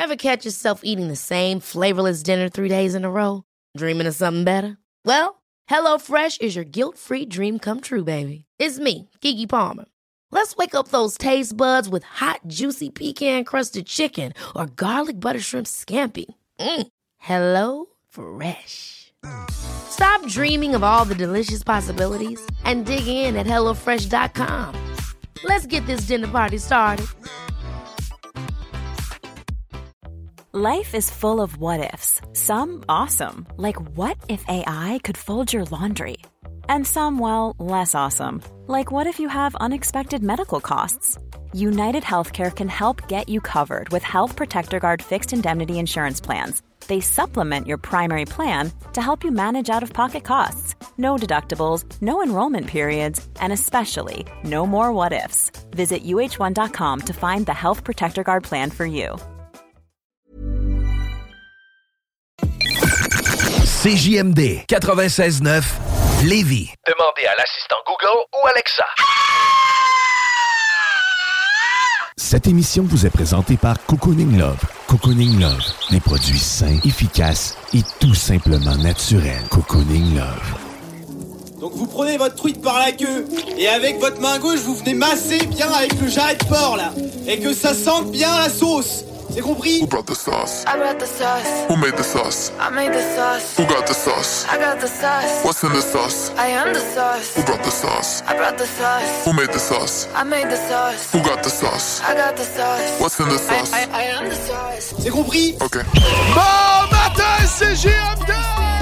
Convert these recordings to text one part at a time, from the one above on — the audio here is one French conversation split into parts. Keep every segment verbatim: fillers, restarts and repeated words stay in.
Ever catch yourself eating the same flavorless dinner three days in a row? Dreaming of something better? Well, HelloFresh is your guilt-free dream come true, baby. It's me, Keke Palmer. Let's wake up those taste buds with hot, juicy pecan-crusted chicken or garlic butter shrimp scampi. Mm. Hello Fresh. Stop dreaming of all the delicious possibilities and dig in at hello fresh dot com. Let's get this dinner party started. Life is full of what-ifs. Some awesome, like what if A I could fold your laundry? And some, well, less awesome, like what if you have unexpected medical costs? United Healthcare can help get you covered with Health Protector Guard fixed indemnity insurance plans. They supplement your primary plan to help you manage out-of-pocket costs. No deductibles, no enrollment periods, and especially no more what-ifs. Visit U H one dot com to find the Health Protector Guard plan for you. C J M D quatre-vingt-seize neuf Lévis. Demandez à l'assistant Google ou Alexa. Cette émission vous est présentée par Cocooning Love. Cocooning Love, des produits sains, efficaces et tout simplement naturels. Cocooning Love. Donc vous prenez votre truite par la queue et avec votre main gauche vous venez masser bien avec le jarret de porc là et que ça sente bien la sauce. C'est compris? Who brought the sauce? I brought the sauce. Who made the sauce? I made the sauce. Who got the sauce? I got the sauce. What's in the sauce? I am the sauce. Who brought the sauce? I brought the sauce. Who made the sauce? I made the sauce. Who got the sauce? I got the sauce. What's in the sauce? I, I, I am the sauce. C'est compris? Ok. Bon matin, C J M D!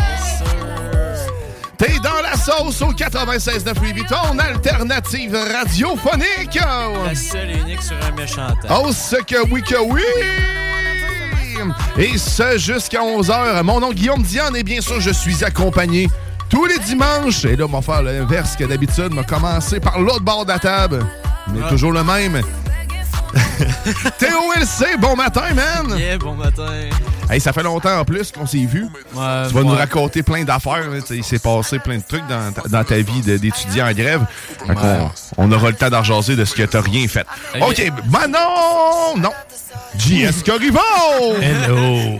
T'es dans la sauce au quatre-vingt-seize neuf Louis Vuitton, alternative radiophonique. La seule et unique sur un méchant temps. Oh, ce que oui que oui! Et ce, jusqu'à onze heures. Mon nom est Guillaume Diane et bien sûr, je suis accompagné tous les dimanches. Et là, on va faire l'inverse que d'habitude. On va commencer par l'autre bord de la table. Mais ah. toujours le même. Théo L C, bon matin, man! Yeah, bon matin. Hey, ça fait longtemps en plus qu'on s'est vu. Ouais, tu vas ouais. nous raconter plein d'affaires. Il s'est passé plein de trucs dans ta, dans ta vie de, d'étudiant en grève. Ouais. On, on aura le temps d'en jaser de ce que t'as rien fait. OK, OK, Manon! Non! J S Corriveau! Hello!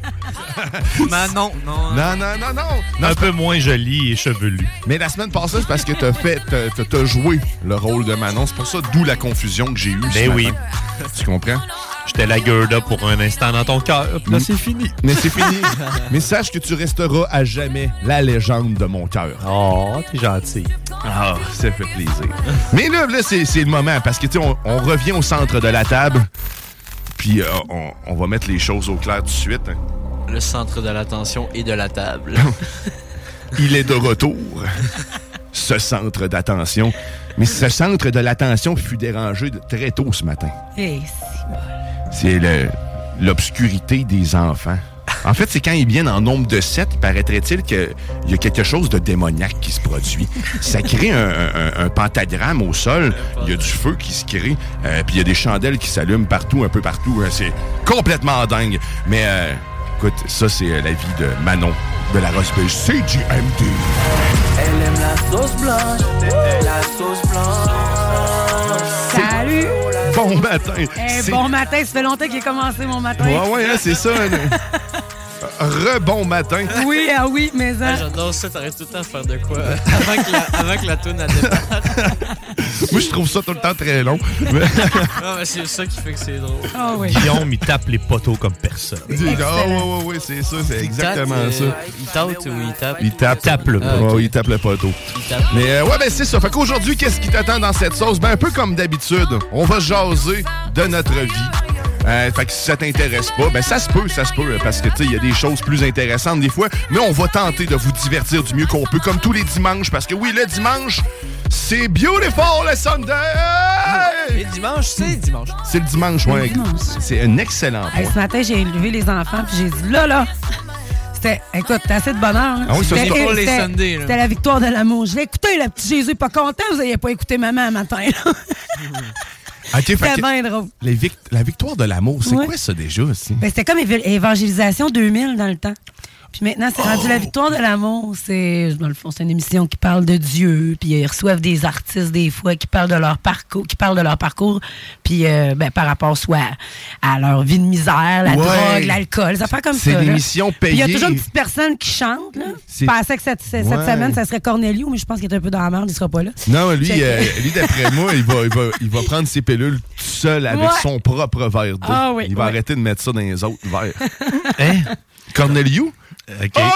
Manon, non. Non, non, non, non. non Un peu moins joli et chevelu. Mais la semaine passée, c'est parce que t'as fait, t'as, t'as joué le rôle de Manon. C'est pour ça, d'où la confusion que j'ai eue. Ben oui. Tu comprends? J'étais la Gerda pour un instant dans ton cœur. Puis là, c'est fini. Mais c'est fini. Mais sache que tu resteras à jamais la légende de mon cœur. Oh, t'es gentil. Ah, ça fait plaisir. Mais là, là c'est, c'est le moment. Parce que, tu sais, on, on revient au centre de la table. Puis, euh, on, on va mettre les choses au clair tout de suite. Hein. Le centre de l'attention et de la table. Il est de retour. Ce centre d'attention. Mais ce centre de l'attention fut dérangé de très tôt ce matin. Hey, c'est le, l'obscurité des enfants. En fait, c'est quand ils viennent en nombre de sept, paraîtrait-il qu'il y a quelque chose de démoniaque qui se produit. Ça crée un, un, un pentagramme au sol, il y a du feu qui se crée, euh, puis il y a des chandelles qui s'allument partout, un peu partout. Hein, c'est complètement dingue. Mais euh, écoute, ça, c'est la vie de Manon de la Roche-Belge C J M D. Elle aime la sauce blanche, la sauce blanche. Salut! Bon matin! Hey, bon matin, ça fait longtemps qu'il a commencé mon matin. Ouais, ouais, hein, c'est ça. Re-bon matin. Oui, ah oui, mais ça. Ah, j'adore ça, t'arrêtes tout le temps à faire de quoi avant que la, avant que la toune elle démarre. Moi, je trouve ça tout le temps très long. Non, mais c'est ça qui fait que c'est drôle. Oh, oui. Guillaume, il tape les poteaux comme personne. Ah, oh, ouais, ouais, ouais, c'est ça, c'est exactement il tape, ça. Euh, il tape ou il tape? Il tape, tape le poteau. Ah, okay. Il tape le poteau. Il tape. Mais euh, ouais, ben c'est ça. Fait qu'aujourd'hui, qu'est-ce qui t'attend dans cette sauce? Ben un peu comme d'habitude, on va jaser de notre vie. Euh, fait que si ça t'intéresse pas, ben ça se peut, ça se peut, parce que tu sais, il y a des choses plus intéressantes des fois, mais on va tenter de vous divertir du mieux qu'on peut, comme tous les dimanches, parce que oui, le dimanche, c'est beautiful le Sunday! Et dimanche, c'est dimanche. C'est le dimanche, ouais. Le dimanche. C'est un excellent point. Hey, ce matin, j'ai élevé les enfants, puis j'ai dit là, là. C'était, écoute, t'as assez de bonheur. Là. Ah oui, ça, c'était, c'est pour les Sundays. Là. C'était la victoire de l'amour. Je l'ai écouté, le petit Jésus pas content, vous n'aviez pas écouté maman un matin. Là. Okay, c'était bien drôle. Les vic- la victoire de l'amour, c'est ouais. quoi ça déjà aussi? Ben, c'était comme év- évangélisation deux mille dans le temps. Puis maintenant, c'est rendu La Victoire de l'amour. C'est, dans le fond, c'est une émission qui parle de Dieu. Puis ils reçoivent des artistes des fois qui parlent de leur parcours, qui parlent de leur parcours. Puis euh, ben, par rapport soit à, à leur vie de misère, la ouais. drogue, l'alcool, ça fait comme c'est ça. C'est l'émission payée. Puis il y a toujours une petite personne qui chante. Là. Je pensais que cette, cette, ouais. cette semaine, ça serait Corneliu, mais je pense qu'il est un peu dans la merde, il sera pas là. Non, lui, euh, lui d'après moi, il va, il, va, il va prendre ses pilules tout seul avec ouais. son propre verre d'eau. Ah, oui, il va oui. arrêter de mettre ça dans les autres verres. Hein? Corneliu? OK. Oh!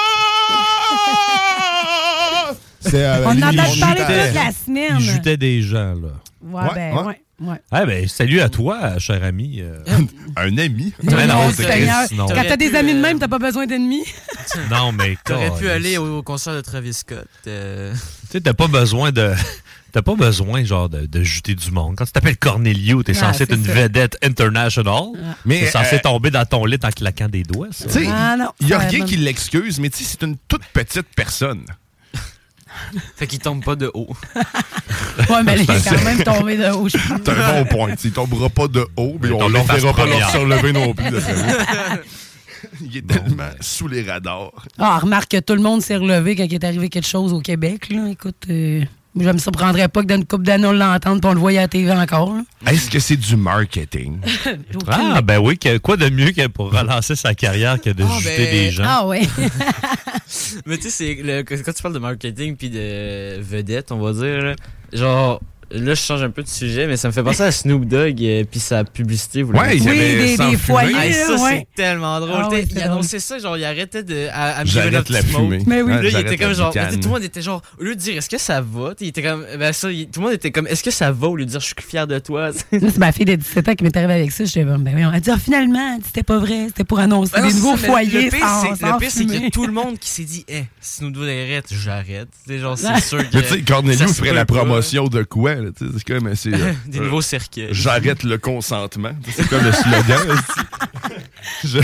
C'est, euh, on en a parlé toute la semaine. Il jutait des gens, là. Ouais, ouais ben, ouais. ouais. Ouais. Ah ben, salut à toi, cher ami. Euh... Un ami? Non, non, Seigneur. Quand t'as des amis de même, t'as pas besoin d'ennemis. Non, mais... T'aurais pu aller au concert de Travis Scott. Euh... Tu sais, t'as pas besoin de... T'as pas besoin, genre, de, de jeter du monde. Quand tu t'appelles Corneliu, t'es ah, censé être une ça. vedette international. Ah. Mais t'es censé euh... tomber dans ton lit en claquant des doigts, ça. Tu sais, ah, il y a rien qui l'excuse, mais tu sais, c'est une toute petite personne. Fait qu'il tombe pas de haut. Ouais, mais il est quand même tombé de haut, je pense. C'est un bon point. Il tombera pas de haut, mais on ne verra pas leur surlever non plus. Il est tellement sous les radars. Ah, remarque que tout le monde s'est relevé quand il est arrivé quelque chose au Québec. Là. Écoute, euh, je me surprendrais pas que dans une couple d'années, on l'entende et on le voyait à la T V encore. Là. Est-ce que c'est du marketing? Ah, ben oui. Que, quoi de mieux que pour relancer sa carrière que de ah, jeter ben... des gens? Ah, oui. Mais tu sais, c'est le, quand tu parles de marketing puis de vedette, on va dire, là, genre... Là, je change un peu de sujet, mais ça me fait penser à Snoop Dogg et puis sa publicité. Vous ouais, il y avait oui, des, des foyers. Ah, ça, ouais. c'est tellement drôle. Ah, ouais, il annonçait ça, genre, il arrêtait de. À, à J'arrête la fumée. Mais oui. Là, il était comme genre. Tout le monde était genre, au lieu de dire, est-ce que ça va? Il était comme. Ben, ça, il, tout le monde était comme, est-ce que ça va? Au lieu de dire, je suis fier de toi. C'est ma fille de dix-sept ans qui m'est arrivée avec ça. J'étais comme, ben oui, on a dit, ah, finalement, c'était pas vrai. C'était pour annoncer ben non, des nouveaux ça, foyers. Le pire, sans, c'est, sans le pire c'est qu'il y a tout le monde qui s'est dit, eh, Snoop Dogg arrête, j'arrête. C'est genre, c'est sûr que. Mais tu sais, Corneliu ferait la promotion de quoi? C'est comme. C'est, euh, des nouveaux cercueils. J'arrête le consentement. C'est comme le slogan. Je...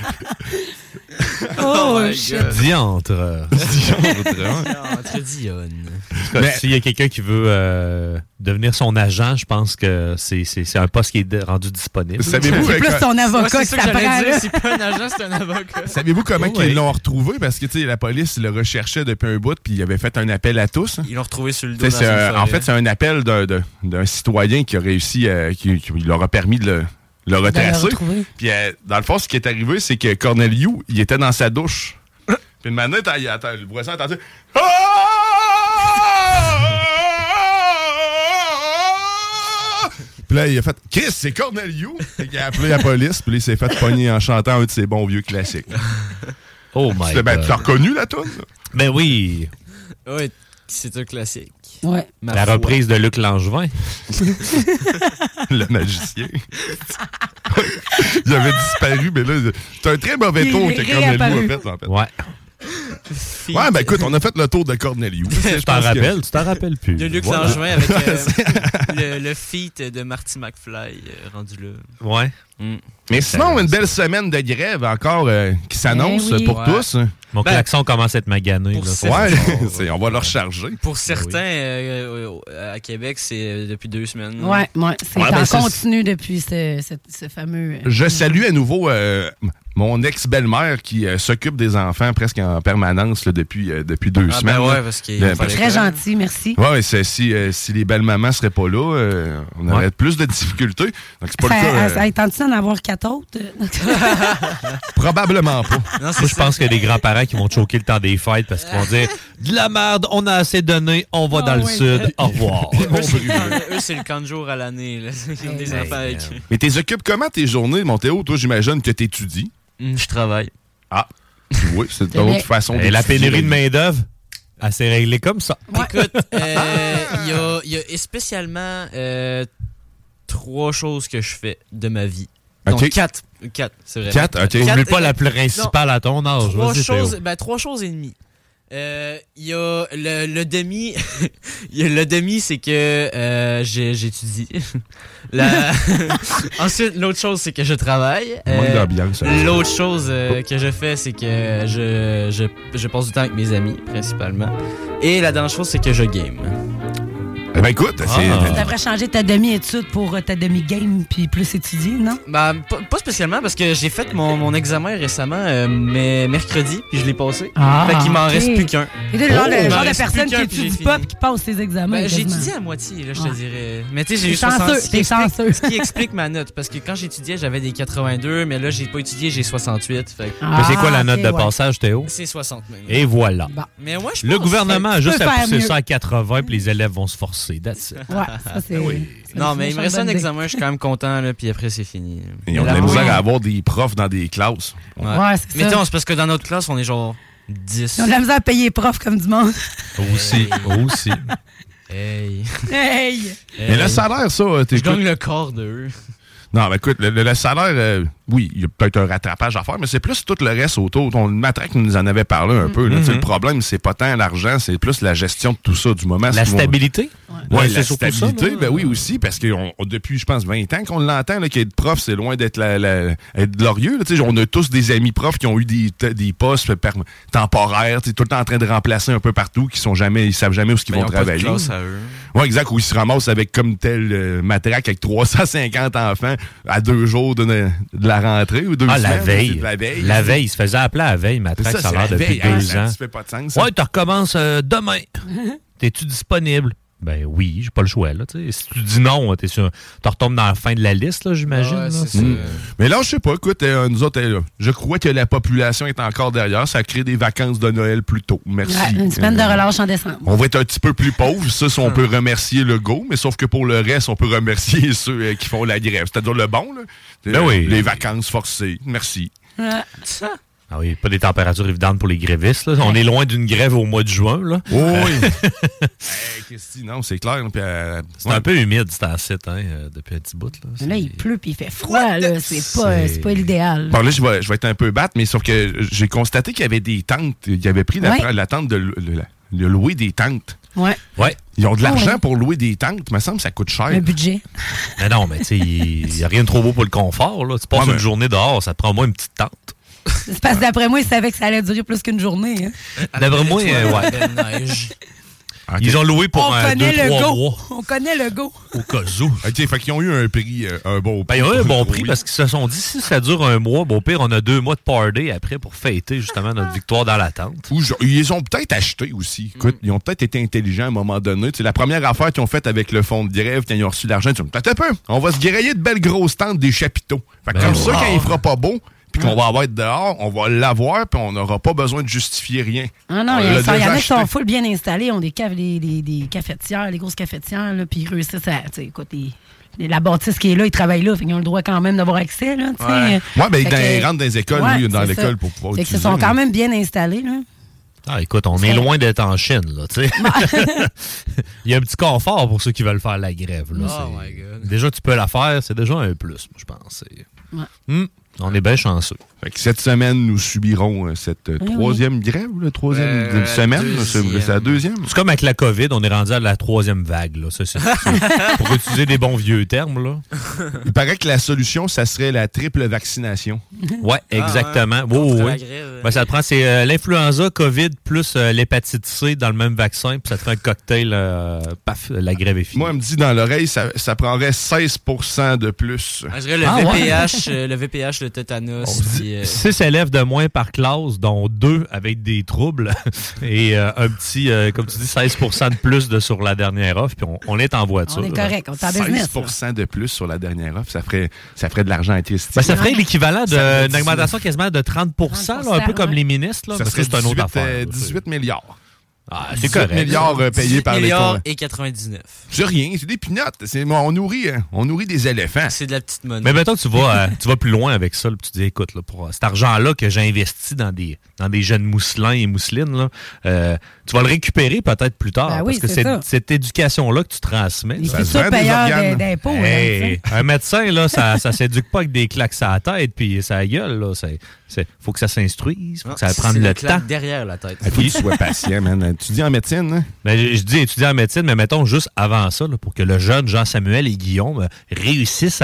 Oh, oh shit. Diantre. Diantre. Diantre, Dionne. Mais s'il y a quelqu'un qui veut euh, devenir son agent, je pense que c'est, c'est, c'est un poste qui est rendu disponible. Savez-vous c'est plus ton avocat ouais, qui s'apprend. C'est pas un agent, c'est un avocat. Savez-vous comment oh, ouais. ils l'ont retrouvé? Parce que tu sais, la police le recherchait depuis un bout puis il avait fait un appel à tous. Ils l'ont retrouvé sur le dos. C'est un, en fait, c'est un appel d'un, d'un, d'un citoyen qui a réussi, à, qui, qui leur a permis de le, le retracer. Puis euh, dans le fond, ce qui est arrivé, c'est que Corneliu, il était dans sa douche. Puis une manette, il attend, le voisin a entendu. Ah! Puis là, il a fait « Chris, c'est Corneliu! » Il a appelé la police, puis il s'est fait pogner en chantant un de ses bons vieux classiques. Oh my God. Ben, tu l'as reconnu, la toune? Ben oui. Oui, c'est un classique. Ouais. Ma la foi. Reprise de Luc Langevin. Le magicien. Il avait disparu, mais là, c'est un très mauvais il tour que Corneliu a fait, en fait. Ouais. Feat. Ouais, ben écoute, on a fait le tour de Corneliu. Tu t'en rappelles? Que... Tu t'en rappelles plus. De Luc voilà. Langevin avec euh, le, le feat de Marty McFly euh, rendu là. Ouais. Mm. Mais sinon, une belle semaine de grève encore euh, qui s'annonce oui. pour ouais. tous. Mon ben, klaxon commence à être magané. Là, ouais, c'est, on va le recharger. Pour certains, euh, euh, à Québec, c'est depuis deux semaines. Ouais, ouais, c'est ouais, en ben, continu c'est... depuis ce, ce, ce fameux... Euh, Je salue à nouveau euh, mon ex-belle-mère qui euh, s'occupe des enfants presque en permanence là, depuis, euh, depuis deux ah, semaines. Ben ouais, parce qu'il ben, très gentil, merci. Ouais, c'est, si, euh, si les belles-mamans seraient pas là, euh, on aurait ouais. plus de difficultés. Donc, c'est pas ça, le cas. Ça, euh... Tente-tu d'en avoir quatre autres? Probablement pas. Non, Moi, je pense qu'il y a des grands-parents qui vont te choquer le temps des fêtes parce qu'ils vont dire de la merde, on a assez donné, on va oh, dans oui. le sud, au revoir. eux, c'est le, eux, c'est le camp de jour à l'année. Là. Ils ont des enfants avec eux. Mais t'es occupes comment tes journées, mon Théo? Toi, j'imagine que t'étudies. Mmh, je travaille. Ah, oui, c'est une autre façon de. Et la pénurie de main-d'œuvre, elle s'est réglée comme ça. Ouais. Écoute, il euh, y, y a spécialement euh, trois choses que je fais de ma vie. Donc, okay. quatre. Quatre, c'est vrai. Quatre, ok. N'oublie pas la principale non, à ton âge. Trois choses, ben, trois choses et demie. Il euh, y a le, le demi. y a le demi, c'est que euh, j'ai, j'étudie. La... Ensuite, l'autre chose, c'est que je travaille. Euh, l'autre chose euh, que je fais, c'est que je, je, je passe du temps avec mes amis, principalement. Et la dernière chose, c'est que je game. Eh ben écoute, c'est... Ah. Tu devrais changer ta demi-étude pour ta demi-game puis plus étudier, non? Ben, pas, pas spécialement, parce que j'ai fait mon, mon examen récemment, euh, mais mercredi, puis je l'ai passé. Ah, fait qu'il m'en okay. reste plus qu'un. Et le genre, Oh, le il m'en genre de reste personne plus qui qu'un, puis j'ai étudie fini. pas puis qui passe ses examens. Ben, j'ai quasiment. étudié à moitié, là, je Ouais. te dirais. Mais tu sais, j'ai T'es eu soixante. chanceux, Ce qui t'es explique- chanceux. Ce qui explique ma note, parce que quand j'étudiais, j'avais des quatre-vingt-deux, mais là, j'ai pas étudié, j'ai soixante-huit. Fait que- Mais c'est quoi la note ok, de ouais. passage, Théo? C'est soixante même. Et voilà. Bon. Mais moi, je Le pense- gouvernement a Tu juste peux à faire pousser mieux. ça à quatre-vingts puis les élèves vont se forcer. That's it. Ouais, ça c'est. Oui. c'est Non, une mais il me reste un bonne idée. examen, je suis quand même content, là, puis après, c'est fini. Ils ont de Mais la la- misère à avoir des profs dans des classes. Ouais, Ouais, c'est mais ça. attends, c'est parce que dans notre classe, on est genre dix. Ils ont de la misère à payer les profs comme du monde. Aussi, aussi. Hey. Hey! Mais le salaire, ça, Je t'écoutes... gagne le quart d'eux. Non, mais écoute, le, le- le salaire, euh, oui, il y a peut-être un rattrapage à faire, mais c'est plus tout le reste autour. Ton matraque nous en avait parlé un peu. Là. Tu sais, Le problème, c'est pas tant l'argent, c'est plus la gestion de tout ça, du moment. La ce qu'on- stabilité? Oui, Ouais, la c'est surtout ça, stabilité, là. ben oui, aussi, parce que on- depuis, je pense, vingt ans qu'on l'entend, là, qu'être prof, c'est loin d'être la, la- être glorieux. Là, tu sais, on a tous des amis profs qui ont eu des, t- des postes per- temporaires, tu sais, tout le temps en train de remplacer un peu partout, qui sont jamais, ils savent jamais où ils Ben, vont ils ont pas de travailler. classe à eux. Oui, exact, où ils se ramassent avec comme tel euh, matraque avec trois cent cinquante enfants à deux jours de, de la rentrée ou deux Ah, semaines. la veille. c'est La veille. La veille, il se faisait appeler à la veille, C'est matraque, ça, ça a c'est l'air la depuis veille, hein, deux ça ans. se fait pas de sens, ça. Ouais, tu recommences euh, demain. T'es-tu disponible? Ben oui, j'ai pas le choix, là. T'sais. Si tu dis non, t'es sur, tu retombes dans la fin de la liste, là, j'imagine. Ouais, là. c'est ça. Mm. Mais là, je sais pas, écoute, euh, nous autres, euh, je crois que la population est encore derrière. Ça crée des vacances de Noël plus tôt. Merci. Ouais, une semaine de Euh, relâche en décembre. On va être un petit peu plus pauvres, ça, si on peut remercier le go, mais sauf que pour le reste, on peut remercier ceux euh, qui font la grève. C'est-à-dire le bon, là. Ben Euh, oui. Les vacances forcées. Merci. Ouais. Ah oui, pas des températures évidentes pour les grévistes. Là. On est loin d'une grève au mois de juin. Là. Oh oui. Hey, Christy, non, c'est clair. Puis, euh, C'est ouais. un peu humide, c'est en site, hein, euh, depuis un petit bout. Là, Mais là, il pleut puis il fait froid, là. C'est pas, c'est pas l'idéal. Bon, là, je vais, je vais être un peu batte, mais sauf que j'ai constaté qu'il y avait des tentes. Il y avait pris la, Ouais. la tente de, l- de la- de louer des tentes. Ouais. Ouais. Ils ont de l'argent Ah ouais. pour louer des tentes. Il me semble que ça coûte cher. Le budget. Mais non, mais tu sais, il n'y a rien de trop beau pour le confort. Là. Tu passes Ouais, mais- une journée dehors, ça te prend au moins une petite tente. C'est parce que d'après moi, ils savaient que ça allait durer plus qu'une journée. Hein. D'après moi, euh, ouais. Belle neige. Ok. Ils ont loué pour On un, deux, connaît le trois go. mois On connaît le go. au cas où. OK, fait qu'ils ont eu un prix, euh, un bon Ben, prix. ils ont eu un bon prix Oui. parce qu'ils se sont dit si ça dure un mois, bon, au pire, on a deux mois de party après pour fêter justement notre victoire dans la tente. Ou je- ils les ont peut-être achetés aussi. Écoute, ils ont peut-être été intelligents à un moment donné. C'est la première affaire qu'ils ont faite avec le fonds de grève quand ils ont reçu l'argent. Ils ont dit, attends un peu, on va se gréiller de belles grosses tentes des chapiteaux. Fait que Ben comme wow. ça, quand il fera pas beau, puis qu'on va avoir être dehors, on va l'avoir, puis on n'aura pas besoin de justifier rien. Ah non, On il y, l'a a- il y en déjà a qui sont acheté. full bien installés, ils ont des, caf- des, des, des cafetières, des grosses cafetières, là, puis ils réussissent à. Tu sais, écoute, ils- la bâtisse qui est là, ils travaillent là, fait qu'ils ont le droit quand même d'avoir accès. Là, tu sais. Ouais. Ouais, ben, Fait dans- que- ils rentrent dans les écoles, Ouais, oui, dans c'est l'école ça. pour pouvoir Fait que utiliser. se sont quand même bien installés. Là. Ah, écoute, on est loin d'être en Chine, là, tu sais. Il y a un petit confort pour ceux qui veulent faire la grève, là. Oh C'est- my God. Déjà, tu peux la faire, c'est déjà un plus, je pense. C'est- Ouais. Hmm, on est bien chanceux. Fait que cette semaine, nous subirons euh, cette euh, Oui, troisième grève, la troisième Euh, semaine. la C'est deuxième. c'est la deuxième. C'est comme avec la COVID, on est rendu à la troisième vague, là. Ça, c'est- c'est- pour utiliser des bons vieux termes, là. Il paraît que la solution, ça serait la triple vaccination. Ouais, exactement. Oh, Contre oui. la grève. Ben, ça te prend, c'est euh, l'influenza, COVID plus euh, l'hépatite C dans le même vaccin, puis ça te fait un cocktail, euh, paf, la grève est finie. Moi, elle me dit dans l'oreille, ça, ça prendrait seize pour cent de plus. Ah, je dirais le Ah, V P ouais. H, euh, le V P H, le tétanos. On dit puis, euh, six élèves de moins par classe, dont deux avec des troubles, et euh, un petit, euh, comme tu dis, seize pour cent de plus de sur la dernière offre, puis on, on est en voiture. On est là. correct, on est en business. seize pour cent de plus sur la dernière offre, ça ferait, ça ferait de l'argent à Christy. Ben, ça ferait l'équivalent Ça d'une augmentation quasiment de trente pour cent, là, un peu comme ouais. les ministres. Là, ça parce que serait c'est une autre dix-huit, affaire. euh, là, dix-huit milliards. Ah, c'est dix-huit correct. milliards euh, payés par les milliards cons. et quatre-vingt-dix-neuf. C'est rien, c'est des pinottes. C'est, on, nourrit, hein, on nourrit des éléphants. C'est de la petite monnaie. Mais mettons que tu vas, euh, tu vas plus loin avec ça, là, puis tu dis, écoute, là, pour cet argent-là que j'ai investi dans des, dans des jeunes mousselins et mousselines, là, euh, tu vas le récupérer peut-être plus tard. Ben oui, parce que c'est c'est ça. cette éducation-là que tu transmets. Les ça- futurs vend des payeurs organes. d- d'impôts. Hey, là, tu sais. un médecin, là, ça, ça s'éduque pas avec des claques à la tête puis ça gueule, là. C'est, c'est, faut que ça s'instruise, faut que ça C'est prenne le le claque temps. derrière la tête. Il faut que tu sois patient, man. Tu dis en médecine, hein? Ben, je, je dis étudier en médecine, mais mettons juste avant ça, là, pour que le jeune Jean-Samuel et Guillaume euh, réussissent à,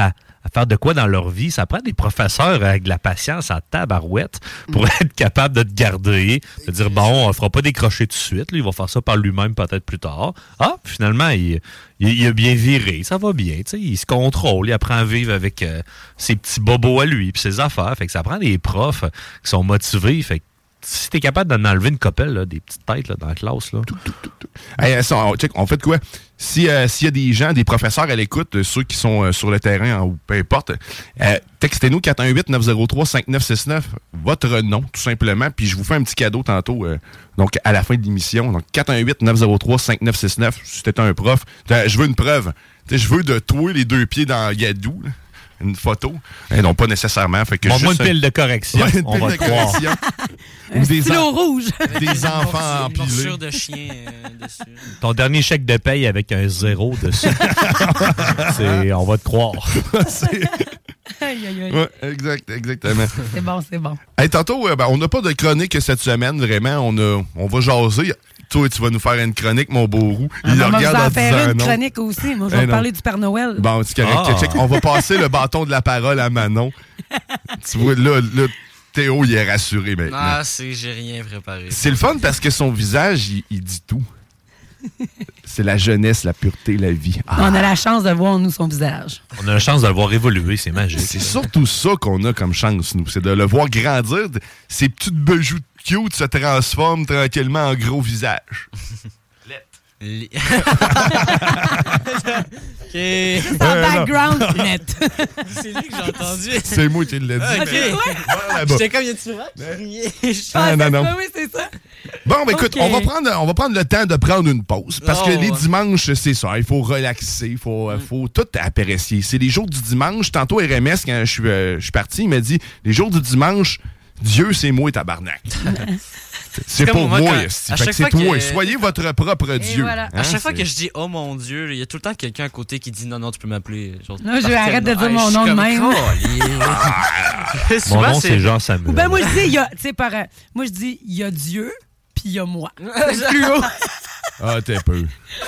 à faire de quoi dans leur vie. Ça prend des professeurs avec de la patience à tabarouette pour mm. être capable de te garder, de dire, bon, on ne fera pas décrocher tout de suite. Là, il va faire ça par lui-même peut-être plus tard. Ah, finalement, il, il, il a bien viré. Ça va bien. T'sais, il se contrôle. Il apprend à vivre avec euh, ses petits bobos à lui puis ses affaires. Fait que ça prend des profs qui sont motivés. Fait que si t'es capable d'en enlever une couple, là, des petites têtes là, dans la classe. Là. Tout, tout, tout, tout. Hey, ça, on, check, on fait de quoi? Si, euh, s'il y a des gens, des professeurs à l'écoute, ceux qui sont euh, sur le terrain ou peu importe, euh, textez-nous quatre un huit neuf zéro trois cinq neuf six neuf, votre nom, tout simplement, puis je vous fais un petit cadeau tantôt, euh, donc à la fin de l'émission. Donc quatre un huit neuf zéro trois cinq neuf six neuf, si t'es un prof, je veux une preuve. T'sais, je veux de toi les deux pieds dans Gadou, là. Une photo. Et non, pas nécessairement. Fait que Montre-moi juste une pile de correction. Ouais, une on pile va de te croire. correction. Un Ou des stylo en... rouge. Des enfants Une empilés. morsure de chien euh, dessus. Ton dernier chèque de paye avec un zéro dessus. C'est, on va te croire. C'est... Aïe, aïe, aïe. Ouais, exact, exactement. C'est bon, c'est bon. Hey, tantôt, euh, ben, on n'a pas de chronique cette semaine, vraiment. On, a, on va jaser. Toi, tu vas nous faire une chronique, mon beau roux. Il Il va le regarde vous en en faire disant une non. chronique aussi. Moi, je vais Eh vous non. parler du Père Noël. Bon, c'est correct. Ah. Check. On va passer le bâton de la parole à Manon. Tu vois, là, là, Théo, il est rassuré maintenant. Ah, c'est, j'ai rien préparé. C'est le fun parce que son visage, il, il dit tout. C'est la jeunesse, la pureté, la vie. Ah. On a la chance de voir, nous, son visage. On a la chance de le voir évoluer, c'est magique. C'est surtout ça qu'on a comme chance, nous. C'est de le voir grandir. Ces petites bejous cute se transforment tranquillement en gros visage. Li- ok. C'est en background net. C'est lui que j'ai entendu. C'est moi qui l'ai dit. Ok. Mais... Voilà, J'étais comme, y a-tu vrai? Ah, non, non. Oui, c'est ça. Bon, ben écoute, Ok. on va prendre, on va prendre le temps de prendre une pause. Parce Oh, que les ouais. dimanches, c'est ça. Il faut relaxer. Il faut, Mm. faut tout apprécier. C'est les jours du dimanche. Tantôt, R M S, quand je suis, euh, je suis parti, il m'a dit les jours du dimanche, Dieu, c'est moi, tabarnak. C'est comme pour moi, moi. quand- esti. à Fait que chaque c'est fois toi. que- Soyez votre propre Dieu. voilà. À Hein, chaque fois c'est- que je dis oh mon Dieu, il y a tout le temps quelqu'un à côté qui dit non, non, tu peux m'appeler. Genre, Non, je par arrête tel de dire nom. mon Hey, nom je de suis même. comme, Mon Souvent, nom, c'est Jean Samuel. Ou ben moi, je dis, il y a, tu sais, par, euh, moi, je dis, il y a Dieu, puis il y a moi. C'est plus haut. Ah, t'es peu.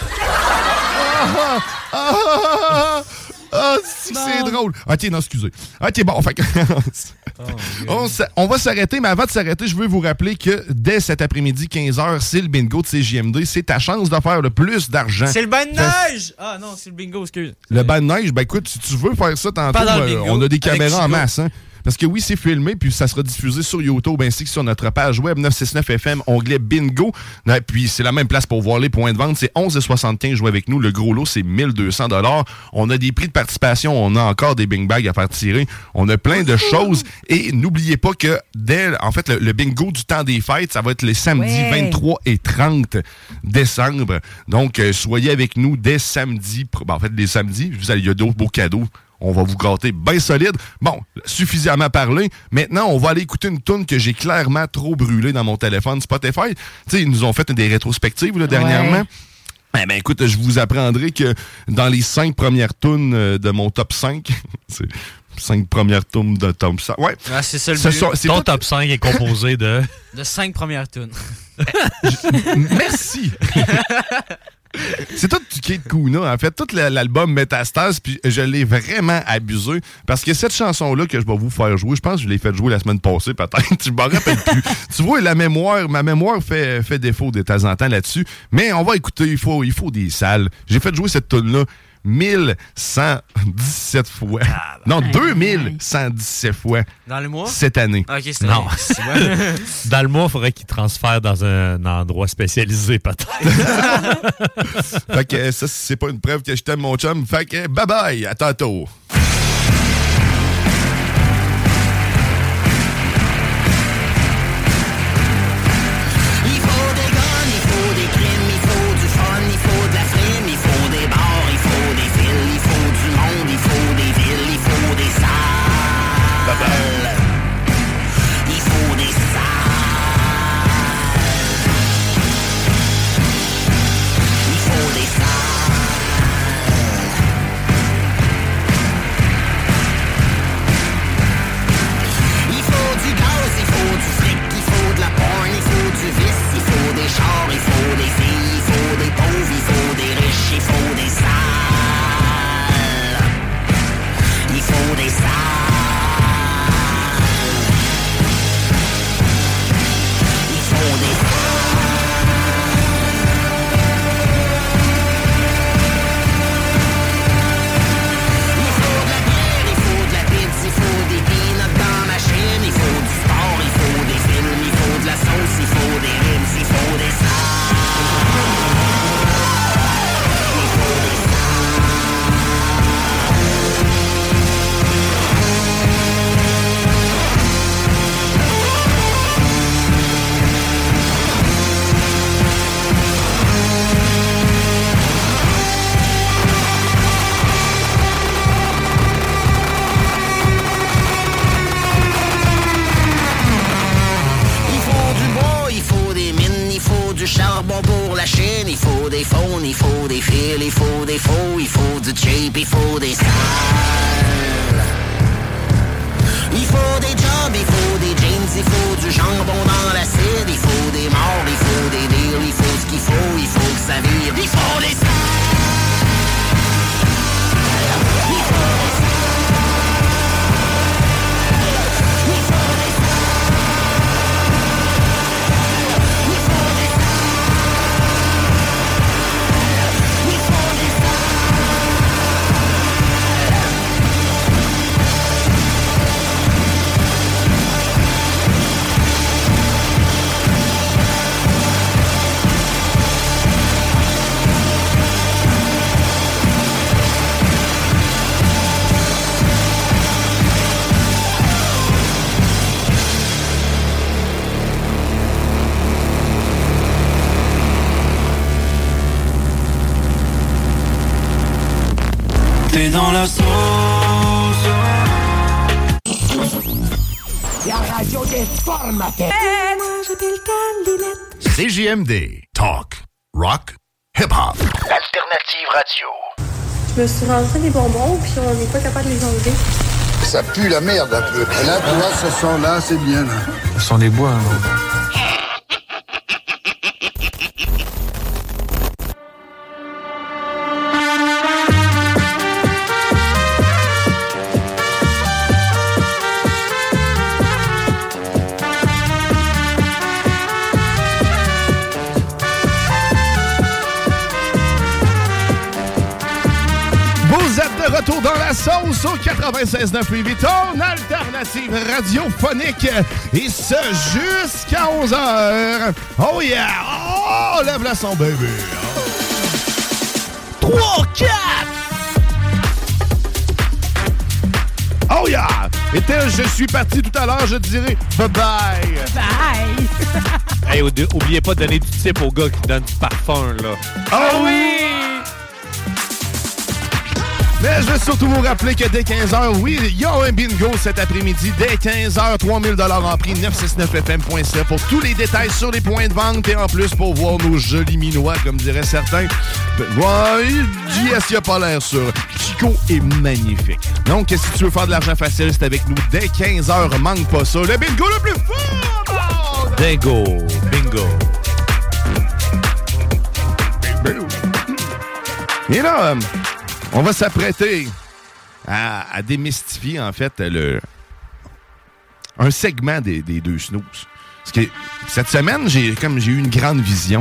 Ah, ah, ah, ah, c'est que c'est drôle. Ok, non, excusez. Ok, bon, fait que- on, s- on va s'arrêter, mais avant de s'arrêter, je veux vous rappeler que dès cet après-midi, quinze heures, c'est le bingo de C J M D. C'est ta chance de faire le plus d'argent. C'est le bain de Fait- neige! Ah non, c'est le bingo, excuse. Le ban de neige, ben écoute, si tu veux faire ça tantôt, Pas dans le euh, bingo, on a des avec caméras en Chico. masse, hein. Parce que oui, c'est filmé, puis ça sera diffusé sur YouTube ainsi que sur notre page web neuf cent soixante-neuf F M, onglet bingo. Ouais, puis c'est la même place pour voir les points de vente. C'est onze virgule soixante-quinze, jouez avec nous. Le gros lot, c'est mille deux cents dollars. On a des prix de participation, on a encore des bing bags à faire tirer. On a plein de choses. Et n'oubliez pas que dès, en fait, le, le bingo du temps des fêtes, ça va être les samedis Ouais. vingt-trois et trente décembre. Donc, euh, soyez avec nous dès samedi. pro- ben, en fait, les samedis, vous allez- il y a d'autres beaux cadeaux. On va vous gâter bien solide. Bon, suffisamment parlé. Maintenant, on va aller écouter une toune que j'ai clairement trop brûlée dans mon téléphone Spotify. Tu sais, ils nous ont fait des rétrospectives là, dernièrement. Ouais. Eh ben, écoute, je vous apprendrai que dans les cinq premières tunes euh, de mon top cinq, c'est cinq premières tunes de top cinq. Ouais. Ah, c'est ça le Ce but. sont- c'est Ton tout- top cinq est composé de... De cinq premières tunes. Merci. C'est tout du Kate Kuna. En fait, tout la- l'album Métastase, puis je l'ai vraiment abusé. Parce que cette chanson-là que je vais vous faire jouer, je pense que je l'ai fait jouer la semaine passée, peut-être. Je m'en rappelle plus. Tu vois, la mémoire, ma mémoire fait, fait défaut de temps en temps là-dessus. Mais on va écouter, il faut, il faut des salles. J'ai fait jouer cette tune-là mille cent dix-sept fois. Non, deux mille cent dix-sept fois Dans le mois? cette année. Ok, c'était Non. c'est bon. Dans le mois, il faudrait qu'il transfère dans un endroit spécialisé, peut-être. Fait que euh, ça, c'est pas une preuve que je t'aime, mon chum. Fait que bye bye, à tantôt. Il faut des guns, il faut des crimes, il faut du fun, il faut de la frime, il faut des bars, il faut des fils, il faut du monde, il faut des villes, il faut des salles. Il faut des salles. Il faut des salles. des fils, il faut des faux, il faut du cheap, il faut des sales. Il faut des jobs, il faut des jeans, il faut du jambon dans l'acide, il faut des morts, il faut des deals, il faut ce qu'il faut, il faut que ça vire, il faut des sales. Il faut des sales. T'es dans la sauce. La radio des formateurs. C J M D. Talk. Rock. Hip-hop. Alternative radio. Je me suis rentré des bonbons, puis on n'est pas capable de les enlever. Ça pue la merde un peu. Et là, tu vois, ce son-là, c'est bien, là. Ce sont des bois, non? Retour dans la sauce au quatre-vingt-seize neuf Louis Vuitton, alternative radiophonique, et ce jusqu'à onze heures. Oh yeah! Oh, lève la son, baby! trois, quatre! Oh yeah! Et tel je suis parti tout à l'heure, je dirais bye-bye! Bye! Hey, oubliez pas de donner du type au gars qui donne du parfum, là. Oh oui! Mais je veux surtout vous rappeler que dès quinze heures, oui, il y a un bingo cet après-midi. Dès quinze heures, trois mille dollars en prix, neuf cent soixante-neuf F M point C A pour tous les détails sur les points de vente et en plus pour voir nos jolis minois, comme diraient certains. Ouais, J S, il a pas l'air sûr. Chico est magnifique. Donc, si tu veux faire de l'argent facile, c'est avec nous dès quinze heures. Manque pas ça. Le bingo le plus fort! Bingo! Bingo! Et là... on va s'apprêter à, à démystifier, en fait, le un segment des, des deux snooze. Parce que cette semaine, j'ai comme j'ai eu une grande vision.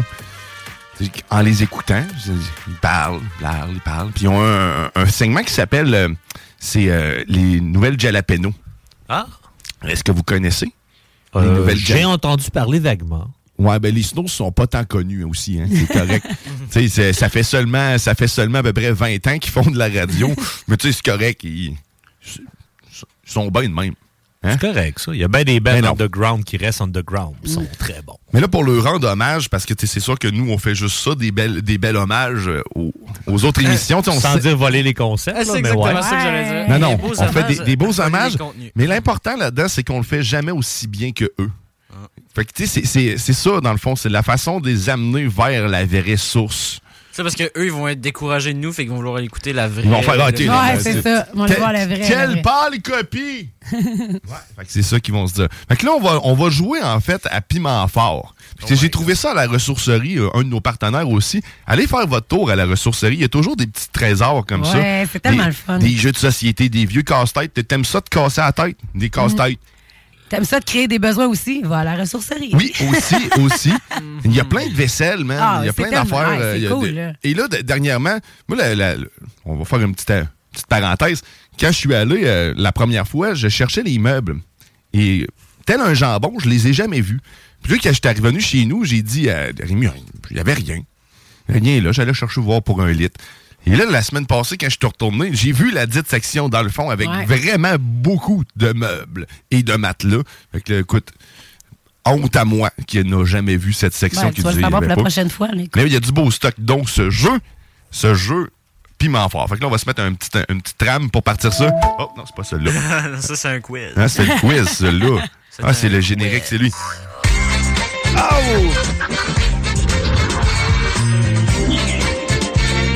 En les écoutant, ils parlent, ils parlent, ils parlent. Puis ils ont un, un segment qui s'appelle euh, c'est euh, les nouvelles Jalapeno. Ah! Est-ce que vous connaissez? Les Euh, nouvelles j'ai Jal- entendu parler vaguement. Ouais, ben les snooze sont pas tant connus aussi, hein, c'est correct. Tu sais, ça fait seulement ça fait seulement à peu près vingt ans qu'ils font de la radio, mais tu sais, c'est correct, ils, ils sont bien de même. Hein? C'est correct, ça. Il y a bien des bands Ben non. underground qui restent underground. Ils sont très bons. Mais là, pour leur rendre hommage, parce que tu sais, c'est sûr que nous, on fait juste ça, des belles, des belles hommages aux, aux autres émissions. Tu sais, on Sans sait- dire voler les concepts. Ah, c'est là, mais exactement ouais. ça que j'allais dire. Non, non, Des beaux on fait hommages, des, des beaux voler les hommages, contenus. mais l'important là-dedans, c'est qu'on le fait jamais aussi bien que eux. Fait que, tu sais, c'est- c'est c'est ça, dans le fond, c'est la façon de les amener vers la vraie source. C'est parce qu'eux, ils vont être découragés de nous, fait qu'ils vont vouloir écouter la vraie. Ils vont faire, ah, le- tu sais, Ouais, là, c'est ça. On va Quel- voir la vraie. la Quelle vraie. pâle copie! ouais, fait que c'est ça qu'ils vont se dire. Fait que là, on va, on va jouer, en fait, à Piment Fort. Puis, tu sais, j'ai trouvé ça à la ressourcerie, euh, un de nos partenaires aussi. Allez faire votre tour à la ressourcerie. Il y a toujours des petits trésors comme ça. Ouais, c'est tellement Des- le fun. Des jeux de société, des vieux casse-têtes. T'aimes ça de casser la tête? Des casse-têtes. T'aimes ça de créer des besoins aussi? Va à la ressourcerie. Oui, aussi, aussi. Il y a plein de vaisselle, man. Ah, il y a c'est plein tellement- d'affaires. ouais, euh, c'est il y a cool, des- là. Et là, d- dernièrement, moi, la- la- la- on va faire une petite, euh, petite parenthèse. Quand je suis allé euh, la première fois, je cherchais les meubles. Et tel un jambon, je les ai jamais vus. Puis là, quand j'étais revenu chez nous, j'ai dit à Rémi, il n'y avait rien. Rien là, j'allais chercher voir pour un litre. Et là, la semaine passée, quand je suis retourné, j'ai vu la dite section dans le fond avec Ouais. vraiment beaucoup de meubles et de matelas. Fait que là, écoute, honte à moi qui n'a jamais vu cette section Ben, qui tu vas le disait, savoir il y pour la avait pas. prochaine fois. là, écoute. Mais il y a du beau stock. Donc, ce jeu, ce jeu, Piment Fort. Fait que là, on va se mettre un petit, un, une petite trame pour partir ça. Oh, non, c'est pas celui-là. Ça, c'est un quiz. Hein, c'est le quiz, celui-là. C'est Ah, c'est un le générique, quiz. c'est lui. Oh!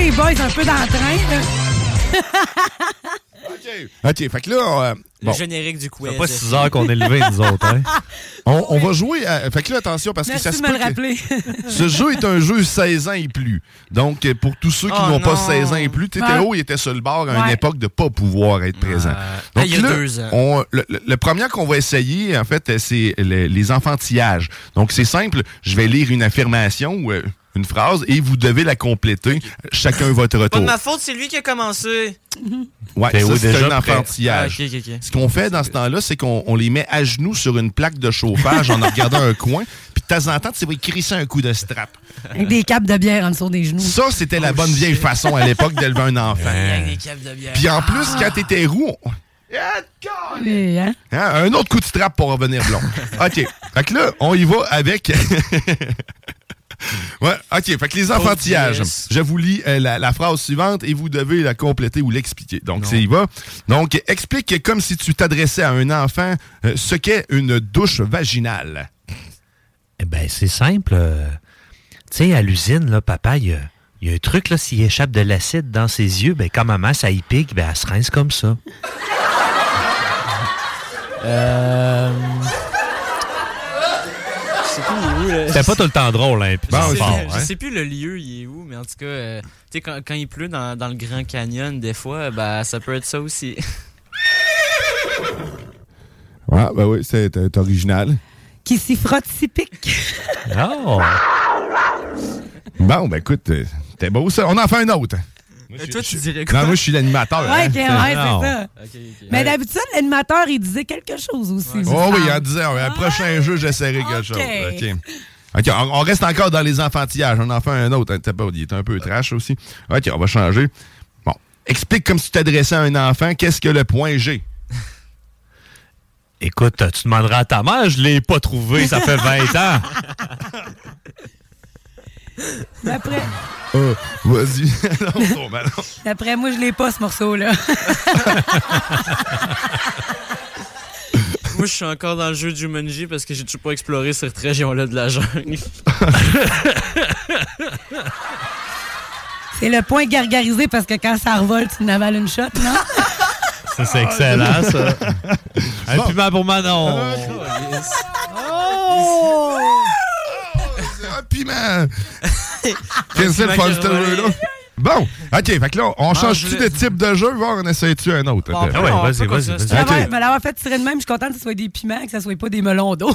les boys un peu d'entrain, là. OK, fait que là... euh, bon. Le générique du quiz. Ça fait pas six heures qu'on est levés, nous autres, hein? On, on va jouer à... Fait que là, attention, parce Merci que ça se de me peut le rappeler. que... Ce jeu est un jeu seize ans et plus. Donc, pour tous ceux qui Oh n'ont non. pas seize ans et plus, T T O, il était sur le bord à une Ouais. époque de pas pouvoir être présent. Ah, Donc il y a là, deux ans. on- le, le- le premier qu'on va essayer, en fait, c'est le- les enfantillages. Donc, c'est simple. Je vais lire une affirmation ou euh, une phrase et vous devez la compléter. Chacun votre Pas tour. de ma faute, c'est lui qui a commencé. Ouais, Ben ça, oui, c'est déjà un prêt. enfantillage. Ah, ok, ok, ok. Ce qu'on fait dans ce temps-là, c'est qu'on on les met à genoux sur une plaque de chauffage en regardant un coin. Puis de temps en temps, tu vas crisser un coup de strap. Avec des capes de bière en dessous des genoux. Ça, c'était la Oh, bonne shit. vieille façon à l'époque d'élever un enfant. Avec des capes de bière. Puis en plus, quand t'étais roux, on- Et, hein? hein, un autre coup de strap pour revenir blond. OK. Fait que là, on y va avec... Ouais, OK. Fait que les enfantillages. yes. Je vous lis euh, la, la phrase suivante et vous devez la compléter ou l'expliquer. Donc, c'est y va. Donc, explique comme si tu t'adressais à un enfant euh, ce qu'est une douche vaginale. Eh ben, c'est simple. euh, tu sais, à l'usine, là, papa, il y a, il y a un truc, là, s'il échappe de l'acide dans ses yeux, ben, quand maman, ça y pique, ben, elle se rince comme ça. Euh... Je sais plus il est où, là. C'était pas tout le temps drôle, hein, puis Bon, c'est Je sais, fort, je hein. sais plus le lieu, il est où, mais en tout cas, euh, tu sais, quand, quand il pleut dans, dans le Grand Canyon, des fois, bah, ça peut être ça aussi. Ouais, ben oui, c'est c'est original. Qui s'y frotte, s'y pique. Oh! Bon, ben écoute, euh, t'es beau ça. On en fait un autre. Et toi, tu dirais quoi? Non, moi, je suis l'animateur. Ouais, hein. ok, ouais, Non. c'est ça. Ok, ok. Mais d'habitude, l'animateur, il disait quelque chose aussi. Oh il me oui, semble. en disant, un prochain jeu, j'essaierai quelque Ok. chose. OK. OK, on, on reste encore dans les enfantillages. On en fait un autre. Hein, t'as pas, il est un peu trash aussi. OK, on va changer. Bon. Explique comme si tu t'adressais à un enfant, qu'est-ce que le point G? Écoute, tu demanderas à ta mère, je l'ai pas trouvé, ça fait vingt ans. D'après, Oh, vas-y. non, non, ben non. d'après moi, je l'ai pas, ce morceau-là. Moi, je suis encore dans le jeu de Jumanji parce que j'ai toujours pas exploré cette région-là de la jungle. C'est le point gargarisé parce que quand ça revole, tu n'avales une shot, non? Ça, c'est excellent, ça. Un Bon. piment pour Manon. Oh! Un piment. Qu'est-ce que c'est le piment fun, qui ce revole. jeu-là? Bon, OK, fait que là, on change-tu je de l'ai- type de jeu? Voir, on essaie-tu un autre? Bon, Attends. Ah ouais, on vas-y, peut vas-y, continuer vas-y. ce Ok. Ouais, mais l'avoir fait tirer de même, je suis contente que ce soit des piments, que ce soit pas des melons d'eau.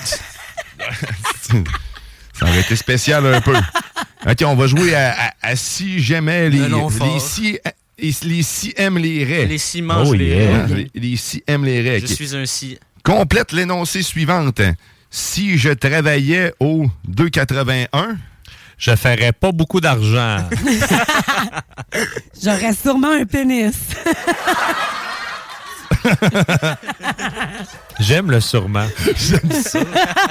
Ça aurait été spécial un peu. OK, on va jouer à, à- à si j'aimais les, Melon fort. les si et les si aiment les raies. Les si mangent Oh, les yeah. Hein, les, les si aiment les raies. Je OK. suis un si. Complète l'énoncé suivante. Si je travaillais au deux quatre-vingt-un, Je ferais pas beaucoup d'argent. J'aurais sûrement un pénis. J'aime le sûrement. j'aime ça.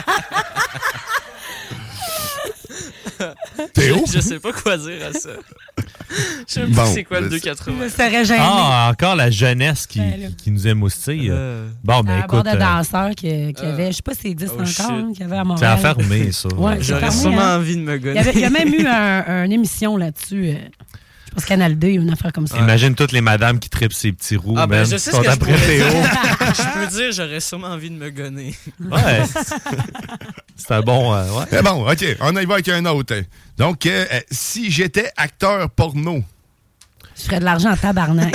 Théo? Je sais pas quoi dire à ça. Je sais Bon, pas c'est quoi le ben, deux Je quatre-vingts. serais gênée. Ah, encore la jeunesse qui, Ben là. qui, qui nous émoustille. Euh, Bon, ben À bord écoute, de euh, danseurs qui, qui euh, avaient, je sais pas si ça existe oh, encore, shit. hein, qui avait à c'est Montréal. à fermer, ça. Ouais, c'est J'aurais fermé, sûrement hein. envie de me Il gonner. y, avait, il y a même eu un, une émission là-dessus. euh, je pense Canal D, une affaire comme ça. Imagine toutes les madames qui tripent ses petits roues, Ah ben man, je sais ce sont que je après pourrais Théo. dire. Je peux dire j'aurais sûrement envie de me gonner. Ouais. C'est un bon... euh, ouais. Eh bon, OK, on y va avec un autre. Donc, euh, euh, si j'étais acteur porno, Je ferais de l'argent en tabarnak.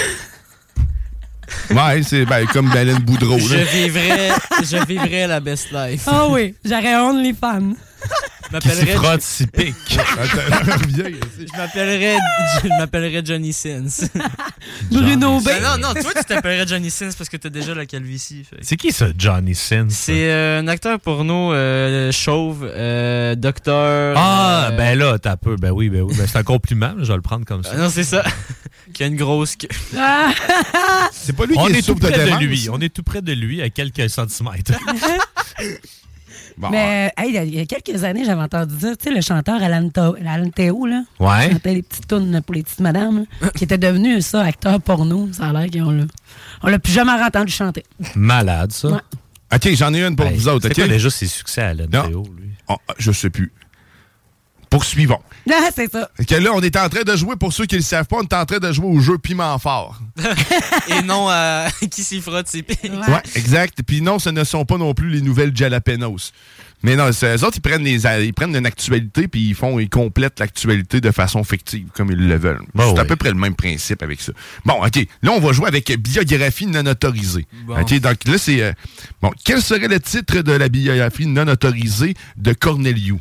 ouais, c'est ben, comme Baleine Boudreau. Je Là. vivrais, je vivrais la best life. Ah oui, j'aurais OnlyFans. Je Qui s'y m'appellerais, frotte, s'y pique. Attends, reviens ici. je m'appellerais, je m'appellerais Johnny Sins. Bruno B. Non, non, toi tu t'appellerais Johnny Sins parce que t'as déjà la calvitie. fait. C'est qui ça, Johnny Sins? C'est euh, un acteur porno euh, chauve, euh, docteur. Ah, euh, ben là, t'as peu. Ben oui, ben oui. Ben c'est un compliment, mais je vais le prendre comme ça. ah non, c'est ça. Qui a une grosse queue. Ah! C'est pas lui On qui est, est tout soupe de près de démence? lui. On est tout près de lui, à quelques centimètres. Bon, Mais hey, il y a- il y a quelques années, j'avais entendu dire, tu sais, le chanteur Alan, Tao- Alan Théo, là, qui Ouais. chantait les petites tunes pour les petites madames, là, qui était devenu, ça, acteur porno. Ça a l'air qu'on l'a... On l'a plus jamais entendu chanter. Malade, ça. Ouais. OK, j'en ai une pour Hey, vous autres, c'est OK? quoi déjà ses succès à Alan Non. Théo, lui? Oh, je sais plus. Poursuivons. Ah, c'est ça. Fait que là, on est en train de jouer, pour ceux qui ne le savent pas, on est en train de jouer au jeu Piment Fort. Et non à qui s'y frotte ses pieds. Ouais. ouais, exact. Puis non, ce ne sont pas non plus les nouvelles Jalapenos. Mais non, c'est, eux autres, ils prennent, les, ils prennent une actualité puis ils font, ils complètent l'actualité de façon fictive, comme ils le veulent. Bon, c'est oui. à peu près le même principe avec ça. Bon, OK. Là, on va jouer avec biographie non autorisée. Bon. OK, donc là, c'est... Euh, bon, quel serait le titre de la biographie non autorisée de Corneliu?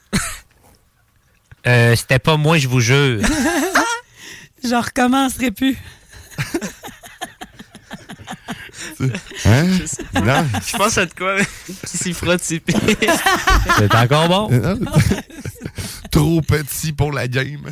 Euh, c'était pas moi, je vous jure. Je recommencerai plus. Hein? Je sais pas. Non. Je pense à de quoi qui s'y frotte ses pieds. C'est encore bon. Trop petit pour la game.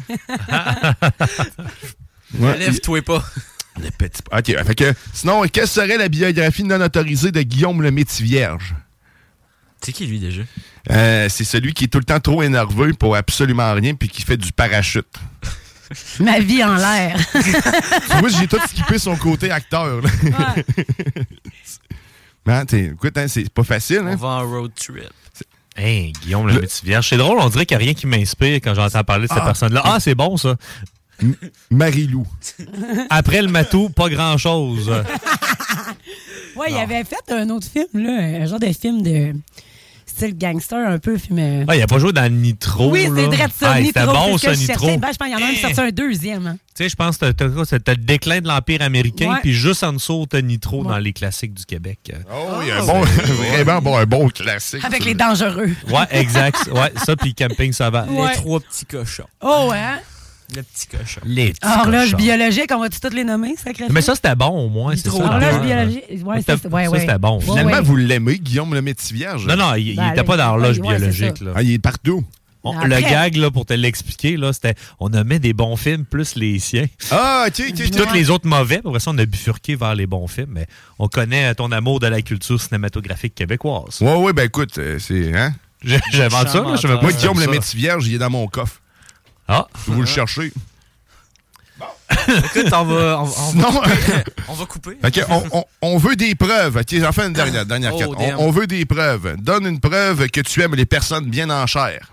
Ouais. Lève-toi pas. Le petit... OK, fait que, sinon, quelle serait la biographie non autorisée de Guillaume le Métivierge? C'est qui, lui, déjà? Euh, c'est celui qui est tout le temps trop énervé pour absolument rien puis qui fait du parachute. Ma vie en l'air. Moi, j'ai tout skippé son côté acteur. Là. Ouais. Man, écoute, hein, c'est pas facile. Hein? On va en road trip. Hey, Guillaume le, le... Métivierge. C'est drôle, on dirait qu'il n'y a rien qui m'inspire quand j'entends parler de cette ah. personne-là. Ah, c'est bon, ça. M- Marie-Lou. Après le matou, pas grand-chose. Ouais, il avait fait un autre film, là, un genre de film de style gangster, un peu film. Ah, il a pas joué dans Nitro. Oui, c'est vrai de ça. Ah, Nitro, c'était bon, c'est ça, ce que je Nitro. cherchais. Ben, je pense qu'il y en a même sorti un deuxième. Hein. Tu sais, je pense que t'as, t'as, t'as le déclin de l'Empire américain, Ouais. puis juste en dessous, t'as Nitro Ouais. dans les classiques du Québec. Oh, il y a un bon, vraiment bon, un bon classique. Avec ça. les dangereux. Ouais, exact. Ouais, ça, puis Camping Sauvage. Ouais. Les trois petits cochons. Oh, hein? Le petit cochon. Les petits Horloge cochons. biologique, on va-tu toutes les nommer, sacrément? Mais ça, c'était bon, au moins. C'est ça, Horloge ouais. biologique. Ouais, C'était- c'est, ouais, ça, ouais. c'était bon. Ouais, Finalement, ouais. vous l'aimez, Guillaume le Métivierge? Non, non, il Ben, n'était là, pas il- dans l'horloge ouais, ouais, biologique. c'est Là. Ah, il est partout. On- Après. le gag, là, pour te l'expliquer, là, c'était on nommait des bons films plus les siens. Ah, OK, OK. Puis tous les autres mauvais. Après ça, on a bifurqué vers les bons films. Mais on connaît ton amour de la culture cinématographique québécoise. Ouais, ouais, ben écoute, euh, c'est... Hein? J'ai- J'invente ça, là. Je savais pas Moi, que Guillaume c'était le ça. Métivierge, il est dans mon coffre. Ah. Vous le cherchez. Écoute, on va, on, on Non. va couper. on va couper. OK, on, on, on veut des preuves. OK, j'en fais une dernière, dernière Oh, carte. damn. On, on veut des preuves. Donne une preuve que tu aimes les personnes bien en chair.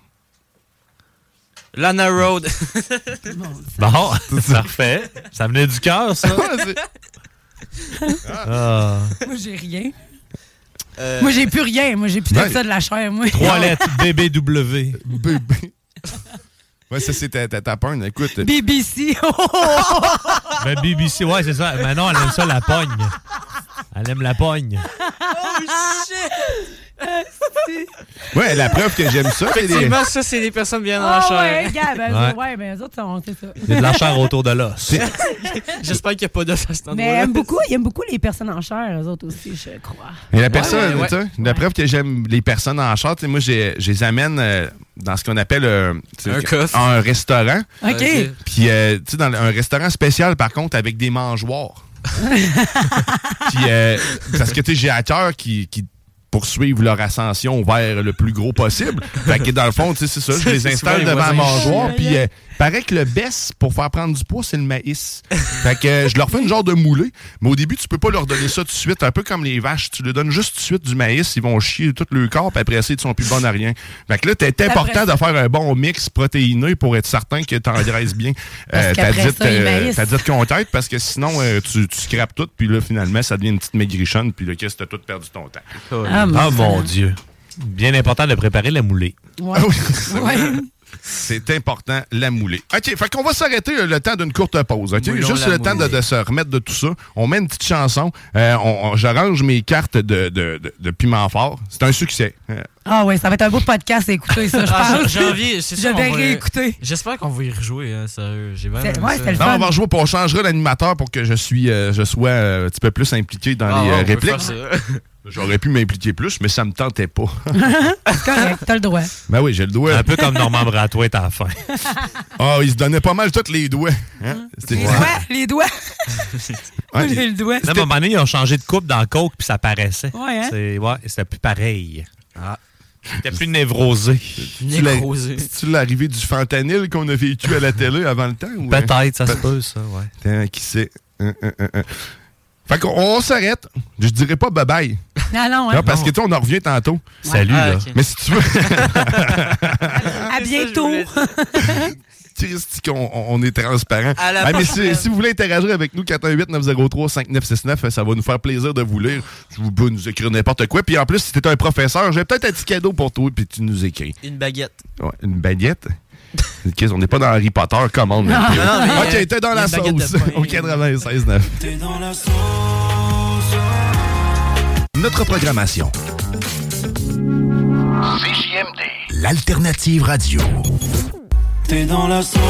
Lana Road. Bon, parfait. Ça venait du cœur, ça. Ah. Moi, j'ai rien. Euh, Moi, j'ai plus rien. Moi, j'ai plus Ouais. de ça de la chair, moi. Trois lettres, B B W. Bébé. Ouais, ça, c'est ta, ta, ta porn. Écoute. B B C. Ben, B B C, ouais, c'est ça. Maintenant, elle aime ça, la pogne. Elle aime la pogne. Oh shit! Ouais, la preuve que j'aime ça, c'est des... Effectivement, ça, c'est des personnes bien en Ah chair. ouais, gars, ben, Ouais. ouais, ben, eux autres, sont- c'est ça. Il y a de la chair autour de l'os. J'espère qu'il n'y a pas d'os à cet Mais endroit-là. aiment beaucoup, ils aiment beaucoup les personnes en chair, eux autres aussi, je crois. Et la personne, ouais, ouais. tu sais, la preuve que j'aime les personnes en chair, tu sais, moi, j'ai- je les amène euh, dans ce qu'on appelle euh, tu sais, Un coffre. un restaurant. OK. Ok. Puis, euh, tu sais, dans le- un restaurant spécial, par contre, avec des mangeoires. Puis, euh, parce que, tu sais, j'ai à cœur qui, qui poursuivent leur ascension vers le plus gros possible. Fait que, dans le fond, tu sais, c'est ça, je les C'est installe souvent les devant un voisins. mangeoire. Puis, euh, paraît que le best pour faire prendre du poids, c'est le maïs. Fait que euh, je leur fais une genre de moulée. Mais au début, tu peux pas leur donner ça tout de suite. Un peu comme les vaches. Tu leur donnes juste tout de suite du maïs. Ils vont chier tout le corps. Puis après ça, ils sont plus bons à rien. Fait que là, c'est important Après de faire un bon mix protéiné pour être certain que tu engraisses bien Parce euh, ta qu'après dite, ça, le euh, maïs. ta dite conquête. Parce que sinon, euh, tu, tu scrapes tout. Puis là, finalement, ça devient une petite maigrichonne. Puis là, qu'est-ce que t'as tout perdu ton temps. Ah, Ah, mon Dieu. Bien important de préparer la moulée. Ouais. Ah oui, Ouais. c'est important, la moulée. OK, fait qu'on va s'arrêter euh, le temps d'une courte pause. OK? Moulons Juste la le temps de, moulée. de se remettre de tout ça. On met une petite chanson. Euh, on, on- j'arrange mes cartes de, de, de, de piment fort. C'est un succès. Euh, Ah ouais, ça va être un beau podcast à écouter, ça, je Ah, pense. j'ai j'ai envie, c'est Je ça. vais on va- réécooter. J'espère qu'on va y rejouer, hein, sérieux. J'ai vraiment C'est- aimé ouais, ça. c'était le non, fun. on va rejouer, puis on changera l'animateur pour que je, suis, euh, je sois euh, un petit peu plus impliqué dans Ah, les ouais, euh, on peut répliques. faire ça. J'aurais pu m'impliquer plus, mais ça me tentait pas. C'est correct, t'as le droit. Ben oui, j'ai le doigt. Un peu comme Normand Bratoit à la fin. Ah, il se donnait pas mal tous les doigts. Hein? C'était- Les doigts, les doigts. Moi, Ouais, j'ai le doigt. Là, à un moment donné, ils ont changé de coupe dans Coke, puis ça paraissait. Ouais, hein? C'est, ouais, c'était plus pareil. Ah. C'était plus névrosé. C'est-tu la- c'est-tu l'arrivée du fentanyl qu'on a vécu à la télé avant le temps? Ou, hein? Peut-être, ça se peut, ça, ouais. Attends, qui sait? Hein, hein, hein, hein. Fait qu'on on s'arrête. Je dirais pas bye-bye. Ah non, hein? Non, parce que tu sais, on en revient tantôt. Salut, Ah, là. ok. Mais si tu veux... À bientôt. Christy, on, on est transparent. À la Ah, mais prochaine. si, si vous voulez interagir avec nous, quatre un huit neuf zéro trois cinq neuf six neuf, ça va nous faire plaisir de vous lire. Vous pouvez nous écrire n'importe quoi. Puis en plus, si t'es un professeur, j'ai peut-être un petit cadeau pour toi, puis tu nous écris. Une baguette. Ouais, une baguette? Okay, on n'est pas dans Harry Potter, commande. Non, non, mais, OK, euh, t'es dans la une baguette sauce de pain. au quatre-vingt-seize neuf. T'es dans la sauce. Notre programmation. C J M D. L'alternative radio. T'es dans la sauce.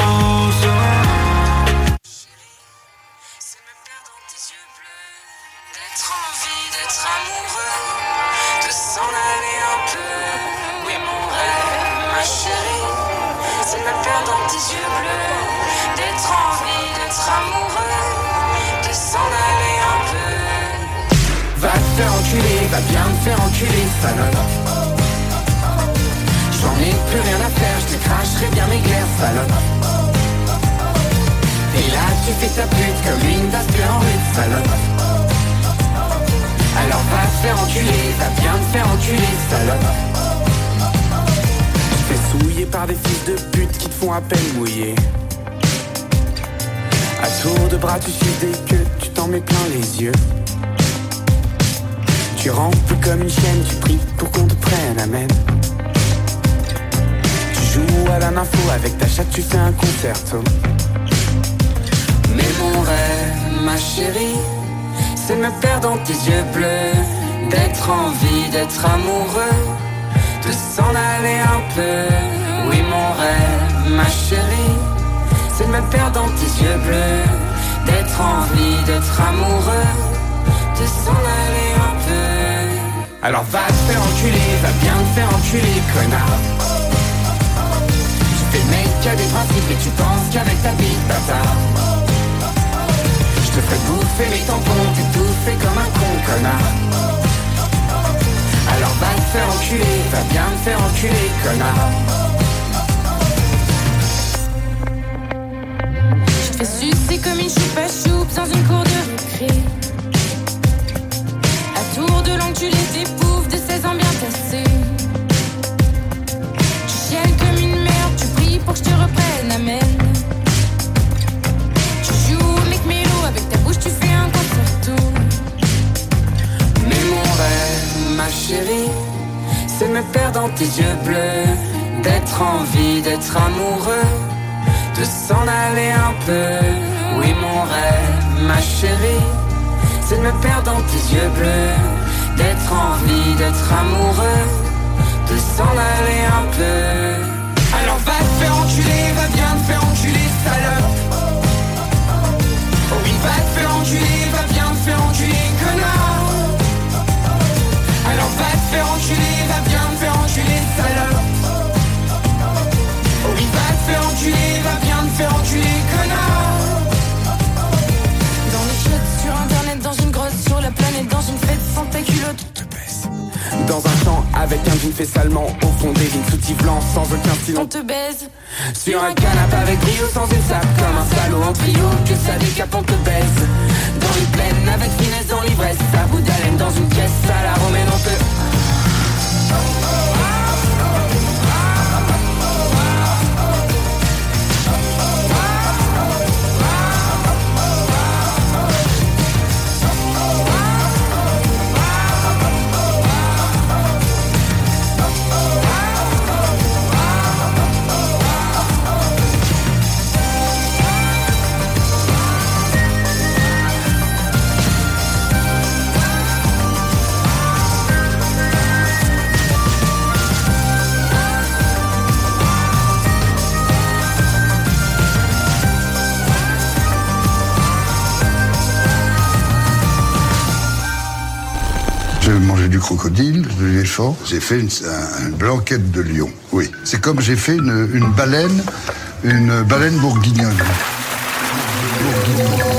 D'être en vie, d'être amoureux, de s'en aller un peu. Oui, mon rêve, ma chérie, c'est me perdre dans tes yeux bleus. D'être en vie, d'être amoureux, de s'en aller un peu. Va te faire enculer, va bien te faire enculer, salope. J'en ai plus rien à faire, je te cracherai bien mes glaires, salope. Et là tu fais ta pute comme une basque en rue, salope. Alors va te faire enculer, va bien te faire enculer, salope. Tu te fais souiller par des fils de pute qui te font à peine mouiller. À tour de bras tu suces des queues, tu t'en mets plein les yeux. Tu rampes comme une chienne, tu pries pour qu'on te prenne, amen. Tu joues à la info, avec ta chatte tu fais un concerto. Mais mon rêve, ma chérie, c'est me perdre dans tes yeux bleus. D'être en vie, d'être amoureux, de s'en aller un peu. Oui mon rêve, ma chérie, c'est me perdre dans tes yeux bleus. D'être en vie, d'être amoureux, de s'en aller un peu. Alors va te faire enculer, va bien te faire enculer, connard. Tu fais le mec qui a des principes et tu penses qu'avec ta bite, bâtard. Je te ferai bouffer les tampons, t'étouffer comme un con, connard. Alors va te faire enculer, va bien te faire enculer, connard. Je te fais sucer comme une choupe à choupe dans une cour de récré. À tour de langue tu les épouves de seize ans bien tassés. Tu chiales comme une merde, tu pries pour que je te reprenne, amen. Tu joues au mec mélo, avec ta bouche tu fais un concerto. Mais mon rêve, ma chérie, c'est me perdre dans tes yeux bleus. D'être en vie, d'être amoureux, de s'en aller un peu. Oui mon rêve, ma chérie, c'est de me perdre dans tes yeux bleus. D'être en vie, d'être amoureux, de s'en aller un peu. Alors va te faire enculer, va bien te faire enculer, salope. Oh oui, va te faire enculer, va bien te faire enculer, connard. Alors va te faire enculer, va bien te faire enculer, salope. Oh oui, va te faire enculer, va bien te faire enculer, connard. Dans les chiottes, sur internet, dans une grotte, sur la planète, dans une fête sans ta culotte. Dans un champ avec un jean fait salement au fond des lignes sous blanc sans aucun On silence. te baise. Sur un canapé avec brio sans une sape comme un salaud en trio que ça décape on te baise. Dans une plaine avec finesse dans l'ivresse, à bout d'haleine dans une caisse à la romaine on te... J'ai mangé du crocodile, de l'éléphant. J'ai fait une, un, une blanquette de lion. Oui. C'est comme j'ai fait une, une baleine, une baleine bourguignonne. Bourguignonne.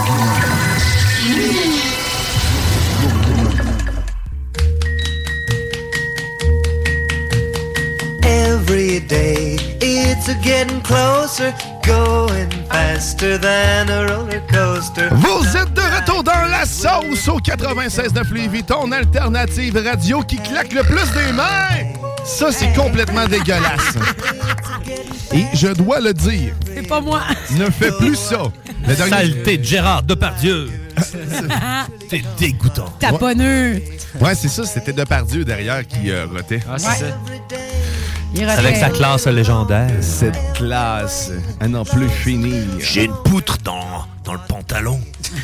Every day it's a getting closer, going faster than a roller coaster. Vous êtes de retour dans la sauce au quatre-vingt-seize neuf Lévis, ton alternative radio qui claque le plus des mains. Ça, c'est complètement dégueulasse. Et je dois le dire. C'est pas moi. Ne fais plus ça. La dernière... Saleté de Gérard Depardieu. T'es dégoûtant. Taponneux. Ouais, c'est ça. C'était Depardieu derrière qui euh, rotait. Ah, c'est Ouais. ça. Il refait- Avec sa classe légendaire. Cette classe à n'en plus finir. J'ai une poutre dans, dans le pantalon.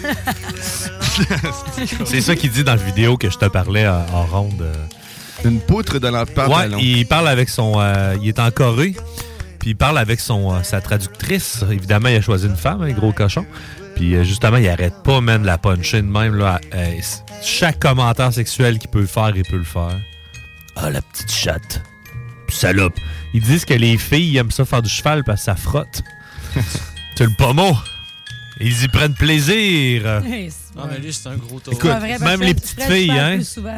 C'est ça qu'il dit dans la vidéo que je te parlais en, en ronde. Une poutre dans le pantalon. Ouais, il parle avec son... Euh, il est en Corée, puis il parle avec son euh, sa traductrice. Évidemment, il a choisi une femme, un gros cochon. Puis euh, justement, il arrête pas, man, de la puncher de même. Là, euh, chaque commentaire sexuel qu'il peut faire, il peut le faire. Ah, la petite chatte. Salope. Ils disent que les filles aiment ça faire du cheval parce que ça frotte. C'est le pommeau. Ils y prennent plaisir. Ah, mais lui, c'est un gros tour. Écoute, vrai, même les petites filles, hein.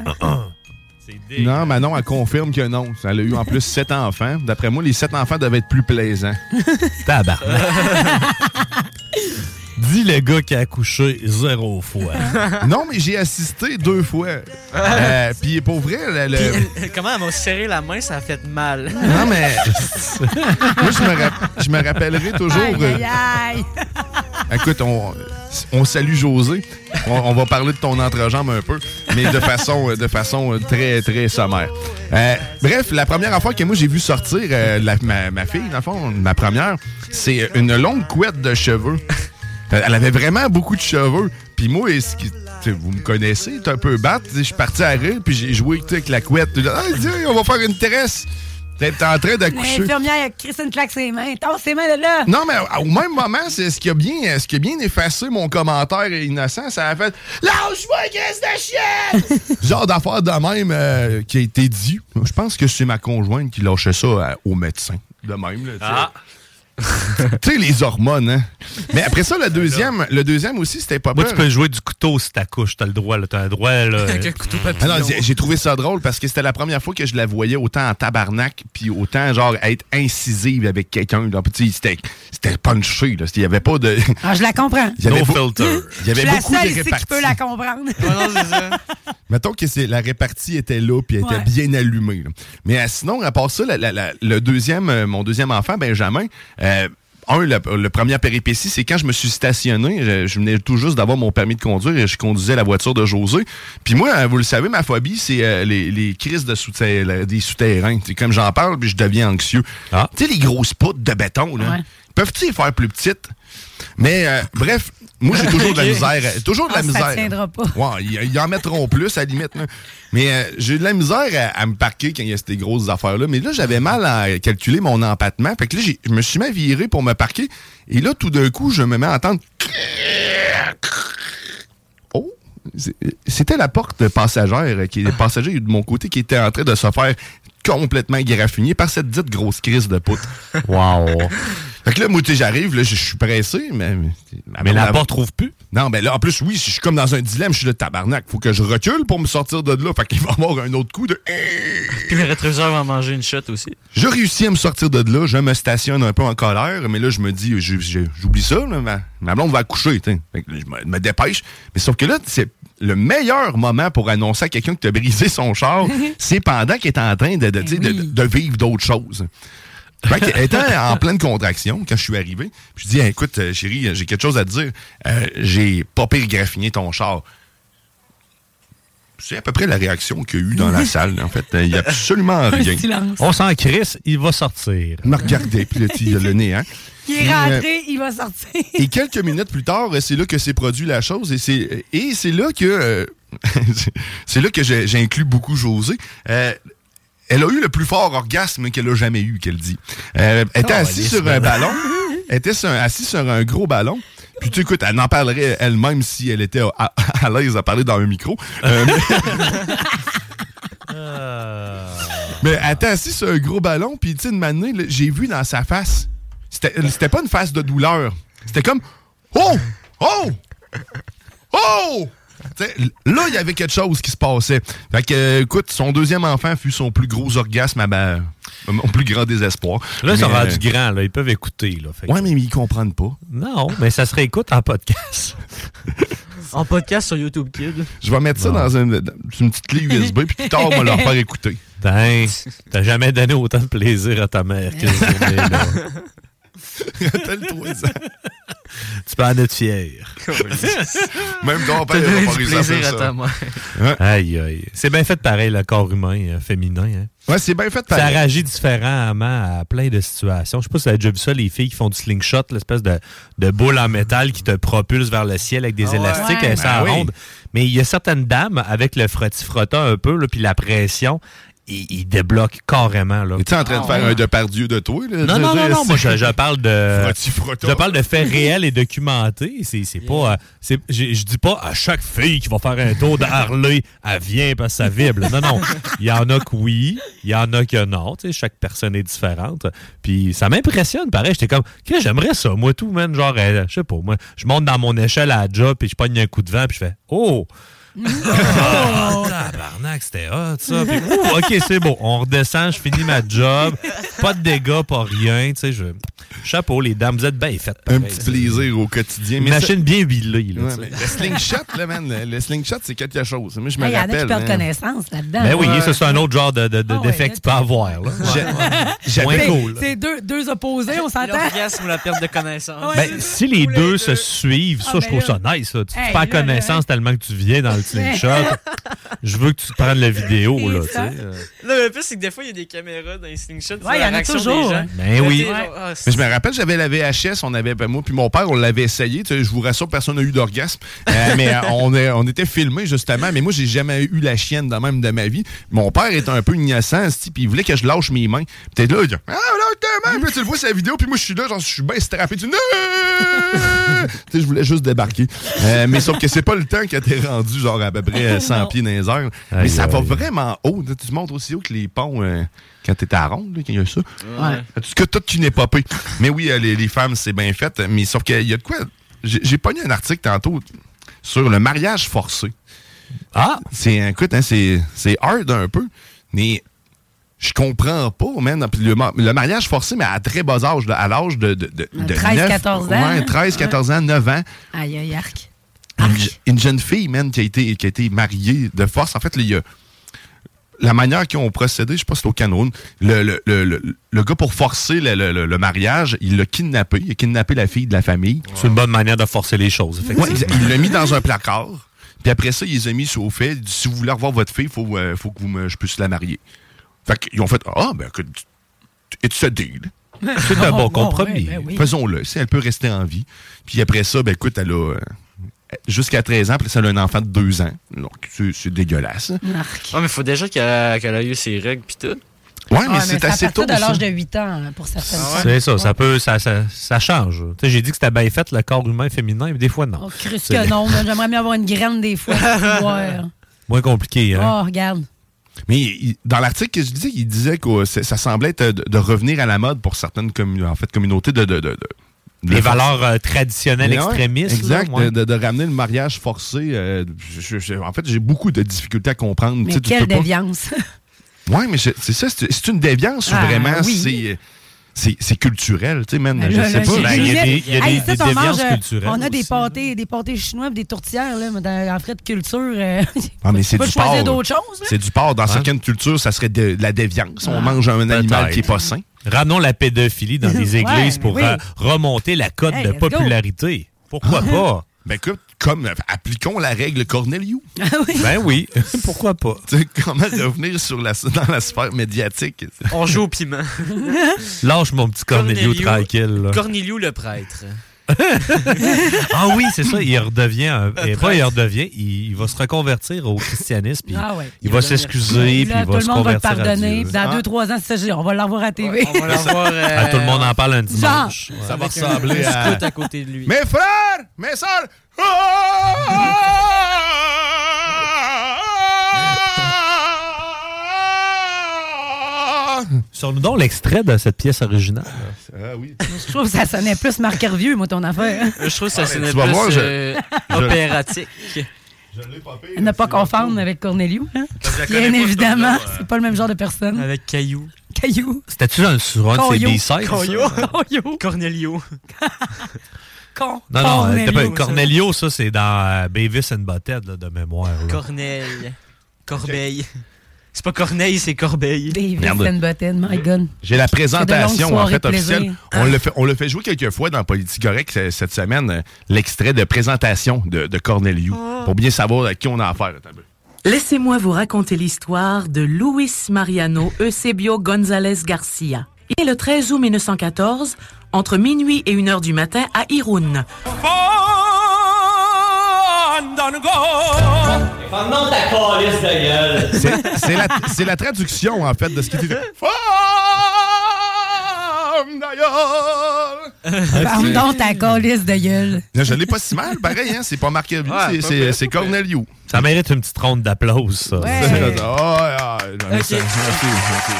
Non, Manon, elle confirme que non. Elle a eu en plus sept enfants. D'après moi, les sept enfants devaient être plus plaisants. Tabarnak. Dis le gars qui a accouché zéro fois. Non, mais j'ai assisté deux fois. Euh, Puis pour vrai, le... le- Puis, comment elle m'a serré la main, ça a fait mal. Non, mais... Moi, je me, rap- je me rappellerai toujours... Aïe, aïe, aïe. euh, Écoute, on, on salue José. On, on va parler de ton entrejambe un peu, mais de façon, de façon très, très sommaire. Euh, bref, la première fois que moi j'ai vu sortir euh, la- ma, ma fille, dans le fond, ma première, c'est une longue couette de cheveux. Elle avait vraiment beaucoup de cheveux. Puis moi, est-ce que, t'sais, vous me connaissez, t'es un peu batte. Je suis parti à rire, puis j'ai joué t'sais, avec la couette. Ah, tiens, on va faire une Thérèse. T'es en train d'accoucher. L'infirmière, Christine claque ses mains. Tends ses mains de là. Non, mais au même moment, c'est ce qui a bien, ce qui a bien effacé mon commentaire innocent. Ça a fait « Lâche-moi, Christ de chienne! » Genre d'affaire de même euh, qui a été dit. Je pense que c'est ma conjointe qui lâchait ça euh, au médecin. De même, là, tu sais. Ah. Tu sais, les hormones, hein. Mais après ça, le deuxième, le deuxième aussi, c'était pas Moi, peur. tu peux jouer du couteau si t'accouches. T'as le droit, là. T'as le droit, là. Avec un couteau Ah papillon. non, j'ai- j'ai trouvé ça drôle parce que c'était la première fois que je la voyais autant en tabarnak puis autant, genre, être incisive avec quelqu'un. là. Tu sais, C'était c'était punché, là. Il y avait pas de... Ah, je la comprends. Il y avait No beau- filter. Il y avait Je suis la beaucoup de seule ici qui réparties. peut la comprendre. Ah non, c'est ça. Mettons que c'est, la répartie était là puis elle était Ouais. bien allumée. là. Mais euh, sinon, à part ça, la- la- la- le deuxième, euh, mon deuxième enfant, Benjamin, euh, un, le, le première péripétie, c'est quand je me suis stationné. Je, je venais tout juste d'avoir mon permis de conduire et je conduisais la voiture de José. Puis moi, euh, vous le savez, ma phobie, c'est euh, les, les crises de souterrain, là, des souterrains. C'est comme j'en parle, puis je deviens anxieux. Ah. Tu sais, les grosses poutres de béton, là, Ouais. peuvent-ils les faire plus petites? Mais euh, bref, moi, j'ai toujours de la Ok. misère. euh, Toujours de la Ah, ça misère. tiendra pas. Ouais, ils, ils en mettront plus, à la limite. là. Mais euh, j'ai eu de la misère à, à me parquer quand il y a ces grosses affaires-là. Mais là, j'avais mal à calculer mon empattement. Fait que là, j'ai- je me suis mis à virer pour me parquer. Et là, tout d'un coup, je me mets à entendre... Oh! C'est- C'était la porte passagère, qui est passager de mon côté, qui était en train de se faire complètement graffiner par cette dite grosse crise de poutre. Wow. Fait que là, moi, tu sais, j'arrive, là, je je suis pressé, mais... Mais la porte trouve plus. Non, ben là, en plus, oui, je suis comme dans un dilemme, je suis là, tabarnak. Faut que je recule pour me sortir de là. Fait qu'il va y avoir un autre coup de... Puis le rétroviseur va manger une shot aussi. Je réussis à me sortir de là, je me stationne un peu en colère, mais là, je me dis, je- je- j'oublie ça, là, ma, ma blonde va accoucher, t'sais. Fait que je me, me dépêche. Mais sauf que là, c'est le meilleur moment pour annoncer à quelqu'un que tu as brisé son char, c'est pendant qu'il est en train de, de, tu sais, de, de vivre d'autres choses. Fait qu'elle était en pleine contraction quand je suis arrivé. Puis je dis, écoute, euh, chérie, j'ai quelque chose à te dire. Euh, j'ai pas pire graffiné ton char. C'est à peu près la réaction qu'il y a eu dans la salle. En fait, il n'y a absolument rien. Silence. On s'en crisse, il va sortir. Il m'a regardé, puis là, il a le nez, hein. Il est Puis, euh, rentré, il va sortir. Et quelques minutes plus tard, c'est là que s'est produit la chose. Et c'est, et c'est là que euh, c'est là que j'ai, j'inclus beaucoup José. Euh, elle a eu le plus fort orgasme qu'elle a jamais eu, qu'elle dit. Euh, elle était Oh, assise elle est sur un semaine. ballon. Elle était sur un- assise sur un gros ballon. Puis tu écoutes, elle en parlerait elle-même si elle était à, à l'aise à parler dans un micro. Euh, mais... mais elle était assise sur un gros ballon. Puis tu sais, de manière, là, j'ai vu dans sa face. C'était, c'était pas une face de douleur. C'était comme Oh! Oh! Oh! T'sais, là, il y avait quelque chose qui se passait. Fait que, euh, écoute, son deuxième enfant fut son plus gros orgasme à ma- mon plus grand désespoir. Là, ils sont Mais, rendus euh, grands, là. Ils peuvent écouter, là. Fait que- Ouais, mais ils comprennent pas. Non, mais ça se réécoute en podcast. En podcast sur YouTube Kid. Je vais mettre ça dans une, dans une petite clé U S B, puis plus tard, on va leur faire écouter. Ben, t'as jamais donné autant de plaisir à ta mère que cette journée-là. Rappelle-toi ça. Tu peux en être fier. Même ton père T'as n'a donné pas du réussi à plaisir faire à ça. ta mère. Ouais. Aïe, aïe. C'est bien fait pareil, le corps humain euh, féminin. Hein. Ouais, c'est bien fait Ça pareil. réagit différemment à plein de situations. Je sais pas si tu as déjà vu ça, les filles qui font du slingshot, l'espèce de, de boule en métal qui te propulse vers le ciel avec des Ah ouais. élastiques, Ouais. et ça Ben oui. ronde. Mais il y a certaines dames, avec le frotti-frotta un peu, là, puis la pression, ils, ils débloquent carrément. Là. Es-tu en train de faire un Depardieu de toi? Là, Non, non, non, non, moi je, je parle de. Frotti-frotta. Je parle de faits réels et documentés. C'est, c'est pas. euh, c'est, je, je dis pas à chaque fille qui va faire un tour de Harley, elle vient parce que ça vibre. Non, non. Il y en a que oui, il y en a que non. Tu sais, chaque personne est différente. Puis ça m'impressionne, pareil. J'étais comme, que j'aimerais ça, moi tout, man. Genre, euh, je sais pas, moi, je monte dans mon échelle à la job, puis je pogne un coup de vent, puis je fais, oh! Oh, tabarnak, c'était hot, ça. Puis, ouh, OK, c'est bon. On redescend, je finis ma job. Pas de dégâts, pas rien. Tu sais, je... Chapeau, les dames, vous êtes bien faites. Un pareil. petit plaisir au quotidien. Une Mais machine ça- bien huilée. Là, Ouais, tu sais. mais le slingshot, là, man, le, le slingshot, c'est quelque chose. Moi, je me Il y en a rappelle. qui perdent hein. connaissance là-dedans. Ben oui, Ouais. ça, c'est un autre genre de, de, de- Ah ouais, d'effet là, que tu peux avoir. Là. J'ai- Moins C'est- cool. C'est deux, deux opposés, on s'entend? L'orgasme ou la perte de connaissance. Ben, si les deux se suivent, ça, Ah, je trouve ben ça nice. Ça. Tu Hey, perds là, connaissance là, tellement que tu viens dans le slingshot. Je veux que tu prennes la vidéo. Là, tu sais. Euh, Non, mais le plus, c'est que des fois, il y a des caméras dans les slingshots. Ouais, il y en a toujours, hein. Ben oui. Ouais. Mais je me rappelle, j'avais la V H S, on avait, ben, moi puis mon père, on l'avait essayé. Tu sais, je vous rassure, personne n'a eu d'orgasme. Euh, mais euh, on, est- on était filmés, justement. Mais moi, j'ai jamais eu la chienne de même de ma vie. Mon père est un peu innocent, c'ti, puis il voulait que je lâche mes mains. Puis t'es là, il dit, ah, lâche tes mains. Puis là, tu le vois sur la vidéo, puis moi, je suis là, genre, je suis bien strappé. Tu dis, non! Tu sais, je voulais juste débarquer. Euh, mais sauf que c'est pas le temps que t'es rendu, genre, à peu près cent pieds dans les airs. Mais Aïe, ça va aïe. vraiment haut. Tu montes aussi haut que les ponts euh, quand t'étais à Ronde, là, qu'il y a ça. Ouais. En tout cas, toute une épopée. Mais oui, euh, les, les femmes, c'est bien fait. Mais sauf qu'il y a de quoi. J'ai j'ai pogné un article tantôt sur le mariage forcé. Ah! C'est, écoute, hein, c'est, c'est hard un peu. Mais je comprends pas, man. Puis Le, ma- le mariage forcé, mais à très bas âge, là, à l'âge de, de, de, de treize, neuf, quatorze ans, Ouais, hein? treize, quatorze ans, neuf ans. Aïe, aïe, arc. Une, je- une jeune fille, man, qui a été, qui a été mariée de force. En fait, là, il y a la manière qu'ils ont procédé, je sais pas si c'est au Cameroun, le, le, le, le, le gars, pour forcer le, le, le- le mariage, il l'a kidnappé. Il a kidnappé la fille de la famille. C'est une bonne manière de forcer les choses, effectivement. Ouais, il il l'a mis dans un placard. Puis après ça, il les a mis sur le fait. Il dit, si vous voulez revoir votre fille, il faut, euh, faut que vous me, je puisse la marier. Fait qu'ils ont fait, ah, ben, écoute, it's a deal. C'est un bon Oh, compromis. ouais, ben oui. Faisons-le, si elle peut rester en vie. Puis après ça, ben écoute, elle a euh, jusqu'à treize ans, puis ça, elle a un enfant de deux ans. Donc, c'est c'est dégueulasse. Arc. Ouais, mais faut déjà qu'elle a, qu'elle a eu ses règles pis tout. Ouais, Ouais, mais c'est c'est à assez tôt. partir de l'âge ça. de huit ans hein, pour certaines Ah ouais? femmes. C'est ça, ça peut, ça, ça, ça change. Tu sais, j'ai dit que c'était bien fait, le corps humain féminin, mais des fois, non. Oh, Christ C'est que non, mais j'aimerais mieux avoir une graine des fois. pour voir. moins compliqué, hein? Oh, regarde. Mais il- dans l'article que je disais, il disait que euh, c'est- ça semblait être de, de revenir à la mode pour certaines commun- en fait, communautés de... de, de, de Les de- valeurs euh, traditionnelles Mais ouais, extrémistes. Exact, là, ouais. de, de- de ramener le mariage forcé. euh, je- je- en fait, j'ai beaucoup de difficultés à comprendre. Tu Mais sais, tu quelle peux pas- déviance. Oui, mais c'est c'est ça, c'est c'est une déviance ou Ah, vraiment oui. c'est c'est c'est culturel, tu sais, man, Ben je là, sais là, pas. j'ai- Ben, il y a j'ai- des- il y a Hey, des- ça, des on mange, déviances euh, culturelles On a des aussi, pâtés, des pâtés chinois, pis des tourtières, là, mais dans- en frais de culture. Euh, Ah, mais tu c'est peux du choisir porc. d'autres choses. là. C'est du porc. Dans Hein? certaines cultures, ça serait de, de la déviance. On Ah, mange un animal peut-être. qui est pas sain. Ramenons la pédophilie dans les églises Ouais, pour oui. euh, remonter la cote Hey, de let's go. popularité. Pourquoi pas? Ben écoute, comme euh, appliquons la règle Corneliu. Ah oui. Ben oui, pourquoi pas? Tu sais, comment revenir sur la, dans la sphère médiatique. On joue au piment. Lâche mon petit Cornelio Corneliu. tranquille. là. Corneliu le prêtre. Ah oui, c'est ça, il redevient, un, et pas prêtre. il redevient, il, il va se reconvertir au christianisme, puis Ah ouais. il va s'excuser, puis Là, il tout va le se monde va le convertir à pardonner. Dieu. Puis dans Ah. deux trois ans, c'est ça, on va l'avoir à T V. On va l'avoir. euh, Ah, tout le monde en parle un dimanche. Genre. Ouais. Ça va avec un- ressembler un à... scout à côté de lui. Mes frères, mes sœurs. Sors-nous donc l'extrait de cette pièce originale. Ah oui. Je trouve que ça sonnait plus Marc Hervieux, moi, ton affaire. Je trouve que ça sonnait tu vas plus voir, je- euh, je- opératique. Ne pas confondre avec Corneliu. Hein? je la connais Bien pas, évidemment, cette c'est pas le même genre de personne. Avec Caillou. Caillou. C'était-tu un sur un de ses Coyo. B-sides? Coyo. Coyo. Cornelio. Con. Non, non, Cornelio, c'était pas- ça. Cornelio, ça, c'est dans euh, Beavis and Butthead, là, de mémoire. là. Corneille. Corbeille. C'est pas Corneille, c'est Corbeil. David Merde. Senbutton, my God. J'ai la présentation, en fait, plaisir. officielle. On le fait, on le fait jouer quelques fois dans Politique Correct euh, cette semaine, euh, l'extrait de présentation de, de Corneliu, Oh. pour bien savoir à qui on a affaire. Attends un peu. Laissez-moi vous raconter l'histoire de Luis Mariano Eusebio González Garcia. Il est le treize août mille neuf cent quatorze, entre minuit et une heure du matin à Irún. Pendant ta calice de gueule. C'est, c'est, la, c'est la traduction, en fait, de ce qui était. Ferme donc ta calisse de gueule. Je l'ai pas si mal, pareil, hein? C'est pas marqué. Ouais, c'est, pas c'est, pire, c'est pas pire. Corneliu. Ça mérite une petite ronde d'applause, ça. Ouais. C'est ça. Oh, ah, non, mais Ok. ça- merci, merci.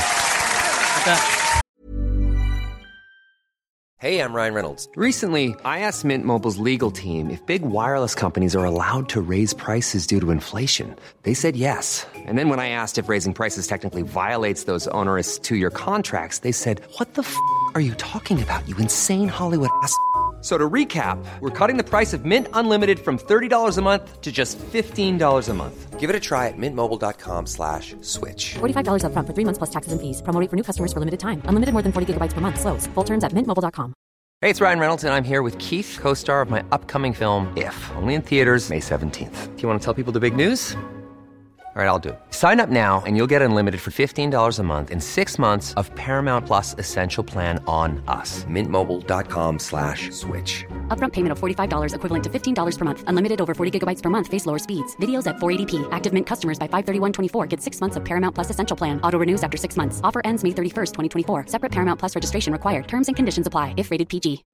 Hey, I'm Ryan Reynolds. Recently, I asked Mint Mobile's legal team if big wireless companies are allowed to raise prices due to inflation. They said yes. And then when I asked if raising prices technically violates those onerous two-year contracts, they said, "What the f*** are you talking about, you insane Hollywood ass?" So to recap, we're cutting the price of Mint Unlimited from thirty dollars a month to just fifteen dollars a month. Give it a try at mintmobile.com slash switch. forty-five dollars up front for three months plus taxes and fees. Promo rate for new customers for limited time. Unlimited more than forty gigabytes per month. Slows full terms at mint mobile dot com. Hey, it's Ryan Reynolds, and I'm here with Keith, co-star of my upcoming film, If, only in theaters May seventeenth. Do you want to tell people the big news? All right, I'll do it. Sign up now and you'll get unlimited for fifteen dollars a month and six months of Paramount Plus Essential Plan on us. Mintmobile.com slash switch. Upfront payment of forty-five dollars equivalent to fifteen dollars per month. Unlimited over forty gigabytes per month. Face lower speeds. Videos at four eighty p. Active Mint customers by five thirty-one twenty-four get six months of Paramount Plus Essential Plan. Auto renews after six months. Offer ends May thirty-first, twenty twenty-four. Separate Paramount Plus registration required. Terms and conditions apply if rated P G.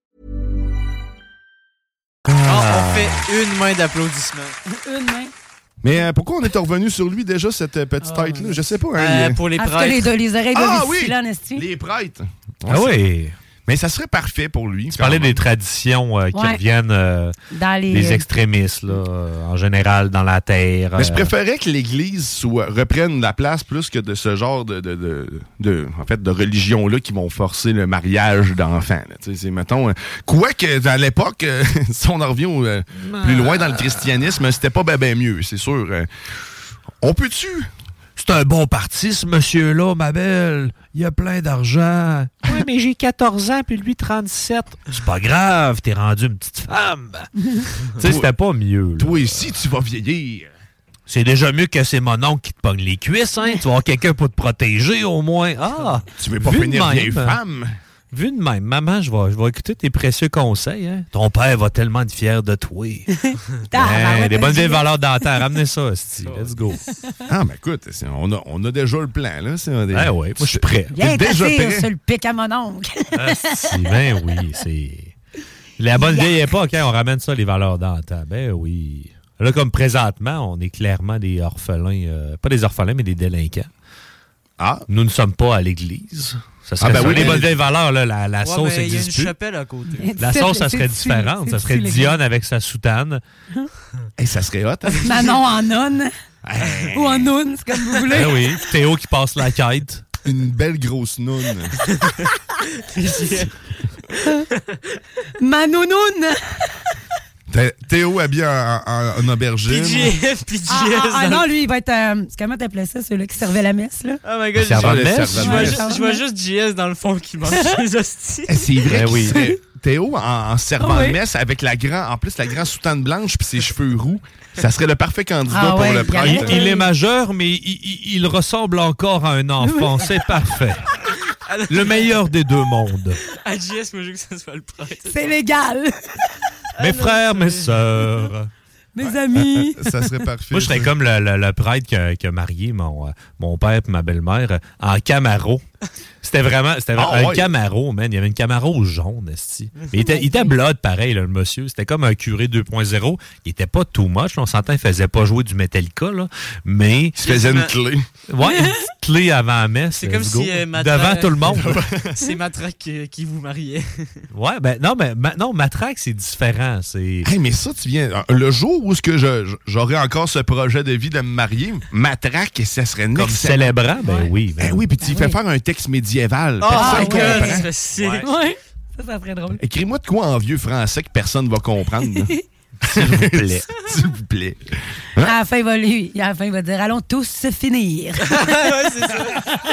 Oh, on fait une main d'applaudissement. Une main. Mais euh, pourquoi on est revenu sur lui déjà, cette euh, petite Oh, tête-là? Je sais pas. Hein, Euh, il- pour les Parce que prêtres. les, les oreilles de Ah Lucie, oui! là, n'est-ce Les prêtres. Ah oui. Mais ça serait parfait pour lui. Tu parlais des traditions euh, qui Ouais. reviennent euh, Dans les- des extrémistes, là, euh, en général, dans la terre. Mais je euh, préférais que l'Église soit, reprenne la place plus que de ce genre de, de, de, de- en fait, de religion-là qui vont forcer le mariage d'enfants. là. Tu sais, c'est, mettons, euh, quoique, à l'époque, euh, si on en revient au, euh, plus loin dans le christianisme, c'était pas bien ben mieux, c'est sûr. Euh, on peut-tu... C'est un bon parti, ce monsieur-là, ma belle. Il a plein d'argent. Oui, mais j'ai quatorze ans, puis lui, trente-sept. C'est pas grave, t'es rendu une petite femme. Tu sais, c'était pas mieux. Là. Toi ici, tu vas vieillir. C'est déjà mieux que c'est mon oncle qui te pogne les cuisses, hein? Tu vas avoir quelqu'un pour te protéger, au moins. Ah! Tu veux pas vu de finir même, vieille femme? Vu de même, maman, je vais, je vais écouter tes précieux conseils. Hein? Ton père va tellement être fier de toi. Hein, des bonnes vieilles valeurs dentaires. Ramenez ça, esti. Let's go. Ah, mais écoute, c'est- on a, on a déjà le plan, là. C'est, on est- Ah ouais, moi, je suis prêt. Viens T'es déjà t'asseoir prêt? sur le pic à mon oncle. Esti, ben oui, c'est... La bonne vieille époque, hein, on ramène ça, les valeurs dentaires. Ben oui. Là, comme présentement, on est clairement des orphelins. euh, pas des orphelins, mais des délinquants. Ah. Nous ne sommes pas à l'église. Ça serait Ah, ben ça. oui, les mais- bonnes vieilles valeurs, là, la, la Ouais, sauce mais il y a une existe plus. chapelle à côté. La C'est- sauce, ça c'est serait dessus, différente. c'est Ça serait dessus, les Dionne avec sa soutane. Hey, ça serait hot. hein? Manon en nonne. Ou en noun, c'est comme vous voulez. Ben oui. Théo qui passe la quête. Une belle grosse noune. Manounoun. Thé- Théo habillé en, en, en aubergine. P G F, P G S. Ah, ah, ah, dans non, le- lui, il va être... Euh, c'est comment t'appelais ça, celui-là qui servait la messe, là? Oh my god, je Servant de je- messe? je vois Ouais, ju- servant je vois de juste J S dans le fond qui mange les hosties. Eh, c'est vrai Ben qu'il oui. serait Théo en, en servant Ah oui. de messe avec la grand, en plus la grande soutane blanche puis ses cheveux roux. Ça serait le parfait candidat Ah pour ouais, le il y prêtre. aurait- Il est majeur, mais il, il- il ressemble encore à un enfant. C'est parfait. Le meilleur des deux mondes. À J S, moi je veux que ça soit le prêtre. C'est légal. Mes frères, mes sœurs. Mes amis. Ça serait parfait. Moi, je serais ça. comme le, le- le prêtre qui a, qui a marié mon, euh, mon père et ma belle-mère euh, en Camaro. C'était vraiment, c'était Ah, un ouais. Camaro, man. Il y avait une Camaro jaune, esti. Mais il était, il était blood, pareil, là, le monsieur. C'était comme un curé deux point zéro. Il était pas too much. là. On s'entend, il faisait pas jouer du Metallica, là. Mais... Il se faisait une clé. Ouais, une petite clé avant la messe. C'est comme let's go. si euh, Matra- Devant tout le monde. C'est Matraque qui, qui vous mariait. Ouais, ben non, mais ma- non, Matraque, c'est différent. C'est... Hey, mais ça, tu viens. Le jour où est-ce que je, je- j'aurais encore ce projet de vie de me marier, matraque, ça serait Comme excellent. célébrant, ben Ouais. oui. ben Eh oui, puis tu Ben fais oui. faire un texte médiéval. Ah, Personne my god, comprend. ça serait sick. Ouais. Ouais. Ça, ça serait drôle. Écris-moi de quoi en vieux français que personne va comprendre. là. S'il vous plaît. S'il vous plaît. Hein? À la fin, il va, lui, à la fin, il va dire, allons tous se finir. Ouais, c'est ça.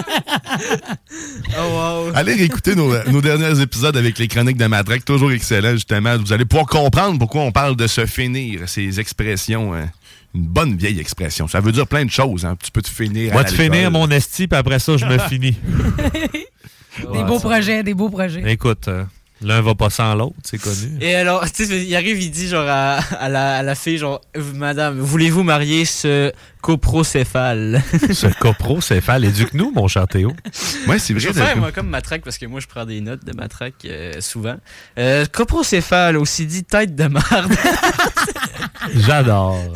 Oh, wow. Allez réécouter nos, nos derniers épisodes avec les chroniques de Matraque, toujours excellent, justement. Vous allez pouvoir comprendre pourquoi on parle de se finir, ces expressions. Hein. Une bonne vieille expression. Ça veut dire plein de choses. Hein. Tu peux te finir Moi, à te l'alcool. finir mon esti, puis après ça, je me finis. Des Ouais, beaux ça. projets, des beaux projets. Écoute, euh, l'un va pas sans l'autre, c'est connu. Et alors, tu sais, il arrive, il dit genre à, à, la, à la fille, genre, Madame, voulez-vous marier ce coprocéphale? Ce coprocéphale, éduque-nous, mon cher Théo. Ouais, c'est vrai. Je vais faire, moi, comme Matraque, parce que moi, je prends des notes de Matraque euh, souvent. Euh, coprocéphale, aussi dit tête de marde. J'adore.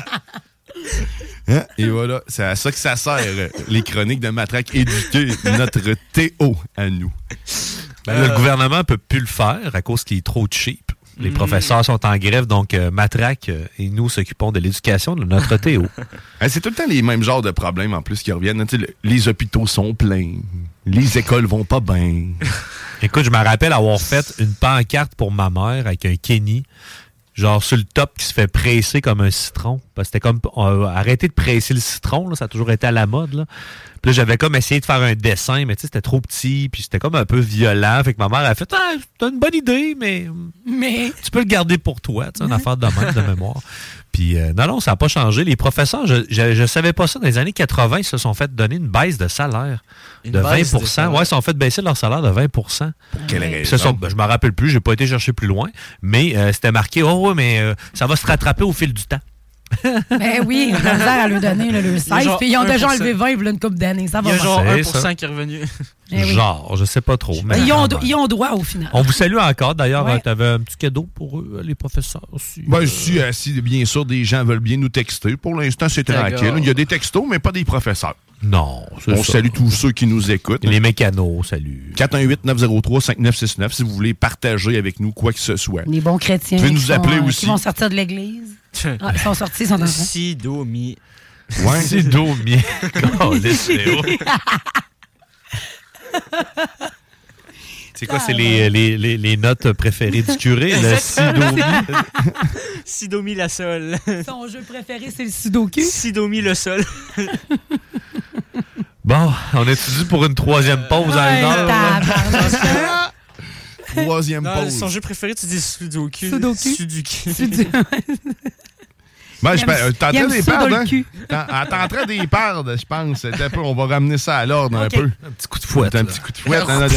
Hein? Et voilà, c'est à ça que ça sert, euh, les chroniques de Matraque, éduquer notre Théo à nous. Ben là, le gouvernement ne peut plus le faire à cause qu'il est trop cheap. Les Mm. professeurs sont en grève, donc euh, Matraque euh, et nous s'occupons de l'éducation de notre Théo. Hein, c'est tout le temps les mêmes genres de problèmes en plus qui reviennent. Tu sais, le- les hôpitaux sont pleins, les écoles vont pas bien. Écoute, je me rappelle avoir fait une pancarte pour ma mère avec un Kenny, genre sur le top qui se fait presser comme un citron. Parce que c'était comme euh, arrêter de presser le citron, là, ça a toujours été à la mode. Là. Puis là, j'avais comme essayé de faire un dessin, mais tu sais, c'était trop petit, puis c'était comme un peu violent. Fait que ma mère a fait ah, t'as une bonne idée, mais, mais tu peux le garder pour toi, tu sais, une affaire de même de mémoire. Puis euh, non, non, ça n'a pas changé. Les professeurs, je, je, je savais pas ça. Dans les années quatre-vingt, ils se sont fait donner une baisse de salaire Une de baisse vingt de salaire. Ouais, ils se sont fait baisser leur salaire de vingt pour cent. Pour quelle Puis raison? ce sont, ben, je me rappelle plus, j'ai pas été chercher plus loin, mais euh, c'était marqué, oh ouais, mais euh, ça va se rattraper au fil du temps. Ben oui, on a misère à lui donner là, le Il y a seize, genre puis ils ont un déjà pour cent. enlevé vingt il y a une couple d'années. Ça Il va y a genre C'est un pour cent ça. qui est revenu. Eh oui. Genre, je sais pas trop. Mais ils, ont, quand même. ils ont droit au final. On vous salue encore. D'ailleurs, Ouais. tu avais un petit cadeau pour eux, les professeurs aussi. Ben, si, euh, si, bien sûr, des gens veulent bien nous texter, pour l'instant, c'est D'accord. tranquille. Il y a des textos, mais pas des professeurs. Non, c'est On ça. salue tous ceux qui nous écoutent. Les mécanos, salut. quatre un huit neuf zéro trois cinq neuf six neuf si vous voulez partager avec nous quoi que ce soit. Les bons chrétiens Vous pouvez qui, nous sont, appeler euh, aussi. qui vont sortir de l'église. Ah, ils sont sortis, ils sont en train. Sidomi. Ouais. Sidomi. Oh, laissez-le. C'est quoi, c'est les, les, les, les notes préférées du curé, le Sidomi? Sidomi la sol. Son jeu préféré, c'est le sudoku. Sidomi le sol. Bon, on est dû pour une troisième pause à une heure. là? Troisième Non, pause. son jeu préféré, tu dis Sudoku. Sudoku. Sudoku. Ben, je Il pense, aime- t'es en il train aime des ça dans perdre, le hein? cul. T'es en t'es en train des perdre, je pense. C'est un peu, on va ramener ça à l'ordre un Ok. peu. Un petit coup de fouette. Un là. petit coup de fouette. hein,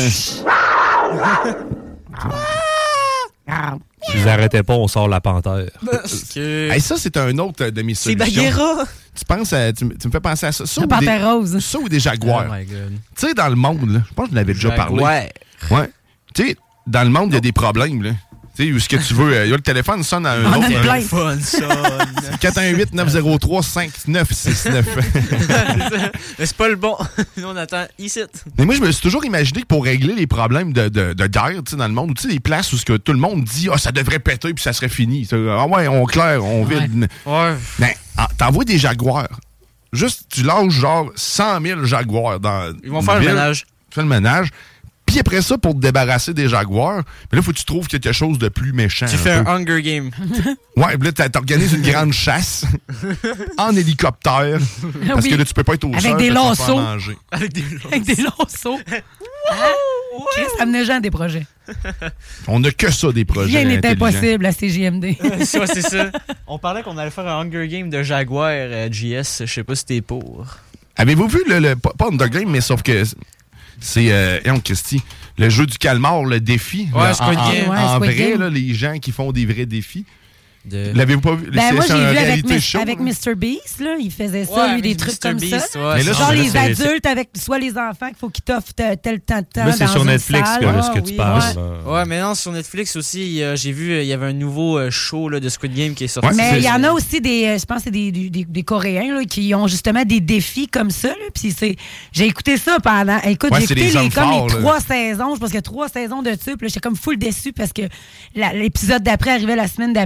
là, Si vous arrêtez pas, on sort la panthère. Parce que... Hey, ça, c'est un autre de mes C'est solutions. Bagheera. Tu penses à, tu, me- tu me fais penser à ça. Ça La ou des- panthère rose. Ça ou des jaguars. Oh my God. Tu sais, dans le monde, là, je pense que je l'avais déjà parlé. Ouais. Ouais. Tu sais, dans le monde, il y a des problèmes, là. Tu sais, où ce que tu veux. euh, y a le téléphone sonne à un On en autre. a un- plein. Fun, son. quatre un huit neuf zéro trois cinq neuf six neuf. Mais c'est pas le bon. Nous, on attend ici. Mais moi, je me suis toujours imaginé que pour régler les problèmes de, de, de guerre tu sais, dans le monde, tu sais, des places où ce que tout le monde dit « Ah, ça devrait péter puis ça serait fini. » Ah ouais, on claire, on vide. Ouais. Ben, ah, t'envoies des jaguars. Juste, tu lâches genre cent mille jaguars dans Ils vont une faire le ville. ménage. Tu fais le ménage. Puis après ça, pour te débarrasser des jaguars, mais là, faut que tu trouves quelque chose de plus méchant. Tu fais peu. un Hunger Game. Ouais, puis là, t'a- t'organises une grande chasse en hélicoptère. Parce Oui. que là, tu peux pas être au Avec sol. des fait que tu vas lasso. faire manger. Avec des lots. Avec des lasso. Chris, amenez Jean des projets. On n'a que ça, des projets Rien n'est intelligents. impossible à C J M D. Ça, c'est ça. On parlait qu'on allait faire un Hunger Game de Jaguar euh, J S. Je sais pas si t'es pour. Avez-vous vu, le, le- pas, pas Hunger Game, mais sauf que c'est, euh, Léon Christy, le jeu du calmar, le défi. Ouais, là, Squid en, Game. en- Ouais, en Squid vrai, Game. là, les gens qui font des vrais défis. De... L'avez-vous pas vu? Ben C'est- moi, c'est j'ai un vu avec, réalité Mis- show, avec là. mister Beast, là, il faisait ça, Ouais, lui, des mais trucs mister comme Beast, ça. ouais, Mais là, ça, Genre c'est- les c'est- adultes avec soit les enfants qu'il faut qu'ils t'offrent tel, tel temps de temps Là, c'est dans sur une Netflix salle. que, Ah, ce que oui. tu parles. Ouais. là. Ouais, mais non, sur Netflix aussi, euh, j'ai vu, il y avait un nouveau euh, show là, de Squid Game qui est sorti. Ouais, Mais c'est- il y en a aussi des, euh, je pense que c'est des, des, des- des Coréens là, qui ont justement des défis comme ça. Là, puis c'est, j'ai écouté ça pendant. Écoute, Ouais, j'ai c'est écouté les les, hommes comme forts, les là. trois saisons. Je pense qu'il y a trois saisons de ça. Puis là, j'étais comme full déçu parce que la- l'épisode d'après arrivait la semaine d'après, mais j'ai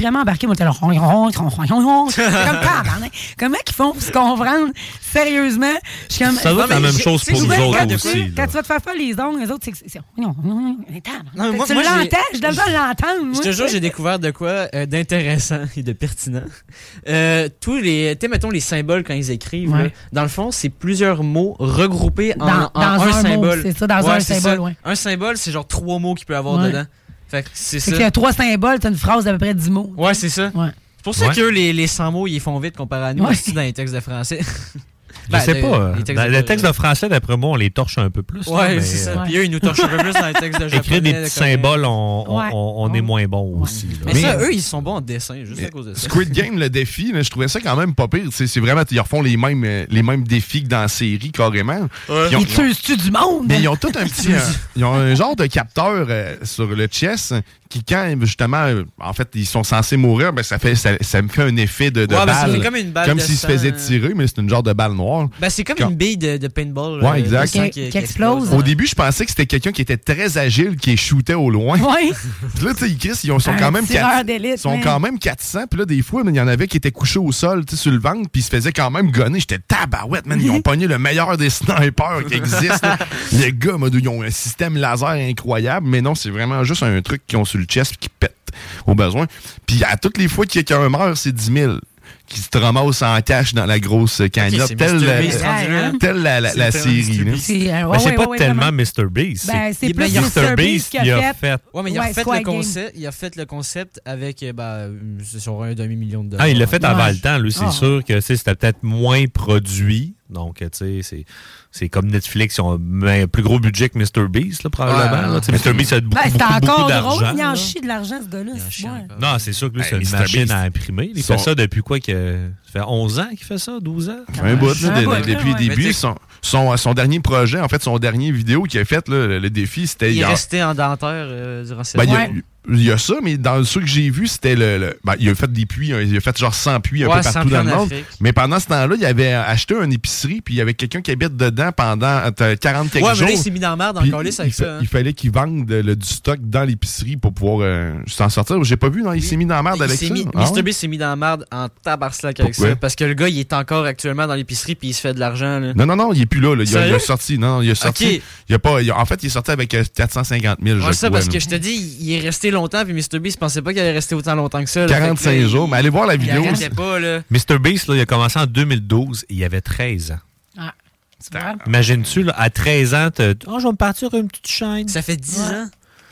vraiment embarqué. Moi, j'étais là, c'est comme tabarnak. Comment qu'ils font pour se comprendre? Sérieusement, je suis comme. Ça doit être la même chose pour nous autres aussi. Quand tu vas te faire faire les ongles, les autres, c'est. c'est non, non, non, Non, moi, tu moi, l'entends, j'ai- je dois le l'entendre. Je te jure, j'ai découvert de quoi euh, d'intéressant et de pertinent. Euh, tous les, tu sais, mettons les symboles quand ils écrivent, Ouais. là, dans le fond, c'est plusieurs mots regroupés en, Dans- en dans un, un mot, symbole. c'est ça, dans un symbole, ouais. Un symbole, c'est genre trois mots qu'il peut avoir Ouais. dedans. Fait que c'est C'est ça. qu'il y a trois symboles, t'as une phrase d'à peu près dix mots. Ouais, c'est ça. Ouais. C'est pour ça Ouais. que les, les cent mots, ils font vite comparé à nous Ouais. aussi dans les textes de français. Je Ben, sais de- pas. les textes Dans de- les textes de français, d'après moi, on les torche un peu plus. là, Ouais, mais, c'est ça. euh, Puis eux, ils nous torchent un peu plus dans les textes de japonais. Écrire des de petits coréen. symboles, on, on- Ouais. on- on est moins bon aussi. là. Mais, ça, eux, ils sont bons en dessin, juste à cause de ça. Squid Game, le défi, là, je trouvais ça quand même pas pire. C'est c'est vraiment, ils refont les mêmes, euh, les mêmes défis que dans la série, carrément. Ouais. Ils ont- Ils tuent-tu du monde? Mais ils ont tout un petit. euh, ils ont un genre de capteur euh, sur le chest qui, quand justement, euh, en fait, ils sont censés mourir, ben, ça, fait, ça, ça me fait un effet de, de Ouais, ben, ça balle. fait comme une balle de s'ils se sang. faisaient tirer, mais c'est une genre de balle noire. Ben, c'est comme Quand- une bille de, de paintball. Ouais, euh, exact. de sang Qui- qui explose. Au début, je pensais que c'était quelqu'un qui était très agile, qui shootait au loin. Ouais. Puis là, tu sais, ils crissent, ils ont- sont Un quand même tireur quatre- d'élite, ils sont mais- quand même quatre cents. Puis là, des fois, il y en avait qui étaient couchés au sol, tu sais, sur le ventre, puis ils se faisaient quand même gonner. J'étais tabarouette, man. Ils ont pogné le meilleur des snipers qui existent. là. Les gars, moi, ils ont un système laser incroyable, mais non, c'est vraiment juste un truc qu'ils ont sur le chest qui pète au besoin. Puis à toutes les fois qu'il y a quelqu'un meurt, c'est dix mille qui se ramasse en cache dans la grosse cagnotte, c'est telle, mister la, Beast rendu là. telle la, la, C'est la tellement mister série. là. Beast. C'est, euh, ouais, Mais c'est ouais, pas ouais, tellement vraiment. mister Beast. Ben, c'est Il- plus il y a mister Beast qui a il a fait- fait. Ouais, mais il a Ouais, refait Squid le Game. concept, il a fait le concept avec euh, ben, euh, c'est sur un demi-million de dollars. Ah, il l'a fait avant Ouais. le temps, lui, c'est Ah. sûr que tu sais, c'était peut-être moins produit. Donc, tu sais, c'est, c'est comme Netflix, ils ont un plus gros budget que mister Beast, là, probablement. Ouais. là. Tu sais, mister Beast a beaucoup, Ben, c'est beaucoup, beaucoup encore d'argent. drôle. Il en là. chie de l'argent, ce gars-là. c'est bon. Non, c'est sûr que lui, Hey, c'est une mister machine Beast. à imprimer. Il Son- fait ça depuis quoi? Que... Ça fait onze ans qu'il fait ça? douze ans? Ça fait un bout, là, Un de- bout, depuis là, le ouais. début. Son, son, son dernier projet, en fait, son dernier vidéo qu'il a fait, là, le, le défi, c'était... Il est il a- resté en dentaire euh, durant cette Ben, il, y a, Ouais. il y a ça, mais dans ceux que j'ai vus, c'était le. le- ben, il a fait des puits, hein, il a fait genre cent puits un Ouais, peu cent partout puits dans le en monde. Afrique. Mais pendant ce temps-là, il avait acheté une épicerie, puis il y avait quelqu'un qui habite dedans pendant euh, quarante quelques Ouais, mais jours. là, il s'est mis dans la merde Puis encore lisse il, avec fa- ça. hein. il fallait qu'il vende euh, le, du stock dans l'épicerie pour pouvoir euh, s'en sortir. J'ai pas vu, non, il s'est mis dans la merde Il avec s'est ça. mis- Ah mister ouais? Beast s'est mis dans la merde en tabarslack avec Pourquoi? ça. Parce que le gars, il est encore actuellement dans l'épicerie puis il se fait de l'argent. là. Non, non, non, il est plus là. là. Il, a, il a Sérieux? sorti. Non, non, il a sorti. Ok. Il a pas, il a- en fait, il est sorti avec euh, quatre cent cinquante mille. Ouais, je ça, crois, parce là. que je te dis, il est resté longtemps puis mister Beast pensait pas qu'il allait rester autant longtemps que ça. là. Fait que quarante-cinq là, jours. Mais allez voir la il vidéo. arrêtait pas, là. mister Beast, là, il a commencé en deux mille douze et il avait treize ans. Ah, tu vois? Imagines-tu, là, à treize ans, t'as- oh, je vais me partir une petite chaîne. Ça fait dix ans.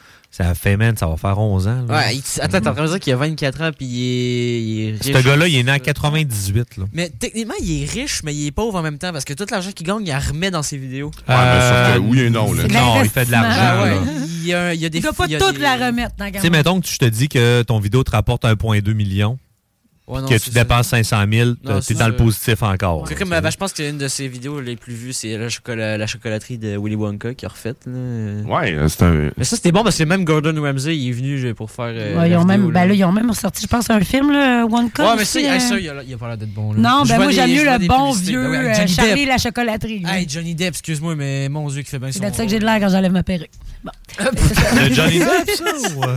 Ça fait, man, ça va faire onze ans. là. Ouais, il- attends, t'es en train de dire qu'il a vingt-quatre ans puis il est, il est riche. Ce gars-là, il est né en quatre-vingt-dix-huit. Là. Mais techniquement, il est riche, mais il est pauvre en même temps parce que tout l'argent qu'il gagne, il la remet dans ses vidéos. Ouais, mais sauf que oui et non. Là. C'est de Non, il fait de l'argent. Ah ouais, là. il y a, il y a des Il doit pas il y a toute des- la remettre dans la Tu sais, mettons que je te dis que ton vidéo te rapporte un virgule deux million, Ouais, non, que c'est tu ça. dépenses cinq cent mille, Non, t'es c'est dans ça. le positif encore. C'est là, comme, tu sais. ben, je pense qu'une de ses vidéos les plus vues, c'est la, chocolat, la chocolaterie de Willy Wonka qui a refait. Là. Ouais, euh, c'est un. Mais ça, c'était bon parce que même Gordon Ramsay, il est venu pour faire. euh, Ouais, ils, la ont vidéo, même, là. ben là, ils ont même ressorti, je pense, un film, là, One Cut. Ouais, mais aussi, ça, euh. hey, ça, il a, il a pas l'air d'être bon. Là. Non, Je ben vois moi, des- j'aime mieux je vois le des bon publicités. vieux Ben ouais, euh, Johnny Charlie Depp. la chocolaterie. là. Hey, Johnny Depp, excuse-moi, mais mon Dieu, qui fait bien son. C'est de ça que j'ai de l'air quand j'enlève ma perruque. Bon. Le Johnny Depp, ça? Ou... euh?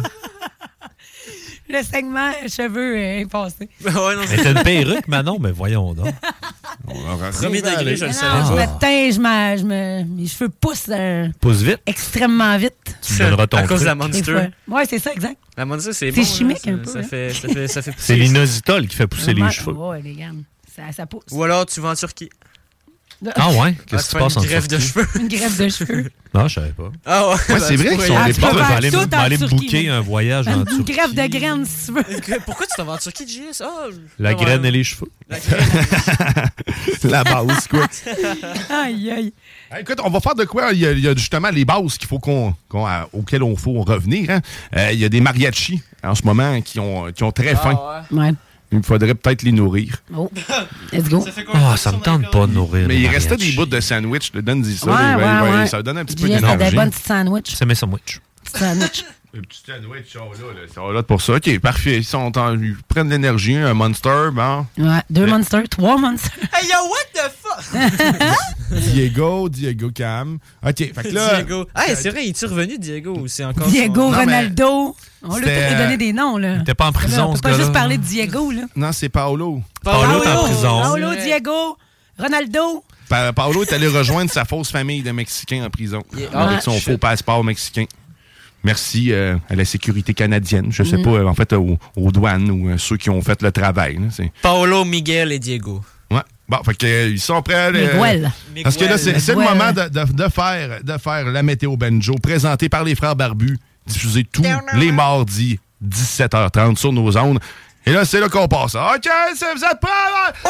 Le segment cheveux euh, est passé. Ouais, non, Mais t'as une perruque, Manon? Mais voyons donc. Premier degré, je le Non, savais je pas. me teins, je me, je me, mes cheveux poussent euh, Pousse vite. extrêmement vite. Tu me donneras ton À cause de la truc. Des Monster. fois. Ouais, c'est ça, exact. La Monster, c'est C'est bon. chimique là, un ça- peu, Ça hein. fait, ça fait, ça fait pousser. C'est l'inositol qui fait pousser les Ouais, cheveux. Ouais, les gars. Ça, ça pousse. Ou alors, tu vas en Turquie. Ah ouais? Ah, Qu'est-ce qui se tu fais passe en une greffe de Turquie? cheveux. Une greffe de cheveux. Non, je savais pas. Ah ouais, Ouais, ben, c'est tu vrai qu'ils pourrais- sont Ah, les tu peux portes. faire Je vais aller, tout me- vais en aller me Turquie, booker là. un voyage en Une Turquie. greffe de graines, si tu veux. Pourquoi tu t'en vas en Turquie, J S? Ah, La ah, graine ouais. et les cheveux. La graine. La base, quoi. Aïe, aïe. Ah, écoute, on va faire de quoi? Il y a, il y a justement les bases qu'il faut qu'on, qu'on, euh, auxquelles on faut revenir. Hein. Euh, il y a des mariachis en ce moment qui ont, qui ont très faim. Ouais. Il faudrait peut-être les nourrir. Oh. Let's go. Ah, ça me tente pas de nourrir. Mais les il restait mariachis. des bouts de sandwich. Donne-y ça. Ouais, là, il va- ouais, il va- ouais. Ça va donner un petit peu J S a des d'énergie. bonnes petites sandwichs. C'est mes sandwichs. Petites sandwichs. Le petit sandwich, ils sont là, là. Ils sont là pour ça. OK, parfait. Ils, sont en... ils prennent de l'énergie, un Monster, bon. Ouais, deux Monsters, trois Monsters. Hey, yo, what the fuck? Diego, Diego Cam. OK, fait que là... Diego. Hey, c'est vrai, es-tu revenu, Diego, ou c'est encore... Diego, son... Ronaldo. Non, On lui a donné des noms, là. T'es pas en prison, là, on peut ce pas gars-là. juste parler de Diego, là. Non, c'est Paolo. Paolo est en prison. Paolo, Diego, Ronaldo. Pa- Paolo est allé rejoindre sa fausse famille de Mexicains en prison. Yeah. Avec Ah, son shit. faux passeport mexicain. Merci euh, à la sécurité canadienne. Je sais Mm. pas, euh, en fait, aux, aux douanes ou euh, ceux qui ont fait le travail. Là, c'est... Paolo, Miguel et Diego. Ouais. Bon, fait que, euh, ils sont prêts. euh, Miguel. Parce que là, c'est, c'est le Miguel. moment de, de, de, faire, de faire la météo banjo, présentée par les frères Barbus, diffusée tous les mardis, dix-sept heures trente sur nos ondes. Et là, c'est là qu'on passe. OK, c'est, vous êtes prêts?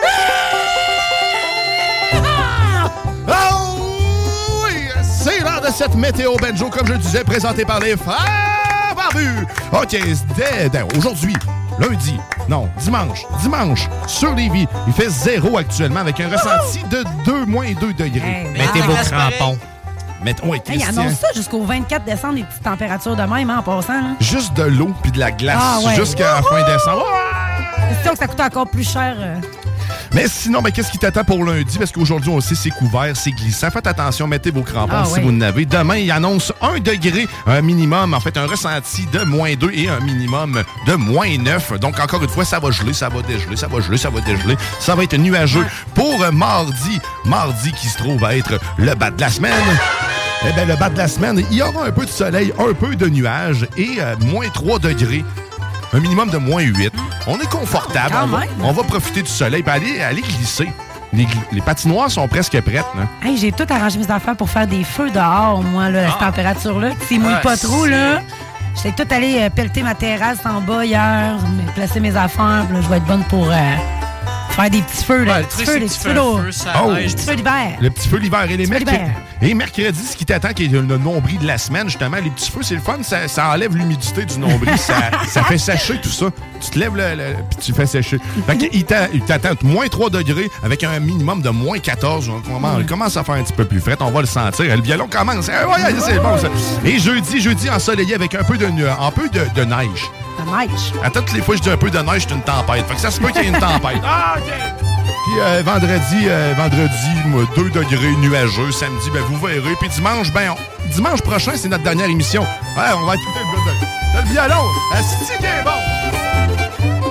Oh oui, c'est l'heure de cette météo banjo, comme je le disais, présentée par les frères Barbus. OK, dès, dès aujourd'hui, lundi, non, dimanche, dimanche, sur Lévis, il fait zéro actuellement avec un ressenti de deux, moins deux degrés. Hey, Mettez wow. vos crampons. Mettez, oui, Hey, il Christian. annonce ça jusqu'au vingt-quatre décembre, les petites températures de même, hein, en passant. Là. Juste de l'eau puis de la glace Ah, ouais. jusqu'à la fin décembre. C'est sûr que ça coûte encore plus cher. euh. Mais sinon, ben, qu'est-ce qui t'attend pour lundi? Parce qu'aujourd'hui, on le sait, c'est couvert, c'est glissant. Faites attention, mettez vos crampons Ah, si oui. vous en avez. Demain, il annonce un degré, un minimum, en fait, un ressenti de moins deux et un minimum de moins neuf. Donc, encore une fois, ça va geler, ça va dégeler, ça va geler, ça va dégeler. Ça va être nuageux pour euh, mardi. Mardi qui se trouve à être le bas de la semaine. Eh bien, le bas de la semaine, il y aura un peu de soleil, un peu de nuages et euh, moins trois degrés. Un minimum de moins huit. On est confortable. Quand On va, même. on va profiter du soleil et aller, aller glisser. Les, gl- les patinoires sont presque prêtes. Là. Hey, j'ai tout arrangé mes affaires pour faire des feux dehors, moi, là, à cette température-là. S'il mouille Ah, pas trop, c'est- là. J'étais tout allé euh, pelleter ma terrasse en bas hier, me placer mes affaires, puis là, je vais être bonne pour euh, faire des petits feux, là. Ouais, des le petits truc, feux, c'est des que petits tu feux fais un d'eau. feu, ça Oh. neige, Des petits feux d'hiver. Le petit feu l'hiver et les Petit feu mercredis. d'hiver. Et mercredi, ce qui t'attend, qui est le nombril de la semaine, justement, les petits feux, c'est le fun, ça, ça enlève l'humidité du nombril, ça, ça fait sécher tout ça. Tu te lèves le, le- puis tu fais sécher. Fait que il t'a- il t'attend moins trois degrés avec un minimum de moins quatorze. On commence, on commence à faire un petit peu plus frais, on va le sentir. Le violon commence. Eh, ouais, c'est bon ça. Et jeudi, jeudi ensoleillé avec un peu de, nu- un peu de, de neige. La neige. À toutes les fois que je dis un peu de neige, c'est une tempête. Fait que ça se peut qu'il y ait une tempête. Ah, OK! Puis euh, vendredi, euh, vendredi, moi, deux degrés nuageux. Samedi, ben vous verrez. Puis dimanche, ben on- dimanche prochain, c'est notre dernière émission. Ouais, on va écouter le gars de- c'est le violon. Asti qui est bon!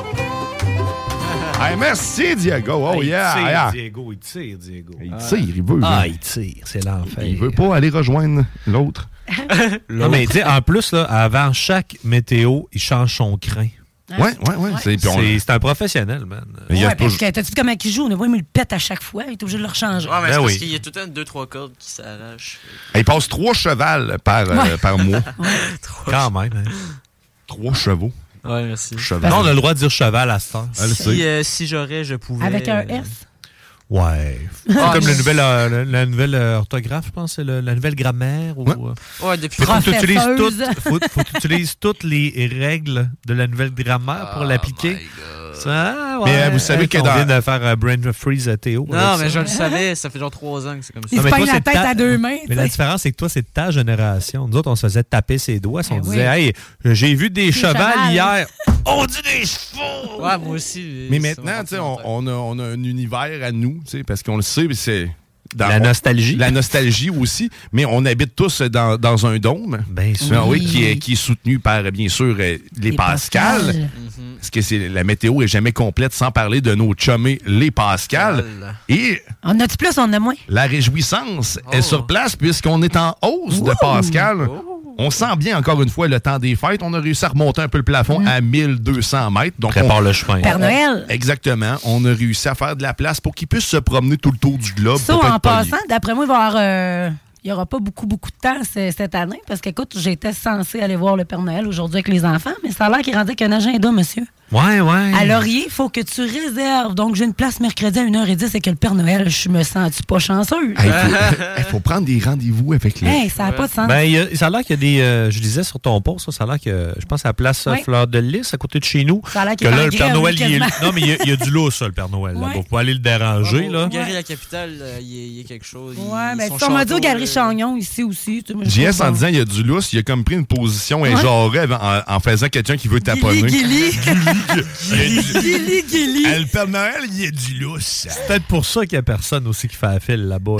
Hey, merci, Diego. Oh, Il yeah! tire, yeah. Diego, il tire, Diego. Il tire, il veut. Ah, là. il tire, c'est l'enfer. Il veut pas aller rejoindre l'autre. Non, mais tu sais, en plus, là, avant chaque météo, il change son crin. Ouais, ouais, ouais. C'est, puis on- C'est c'est un professionnel, man. Il y a Ouais, parce toujours- que t'as-tu vu comment il joue? On a vu, il me le pète à chaque fois. Il est obligé de le rechanger. Ouais, mais Ben c'est oui. parce qu'il y a tout le temps deux, trois cordes qui s'arrachent. Il passe trois chevals par, euh, Ouais. par mois. Quand même. Hein. Trois chevaux. Ouais, merci. Cheval. Non, on a le droit de dire cheval à ce temps. Elle le sait. Si, euh, si j'aurais, je pouvais. Avec un euh, S. Ouais. C'est Ah, comme mais- la nouvelle, euh, la, la nouvelle euh, orthographe, je pense, c'est le- la nouvelle grammaire. Ou, Ouais. euh, Ouais, depuis Mais faut que tu utilises Professeuse. toutes, faut, faut que tu utilises toutes les règles de la nouvelle grammaire pour l'appliquer. Ça, ouais. Mais, euh, vous savez que on dans- vient de faire euh, brain freeze à Théo. Non, avec mais ça. je le savais, ça fait genre trois ans que c'est comme ça. Il Non, se mais pogne toi, la c'est tête ta- à deux mains. Mais la tu sais. différence, c'est que toi, c'est de ta génération. Nous autres, on se faisait taper ses doigts. si on Ben disait, oui. hey, j'ai vu des chevals chevals. hier. On dit des chevaux! Ouais, moi aussi. Mais ça maintenant, m'a tu sais, fait on, on a, on a un univers à nous, tu sais, parce qu'on le sait, mais c'est... dans- La nostalgie. La nostalgie aussi, mais on habite tous dans, dans un dôme. Bien sûr. Ah oui, Oui. qui, est, qui est soutenu par, bien sûr, euh, les, Les Pascal. Pascal. Parce que c'est, la météo est jamais complète sans parler de nos chummés, les Pascal. Pascal. Et On a-tu plus, on a moins? la réjouissance Oh. est sur place puisqu'on est en hausse de Pascal. On sent bien, encore une fois, le temps des fêtes. On a réussi à remonter un peu le plafond Mm. à mille deux cents mètres. Donc, Prépare on- le chemin. Père Noël. Exactement. On a réussi à faire de la place pour qu'il puisse se promener tout le tour du globe. Ça, pour pas en être pogné. passant, d'après moi, il va y avoir, euh, il y aura pas beaucoup, beaucoup de temps c- cette année. Parce qu'écoute, j'étais censée aller voir le Père Noël aujourd'hui avec les enfants, mais ça a l'air qu'il rendait qu'un agenda, monsieur. Ouais, ouais. À Laurier, il faut que tu réserves. Donc, j'ai une place mercredi à une heure dix et que le Père Noël, je me sens-tu pas chanceux? Il faut, faut prendre des rendez-vous avec les... Hey, ça n'a pas de sens. Ben, y a, ça a l'air qu'il y a des... Euh, je disais sur ton post, ça, ça a l'air que... Je pense à la place Ouais. Fleur de Lys, à côté de chez nous. Ça a l'air que qu'il est là, en le Père grève, Noël, il est... quasiment. Non, mais il y a, il y a du lot, ça, le Père Noël. Là. Ouais. Faut pas aller le déranger, là. Au Galerie La Capitale, euh, il y, a- il y a quelque chose. Ouais, ben, on m'a dit au Galerie Chagnon, ici aussi. tu sais, moi, je J S, trouve en bon. disant il y a du lousse, il a comme pris une position Ouais. égenrée en, en faisant quelqu'un qui veut taponner. Guili, Guili. Guili, Guili. Le Père Noël, il y a du lousse. C'est peut-être pour ça qu'il n'y a personne aussi qui fait la file là-bas.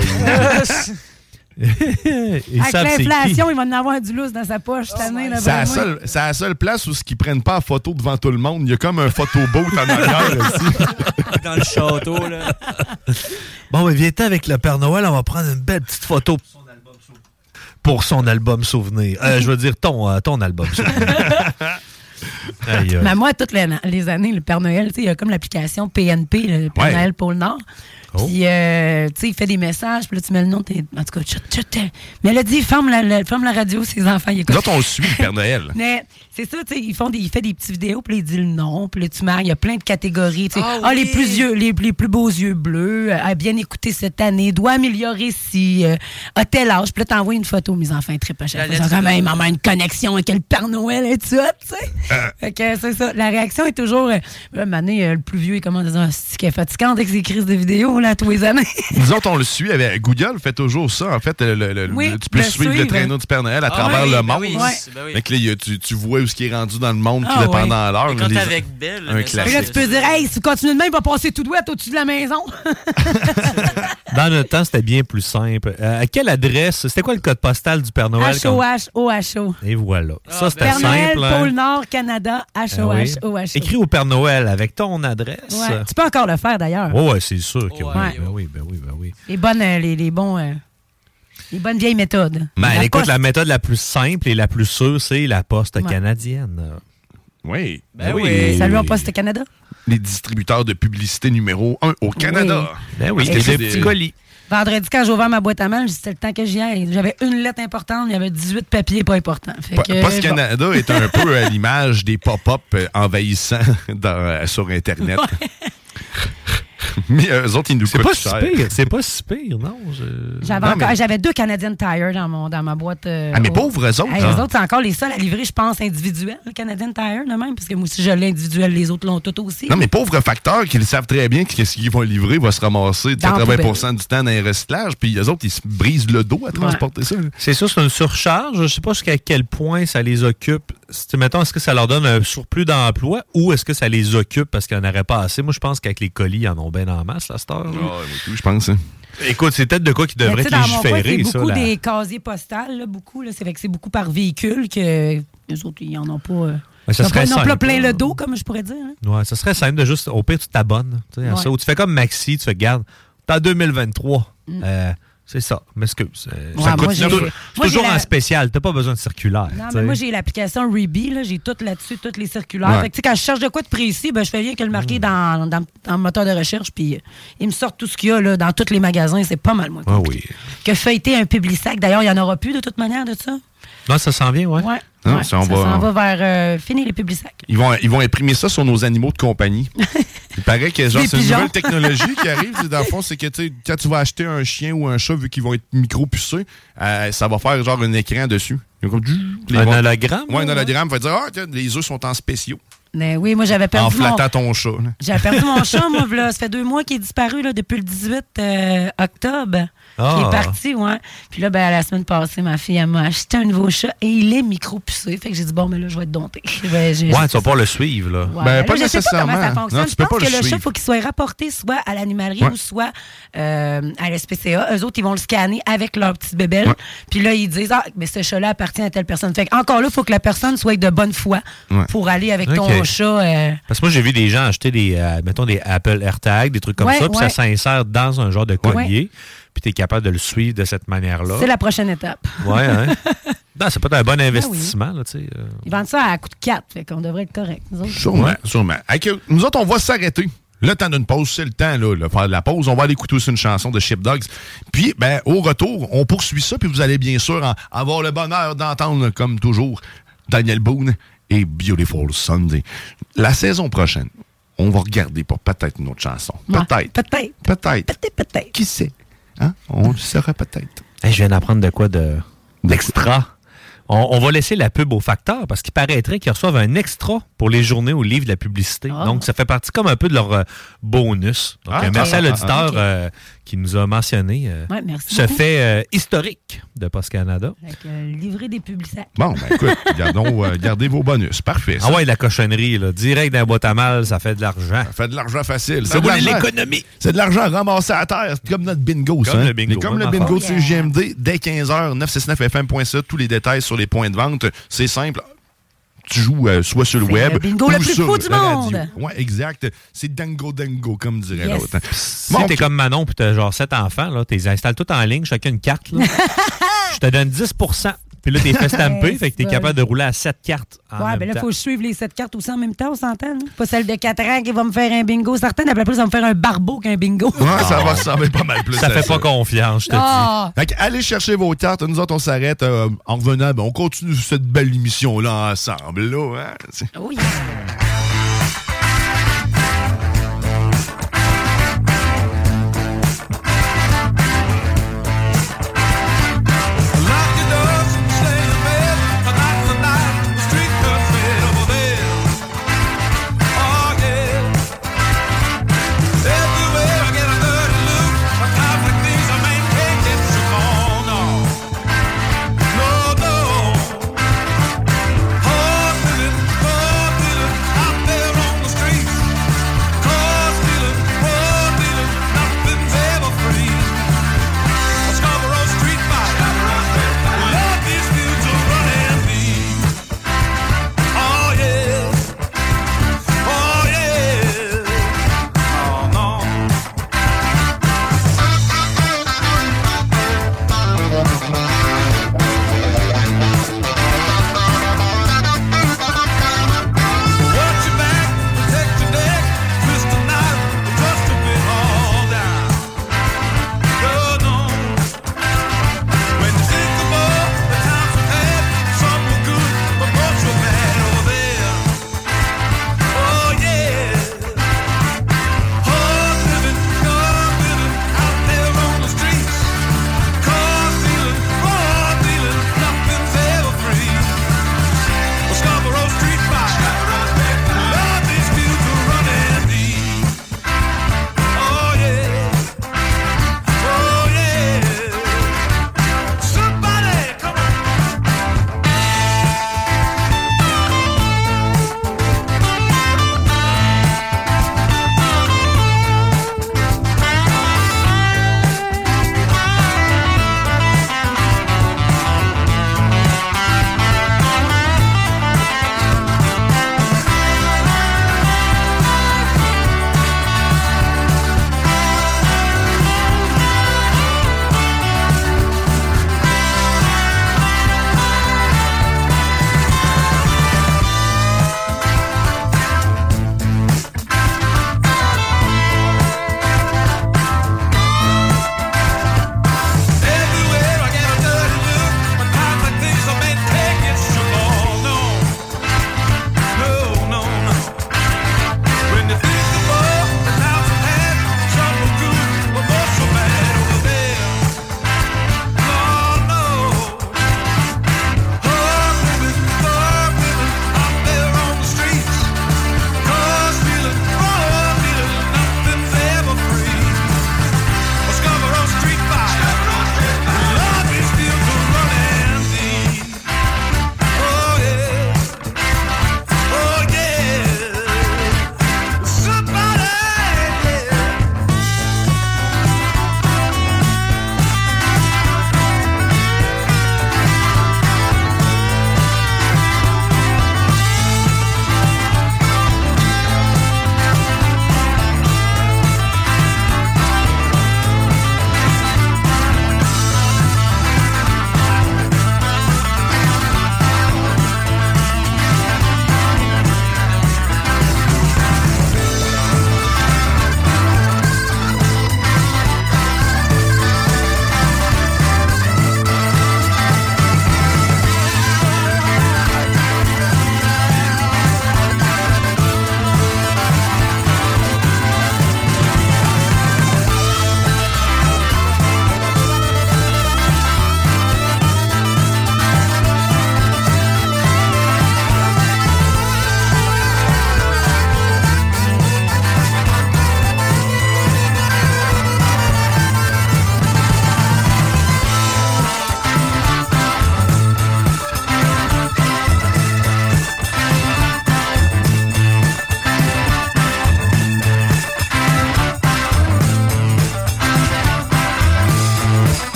Ils Avec savent c'est qui. l'inflation, il va en avoir du lousse dans sa poche cette année. là, C'est la, vraiment. seule, c'est la seule place où ils ne prennent pas la photo devant tout le monde. Il y a comme un photoboat en arrière aussi. Dans le château, là. Bon, ben, viens-t'en avec le Père Noël, on va prendre une belle petite photo pour son album souvenir. Euh, je veux dire, ton, euh, ton album souvenir. Aïe, aïe. Mais moi, toutes les, les années, le Père Noël, tu sais, il y a comme l'application P N P, le Père Ouais. Noël Pôle Nord. Oh. Puis, euh, tu sais, il fait des messages, puis là, tu mets le nom. T'es, en tout cas, chut, chut, chut. Mais là, dit, ferme la, la- ferme la radio, ses enfants, ils écoutent. Nous autres, on le suit, le Père Noël. Mais c'est ça, tu sais, ils font des, il fait des petites vidéos, puis là, il dit le nom, puis là, tu marques, il y a plein de catégories, tu sais. Ah Ah, oui. les plus yeux, les, les plus beaux yeux bleus, euh, a bien écouté cette année, doit améliorer si, euh, à tel âge, puis là, t'envoies une photo, mes enfants, ils trippent à chaque La fois. Ils sont lettre comme, de- hey, maman, une connexion avec le Père Noël et tout ça, tu sais. Fait que c'est ça, la réaction est toujours, euh, là, Mané, euh, le plus vieux, il commence à dire, ah, c'est qu'elle est fatigante avec ses crises de vidéos, là, tous les années. Nous autres, on le suit. Avec Google fait toujours ça. En fait, le, le- le- Oui, tu peux le suivre le suivre. traîneau du Père Noël à Ah travers oui, le ben monde. oui, Ouais. c'est- ben oui. Fait que là, il y a- tu, tu vois où ce qui est rendu dans le monde, Ah, qui est ouais. pendant l'heure. Et quand les- t'es avec Belle, un mais Puis ça, là, classique. tu peux dire, hey, si tu continues de même, il va passer tout douette au-dessus de la maison. Dans notre temps, c'était bien plus simple. Euh, à quelle adresse? C'était quoi le code postal du Père Noël? H O H O H O. Et voilà. Ça, c'était Père Noël, simple. hein? Pôle Nord, Canada, H Ah O oui. H O H O. Écris au Père Noël avec ton adresse. Ouais. Tu peux encore le faire, d'ailleurs. Oh, ouais, c'est sûr que oui. Ouais. Ben oui, ben oui, ben oui. Les bonnes, euh, les, les bons, euh, les bonnes vieilles méthodes. Ben, La écoute, poste. la méthode la plus simple et la plus sûre, c'est la poste Ouais. canadienne. Oui. Ben oui. Salut en Poste Canada. Les distributeurs de publicité numéro un au Canada. Ben oui, Parce que c'était c'est des petits colis. Vendredi, quand j'ai ouvert ma boîte à mail, c'était le temps que j'y aille. J'avais une lettre importante, il y avait dix-huit papiers pas importants. Fait Po- que, Post bon. Canada est un peu à l'image des pop-up euh, envahissants dans, euh, sur Internet. Mais eux autres, ils nous C'est coûtent pas si cher. pire. C'est pas si pire, non? Je- J'avais, Non, encore- mais- j'avais deux Canadian Tire dans, mon, dans ma boîte. euh, Ah, mais au- pauvres eux autres, Hey, hein. eux autres, c'est encore les seuls à livrer, je pense, individuels, le Canadian Tire, de même, parce que moi aussi, je l'ai individuel, les autres l'ont tout aussi. Non, mais pauvres facteurs qui le savent très bien que ce qu'ils vont livrer va se ramasser Dans la quatre-vingts pour cent du temps dans les recyclages, puis eux autres, ils se brisent le dos à transporter ça. C'est sûr, c'est une surcharge. Je sais pas jusqu'à quel point ça les occupe. C'est- Mettons, est-ce que ça leur donne un surplus d'emploi ou est-ce que ça les occupe parce qu'il n'y en aurait pas assez? Moi, je pense qu'avec les colis, ils en ont bien en masse, la star. Je pense. hein. Écoute, c'est peut-être de quoi qui Mais devrait tu sais, être dans mon coin, légiféré, c'est ça. beaucoup là. des casiers postales, là, beaucoup. Là, c'est fait que c'est beaucoup par véhicule que les autres, ils en ont pas. euh, Ben, ça ils ont serait pas, ils ont pas simple, plein là. le dos, comme je pourrais dire. hein. Ouais, ça serait simple de juste, au pire, tu t'abonnes. tu sais, à Ouais. ça. Ou tu fais comme Maxi, tu fais, garde, t'es en deux mille vingt-trois. Mm. Euh, c'est ça, m'excuse. Euh, Ouais, ça moi, coûte j'ai- tou- moi, c'est toujours j'ai la- en spécial, t'as pas besoin de circulaire. Non, tu mais sais. moi, j'ai l'application Reebee, là, j'ai tout là-dessus, toutes les circulaires. Ouais. Fait que, tu sais, quand je cherche de quoi de précis, ben, je fais rien que le marquer dans, dans, dans le moteur de recherche, puis euh, il me sort tout ce qu'il y a là, dans tous les magasins. C'est pas mal, moi. Ah oui. Que feuilleter un Publisac. D'ailleurs, il n'y en aura plus, de toute manière, de ça. Non, ça s'en vient, ouais. Ouais. Non, Ouais, ça, on ça va- s'en va vers euh, finir les Publisacs. Ils vont, ils vont imprimer ça sur nos animaux de compagnie. Il paraît que genre, Des c'est une pigeons. nouvelle technologie qui arrive. C'est, Dans le fond, c'est que tu sais, quand tu vas acheter un chien ou un chat, vu qu'ils vont être micro-pucés, euh, ça va faire genre un écran dessus. Ils vont- ils Un vont- hologramme? Ouais, un hologramme. Va dire, ah, tiens, les œufs sont en spéciaux. Mais oui, moi, j'avais En perdu mon... flattant ton chat. là. J'avais perdu mon chat, moi, là. Ça fait deux mois qu'il est disparu, là, depuis le dix-huit euh, octobre. Ah. Il est parti, ouais. Puis là, ben, la semaine passée, ma fille, elle m'a acheté un nouveau chat et il est micro-pucé. Fait que j'ai dit, bon, mais là, je vais être domptée. Ben, j'ai- Ouais, tu vas pas le suivre, là. Ouais, Ben, là, pas je sais pas comment ça nécessairement. fonctionne. Non, tu je peux pense pas que le le chat, suivre. il faut qu'il soit rapporté soit à l'animalerie Ouais. ou soit euh, à l'S P C A. Eux autres, ils vont le scanner avec leur petite bébelle. Ouais. Puis là, ils disent, ah, mais ce chat-là appartient à telle personne. Fait que, encore là, il faut que la personne soit de bonne foi Ouais. pour aller avec Ok. ton chat. euh, Parce que moi, j'ai vu des gens acheter des, euh, mettons, des Apple AirTags, des trucs comme Ouais, ça, puis ouais. ça s'insère dans un genre de collier, puis tu es capable de le suivre de cette manière-là. C'est la prochaine étape. Ouais, hein? Non, c'est peut-être un bon investissement, là, tu sais. euh. Ils vendent ça à coût de quatre, fait qu'on devrait être correct. Nous autres. Sûrement, sûrement. Hey, que- nous autres, on va s'arrêter. Le temps d'une pause, c'est le temps, là, là, faire de la pause. On va aller écouter aussi une chanson de Ship Dogs. Puis, ben, au retour, on poursuit ça, puis vous allez bien sûr en- avoir le bonheur d'entendre, comme toujours, Daniel Boone et Beautiful Sunday. La saison prochaine, on va regarder pour peut-être une autre chanson. Ouais, Peut-être. Peut-être. Peut-être. Peut-être, peut-être. Qui sait? Hein? On le saura peut-être. Hey, je viens d'apprendre de quoi de d'extra. On, on va laisser la pub au facteur parce qu'il paraîtrait qu'ils reçoivent un extra pour les journées au livre de la publicité. Oh. Donc, ça fait partie comme un peu de leur euh, bonus. Donc, Ah, euh, merci ah, à ah, l'auditeur ah, ok. euh, qui nous a mentionné euh, Ouais, merci ce beaucoup. fait euh, historique de Post Canada. Fait que, euh, livrer des publicités. Bon, ben écoute, gardons, euh, gardez vos bonus. Parfait. Ça. Ah ouais, la cochonnerie, là, direct dans la boîte à mal, ça fait de l'argent. Ça fait de l'argent facile. Ça de roule l'argent- l'économie. C'est de l'argent ramassé à terre. C'est comme notre bingo, ça. Comme hein? le bingo, Mais comme le vraiment bingo de fort. C G M D, dès quinze heures, neuf cent soixante-neuf F M point C A, tous les détails sur les points de vente. C'est simple. Tu joues euh, soit sur le C'est web le bingo ou le plus sur fou du la monde. radio. Ouais, exact. C'est dango dango, comme dirait Yes. l'autre. hein. Si Bon, t'es ok. comme Manon puis t'as genre sept enfants, là, t'es installes tout en ligne, chacun une carte. là. Je te donne dix pour cent. Puis là, t'es fait stamper, Hey, fait que t'es c'est capable de rouler à sept cartes en Ouais, même ben là, il temps. faut que je suive les sept cartes aussi en même temps, on s'entend. là? Pas celle de quatre ans qui va me faire un bingo. Certaines, après plus, ça va me faire un barbeau qu'un bingo. Ouais, ça va ressembler pas mal plus Ça à fait pas confiance, je te Ah! Fait que allez chercher vos cartes. Nous autres, on s'arrête. euh, en revenant, ben, on continue cette belle émission-là ensemble. Là, hein? C'est- Oh yeah. No, no. Oh,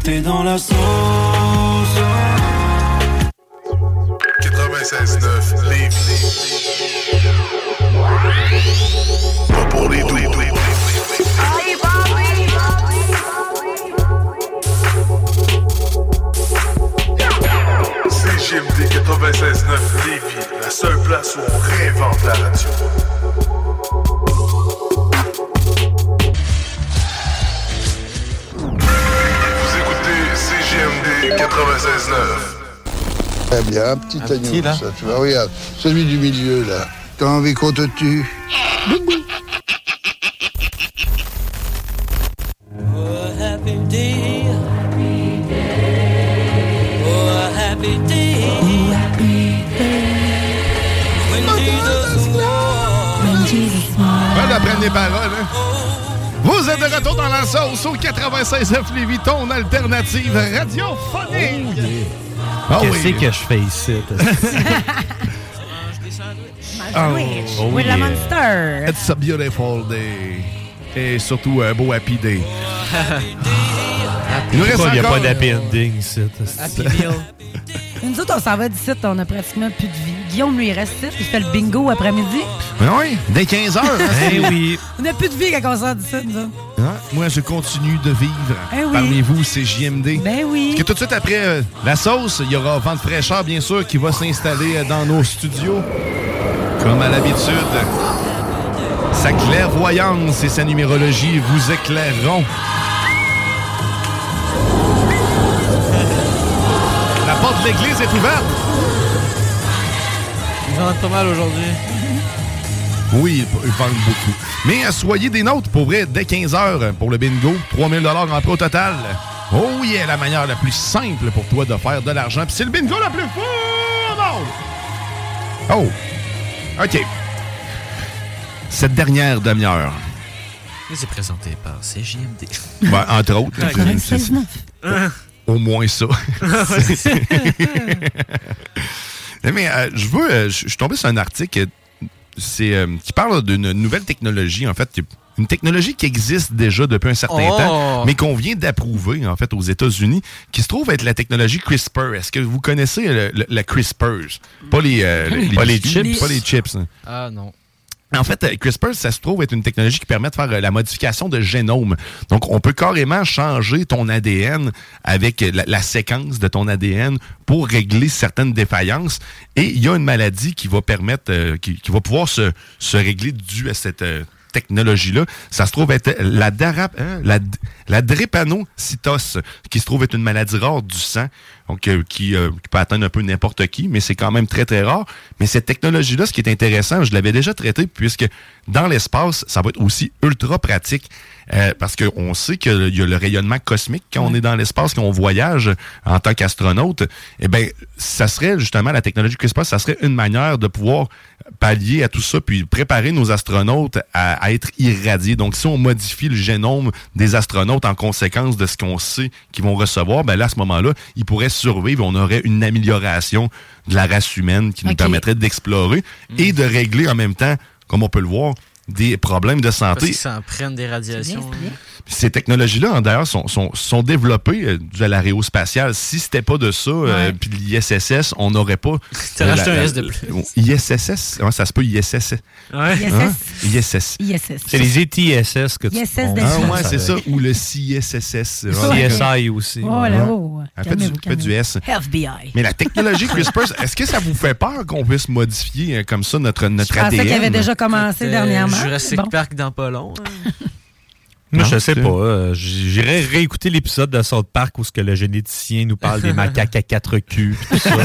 t'es dans la sauce. quatre-vingt-seize neuf Lévis. Pas pour les doux. C G M D quatre-vingt-seize neuf Lévis, la seule place où on réinvente la radio. Vous écoutez C G M D quatre-vingt-seize neuf. Très bien, un petit Un agneau, petit, là. ça, tu vois, regarde, celui du milieu, là. T'as envie qu'on te tue? Oh, a happy day. Oh, a happy day. When Jesus walked. When Jesus On va apprendre les paroles, hein? Vous êtes de retour dans la sauce au quatre-vingt-seize neuf Lévis, ton alternative radiophonique. Ah Qu'est-ce oui. que je fais ici? Sandwich Oh, with yeah. la Monster. It's a beautiful day. Et surtout un beau happy day. Il nous reste Il n'y a encore- pas d'happy ending ici. Happy Meal. Nous autres, on s'en va d'ici, on a pratiquement plus de vie. Guillaume, lui, il reste ici, il fait le bingo après-midi. Ben oui, dès quinze heures. Hein, Eh oui. On a plus de vie quand on sort d'ici, nous autres. Hein? Moi, je continue de vivre Eh oui. parmi vous, c'est J M D. Ben oui. Parce que tout de suite après euh, la sauce, il y aura Vent de fraîcheur, bien sûr, qui va s'installer euh, dans nos studios. Comme à l'habitude, sa clairvoyance et sa numérologie vous éclaireront. La porte de l'église est ouverte. Ils vendent pas mal aujourd'hui. Oui, ils vendent beaucoup. Mais euh, soyez des nôtres, pour vrai, dès quinze heures pour le bingo. trois mille dollars en prêt au total. Oh yeah, la manière la plus simple pour toi de faire de l'argent. Puis c'est le bingo le plus fou au monde. Oh, OK. Cette dernière demi-heure, C'est présenté par C J M D. ben, entre autres, Ouais, c'est- c'est- seize neuf. au moins ça. Ouais, c'est ça. Mais euh, je veux, euh, je je suis tombé sur un article c'est, euh, qui parle d'une nouvelle technologie, en fait, qui- une technologie qui existe déjà depuis un certain Oh! temps, mais qu'on vient d'approuver, en fait, aux États-Unis, qui se trouve être la technologie CRISPR. Est-ce que vous connaissez le, le- la CRISPR? Pas les, euh, les, Pas les biscuits, chips. Pas les chips. hein. Ah non. En fait, euh, CRISPR, ça se trouve être une technologie qui permet de faire euh, la modification de génome. Donc, on peut carrément changer ton A D N avec euh, la, la séquence de ton A D N pour régler certaines défaillances. Et il y a une maladie qui va permettre, euh, qui, qui va pouvoir se, se régler due à cette euh, technologie-là. Ça se trouve être la, darap, hein, la, la drépanocytose, qui se trouve être une maladie rare du sang, donc euh, qui, euh, qui peut atteindre un peu n'importe qui, mais c'est quand même très, très rare. Mais cette technologie-là, ce qui est intéressant, je l'avais déjà traité, puisque dans l'espace, ça va être aussi ultra pratique, euh, parce qu'on sait qu'il y a le rayonnement cosmique quand on est dans l'espace, quand on voyage en tant qu'astronaute. Eh bien, ça serait justement, la technologie CRISPR, ça serait une manière de pouvoir pallier à tout ça, puis préparer nos astronautes à, à être irradiés. Donc, si on modifie le génome des astronautes en conséquence de ce qu'on sait qu'ils vont recevoir, ben là, à ce moment-là, ils pourraient survivre. On aurait une amélioration de la race humaine qui nous Ok. permettrait d'explorer et de régler en même temps, comme on peut le voir, des problèmes de Parce santé. qu'ils s'en prennent des radiations. hein. Ces technologies-là, d'ailleurs, sont, sont, sont développées euh, de l'aérospatiale. Si c'était pas de ça, euh, puis l'I S S S, on n'aurait pas... T'as euh, rajouté la- un la- S de plus. I S S S? Ouais, ça se peut I S S S. Ouais. I S S. Hein? I S S. I S S. C'est les E T S S que tu I S S prends. des Ah choses. ouais, c'est ça. Ou le C S S S. C S I aussi. Oh ouais. là-haut. Elle fait du, fait du S. F B I. Mais la technologie CRISPR, est-ce que ça vous fait peur qu'on puisse modifier euh, comme ça notre, notre Je A D N? pensais qu'il avait déjà commencé C'était dernièrement. Jurassic Bon. Park dans pas long. hein. Moi, Non, je sais c'est- pas. euh, J'irais réécouter l'épisode de South Park où ce que le généticien nous parle des macaques à quatre queues, tout ça.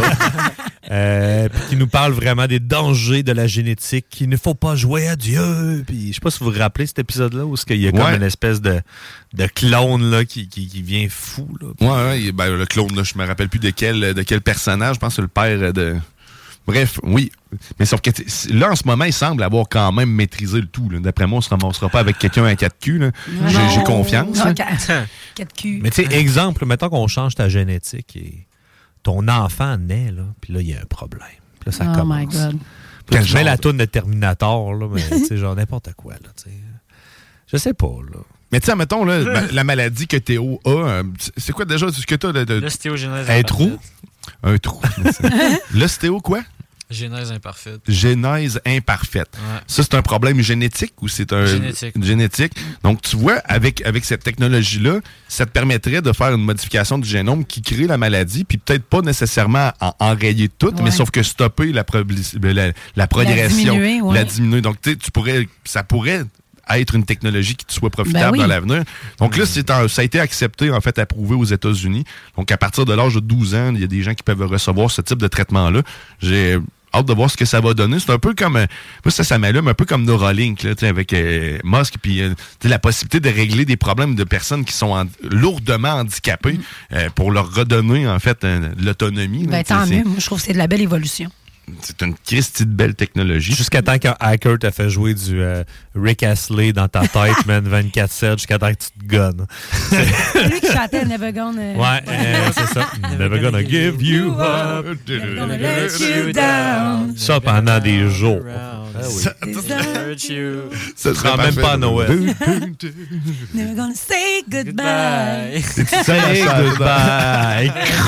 Euh, puis qui nous parle vraiment des dangers de la génétique, qu'il ne faut pas jouer à Dieu. Puis je sais pas si vous vous rappelez cet épisode-là où il y a comme Ouais. une espèce de, de clone là, qui, qui, qui vient fou. Là. Ouais, ouais, ben, le clone, là, je me rappelle plus de quel, de quel personnage. Je pense que c'est le père de... Bref, oui. Mais sauf que t- là, en ce moment, il semble avoir quand même maîtrisé le tout. là. D'après moi, on se ramassera pas avec quelqu'un à quatre culs. là. J'ai Non. j'ai confiance. Non, là. quatre- quatre culs. Mais tu sais, exemple, mettons qu'on change ta génétique et ton enfant naît, là, puis là, il y a un problème. Puis là, ça Oh commence. my God. Puis là, Quel tu mets genre la de- toune de Terminator, là, mais tu sais, genre n'importe quoi, là, tu sais. Je sais pas, là. Mais tu sais, mettons, là, ma- la maladie que Théo a, euh, c'est quoi déjà ce que tu as de. de... L'ostéogenèse Un imparfaite. trou? Un trou. L'ostéo quoi? Genèse imparfaite. Genèse imparfaite. Ouais. Ça, c'est un problème génétique ou c'est un... Génétique. Génétique. Donc, tu vois, avec, avec cette technologie-là, ça te permettrait de faire une modification du génome qui crée la maladie, puis peut-être pas nécessairement en, enrayer toute, Ouais. mais sauf que stopper la, probli- la, la progression. La diminuer, ouais. La diminuer. Donc, tu sais, tu pourrais... Ça pourrait être une technologie qui te soit profitable Ben oui. dans l'avenir. Donc là, c'est un- ça a été accepté, en fait, approuvé aux États-Unis. Donc, à partir de l'âge de douze ans, il y a des gens qui peuvent recevoir ce type de traitement-là. J'ai hâte de voir ce que ça va donner. C'est un peu comme... euh, moi, ça, ça m'allume un peu comme Neuralink, là, tu sais, avec euh, Musk, puis euh, tu sais, la possibilité de régler des problèmes de personnes qui sont en- lourdement handicapées euh, pour leur redonner, en fait, euh, l'autonomie. là, Ben, tu sais, tant c'est- mieux. Moi, je trouve que c'est de la belle évolution. C'est une Christie de belle technologie. Jusqu'à temps qu'un hacker t'a fait jouer du euh, Rick Astley dans ta tête, man, vingt-quatre sept, jusqu'à temps que tu te gonnes. C'est lui qui chantait Never Gonna... Ouais, euh, c'est ça. Never gonna give you up. Never gonna let you down. Ça pendant des jours. Ah oui. Ça, Ça sera même pas à Noël. Never gonna say goodbye. Say goodbye.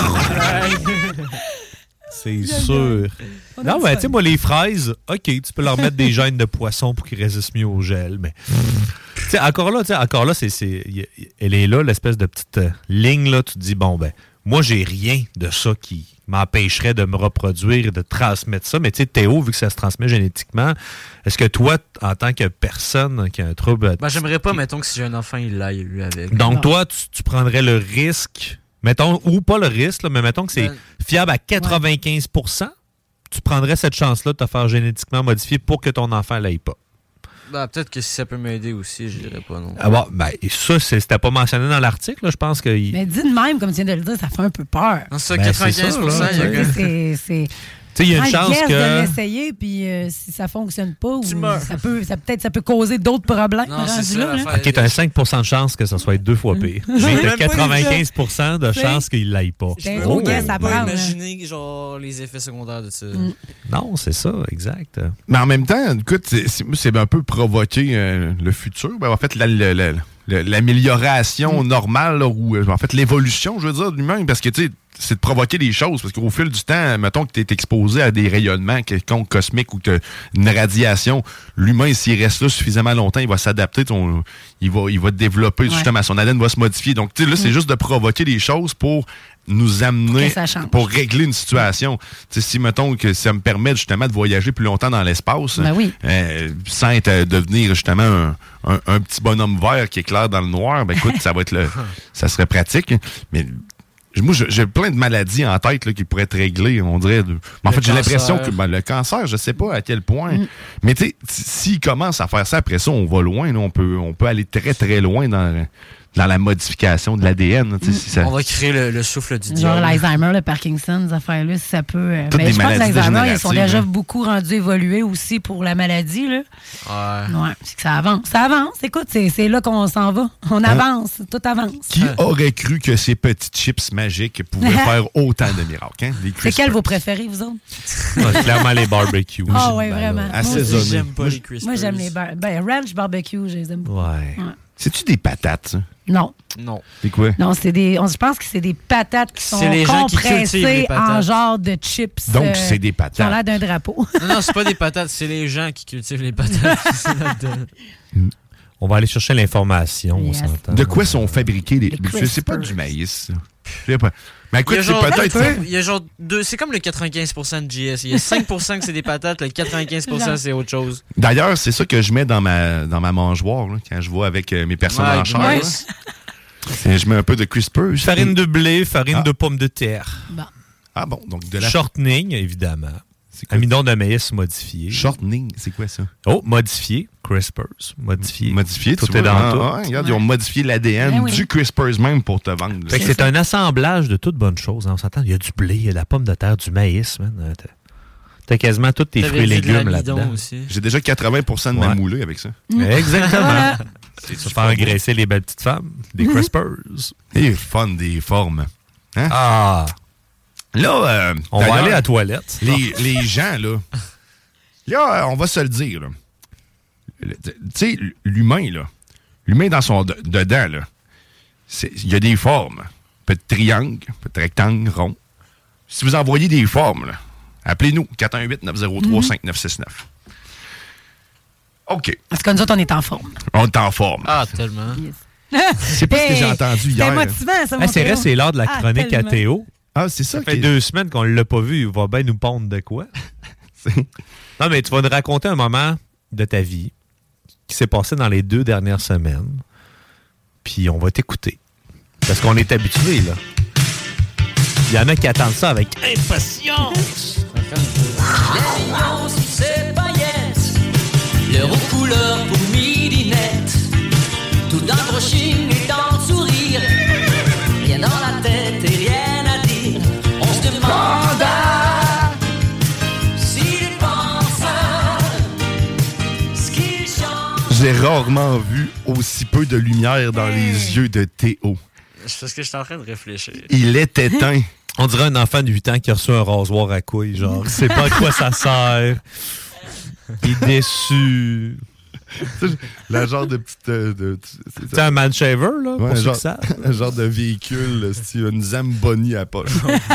C'est sûr. On a Non, du mais fun. tu sais, moi, les fraises, OK, tu peux leur mettre des gènes de poisson pour qu'ils résistent mieux au gel, mais... Tu sais, encore là, tu sais, encore là, c'est, c'est, y a- elle est là, l'espèce de petite euh, ligne, là, tu te dis, bon, ben, moi, j'ai rien de ça qui m'empêcherait de me reproduire et de transmettre ça, mais tu sais, Théo, vu que ça se transmet génétiquement, est-ce que toi, en tant que personne qui a un trouble... Ben, j'aimerais pas, mettons, que si j'ai un enfant, il l'aille, lui, avec. Donc, toi, tu, tu prendrais le risque, mettons, ou pas le risque, là, mais mettons que c'est Ben, fiable à quatre-vingt-quinze pour cent, tu prendrais cette chance-là de te faire génétiquement modifier pour que ton enfant l'aille pas. Ben, peut-être que si ça peut m'aider aussi, je dirais pas non. Ah bon, ben, et ça, c'est- c'était pas mentionné dans l'article, là, je pense que... il- Mais dis de même, comme tu viens de le dire, ça fait un peu peur. Non, ça, Ben, quatre-vingt-quinze pour cent, c'est ça, là, il y a tu sais. que- C'est... c'est- Tu sais, il y a une Ah, chance guess que... de l'essayer, puis euh, si ça fonctionne pas, ou meurs. ça peut, ça, peut-être ça peut causer d'autres problèmes. Non, c'est rendu ça, là, là. l'affaire. OK, t'as un cinq pour cent de chance que ça soit deux fois pire. Même J'ai pas quatre-vingt-quinze pour cent de C'est- chance qu'il l'aille pas. C'est un gros guess à Pas prendre. imaginer, genre, les effets secondaires de ça. Mm. Non, c'est ça, exact. Mais en même temps, écoute, c'est, c'est, c'est un peu provoquer euh, le futur. Ben, en fait, la- la- la- la- l'amélioration normale, là, ou euh, en fait l'évolution, je veux dire, de l'humain, parce que tu sais, c'est de provoquer les choses, parce qu'au fil du temps, mettons que tu es exposé à des rayonnements quelconques cosmiques ou que une radiation, l'humain, s'il reste là suffisamment longtemps, il va s'adapter, ton- il va, il va développer, Ouais. justement, son A D N va se modifier. Donc, tu sais, là, c'est juste de provoquer les choses pour nous amener, Que ça change. pour régler une situation. Tu sais, si, mettons, que ça me permet justement de voyager plus longtemps dans l'espace, Ben oui. euh, sans être, euh, devenir justement un, un- un petit bonhomme vert qui éclaire dans le noir, ben écoute, ça va être le, ça serait pratique. Mais moi, j'ai- j'ai plein de maladies en tête là, qui pourraient être réglées, on dirait. de- Mais en Le fait, j'ai l'impression cancer. que ben, le cancer, je sais pas à quel point. Mm. Mais tu sais, s- s'il commence à faire ça, après ça, on va loin. Là, on peut, on peut aller très très loin dans, dans la modification de l'A D N. là, tu sais, si ça- On va créer le, le souffle du Genre diable. l'Alzheimer, le Parkinson, ces affaires-là, si ça peut. euh, Toutes mais des je pense que maladies l'Alzheimer, ils sont dégénératives, déjà hein. beaucoup rendus évolués aussi pour la maladie. Là. Ouais. Ouais, c'est que ça avance. Ça avance. Écoute, c'est, c'est là qu'on s'en va. On avance. Tout avance. Qui aurait cru que ces petits chips magiques pouvaient faire autant de miracles? Hein? Les C'est Crispers. quel vos préférés, vous autres? Ouais, clairement, les barbecues. Ah ouais, vraiment. Assaisonnés. J'aime pas Moi, les Crispers. Moi, j'aime les bar- ben, ranch barbecue, je les aime beaucoup. Ouais. C'est-tu des patates, ça? Non. Non. C'est quoi? Non, c'est des. On, je pense que c'est des patates qui sont C'est les gens qui cultivent les compressées patates. en genre de chips. Donc, euh, c'est des patates. Qui ont l'air d'un drapeau. Non, non, c'est pas des patates, c'est les gens qui cultivent les patates. C'est là-dedans. On va aller chercher l'information, on Yes. s'entend. De quoi sont fabriqués les. Les C'est c'est pas Crispers. du maïs. ça. Je sais pas. Mais Il y écoute, a c'est genre, peut-être. il y a genre deux, c'est comme le quatre-vingt-quinze pour cent de G S. Il y a cinq pour cent que c'est des patates, le quatre-vingt-quinze pour cent c'est autre chose. D'ailleurs, c'est ça que je mets dans ma, dans ma mangeoire là, quand je vais avec euh, mes personnes Ouais, en chair. ouais. là. C'est- Je mets un peu de Crispers. Farine de blé, farine Ah. de pommes de terre. Bon. Ah bon, donc de la. Shortening, évidemment. C'est quoi? Amidon de maïs modifié. Shortening, c'est quoi ça? Oh, modifié. Crispers. Modifié. Modifié, Tout tu est vois, dans hein, tout. ouais, regarde, ils ont modifié l'A D N Ben oui. du Crispers même pour te vendre. là. Fait que c'est un assemblage de toutes bonnes choses. hein, on s'entend. Il y a du blé, il y a de la pomme de terre, du maïs. Man. Euh, t'as- T'as quasiment tous tes T'avais fruits et dit de légumes l'amidon là-dedans. aussi. J'ai déjà quatre-vingts pour cent de ma Ouais. moulée avec ça. Exactement. Voilà. Tu vas faire engraisser les belles petites femmes. Des Crispers. Et fun des formes. Hein? Ah! Là, euh, On va d'ailleurs, aller à la toilette. Les, les gens, là. Là, euh, on va se le dire, là. Le- Tu sais, l'humain, là. L'humain, dans son de- dedans, là, il y a des formes. Peut être triangle, peut être rectangle, rond. Si vous envoyez des formes, là, appelez-nous quatre un huit neuf zéro trois cinq neuf six neuf. OK. Parce que nous autres, on est en forme. On est en forme. Ah, tellement. C'est pas ce que j'ai entendu hier. C'était motivant, ça, mon Ah, c'est vrai, Théo. c'est l'heure de la Ah, chronique à tellement. Théo. Ah, c'est ça. Ça fait qui- deux semaines qu'on l'a pas vu. Il va bien nous pondre de quoi. Non, mais tu vas nous raconter un moment de ta vie qui s'est passé dans les deux dernières semaines. Puis on va t'écouter. Parce qu'on est habitués, là. Il y en a qui attendent ça avec impatience. Les lions sous ses paillettes, leur aux couleurs pour midinette, tout dans le brushing et dans le sourire, rien dans la tête et rien à dire. On se demande s'il pense ce qu'il chante. J'ai rarement vu aussi peu de lumière dans les yeux de Théo. C'est parce que je suis en train de réfléchir. Il est éteint. On dirait un enfant de huit ans qui a reçu un rasoir à couilles, genre. Il sait pas à quoi ça sert. Il est déçu. La genre de petite... euh, de- c'est C'est un man shaver, là, Ouais, pour un, ceux genre, qui savent. un genre de véhicule, là, style une Zamboni à poche.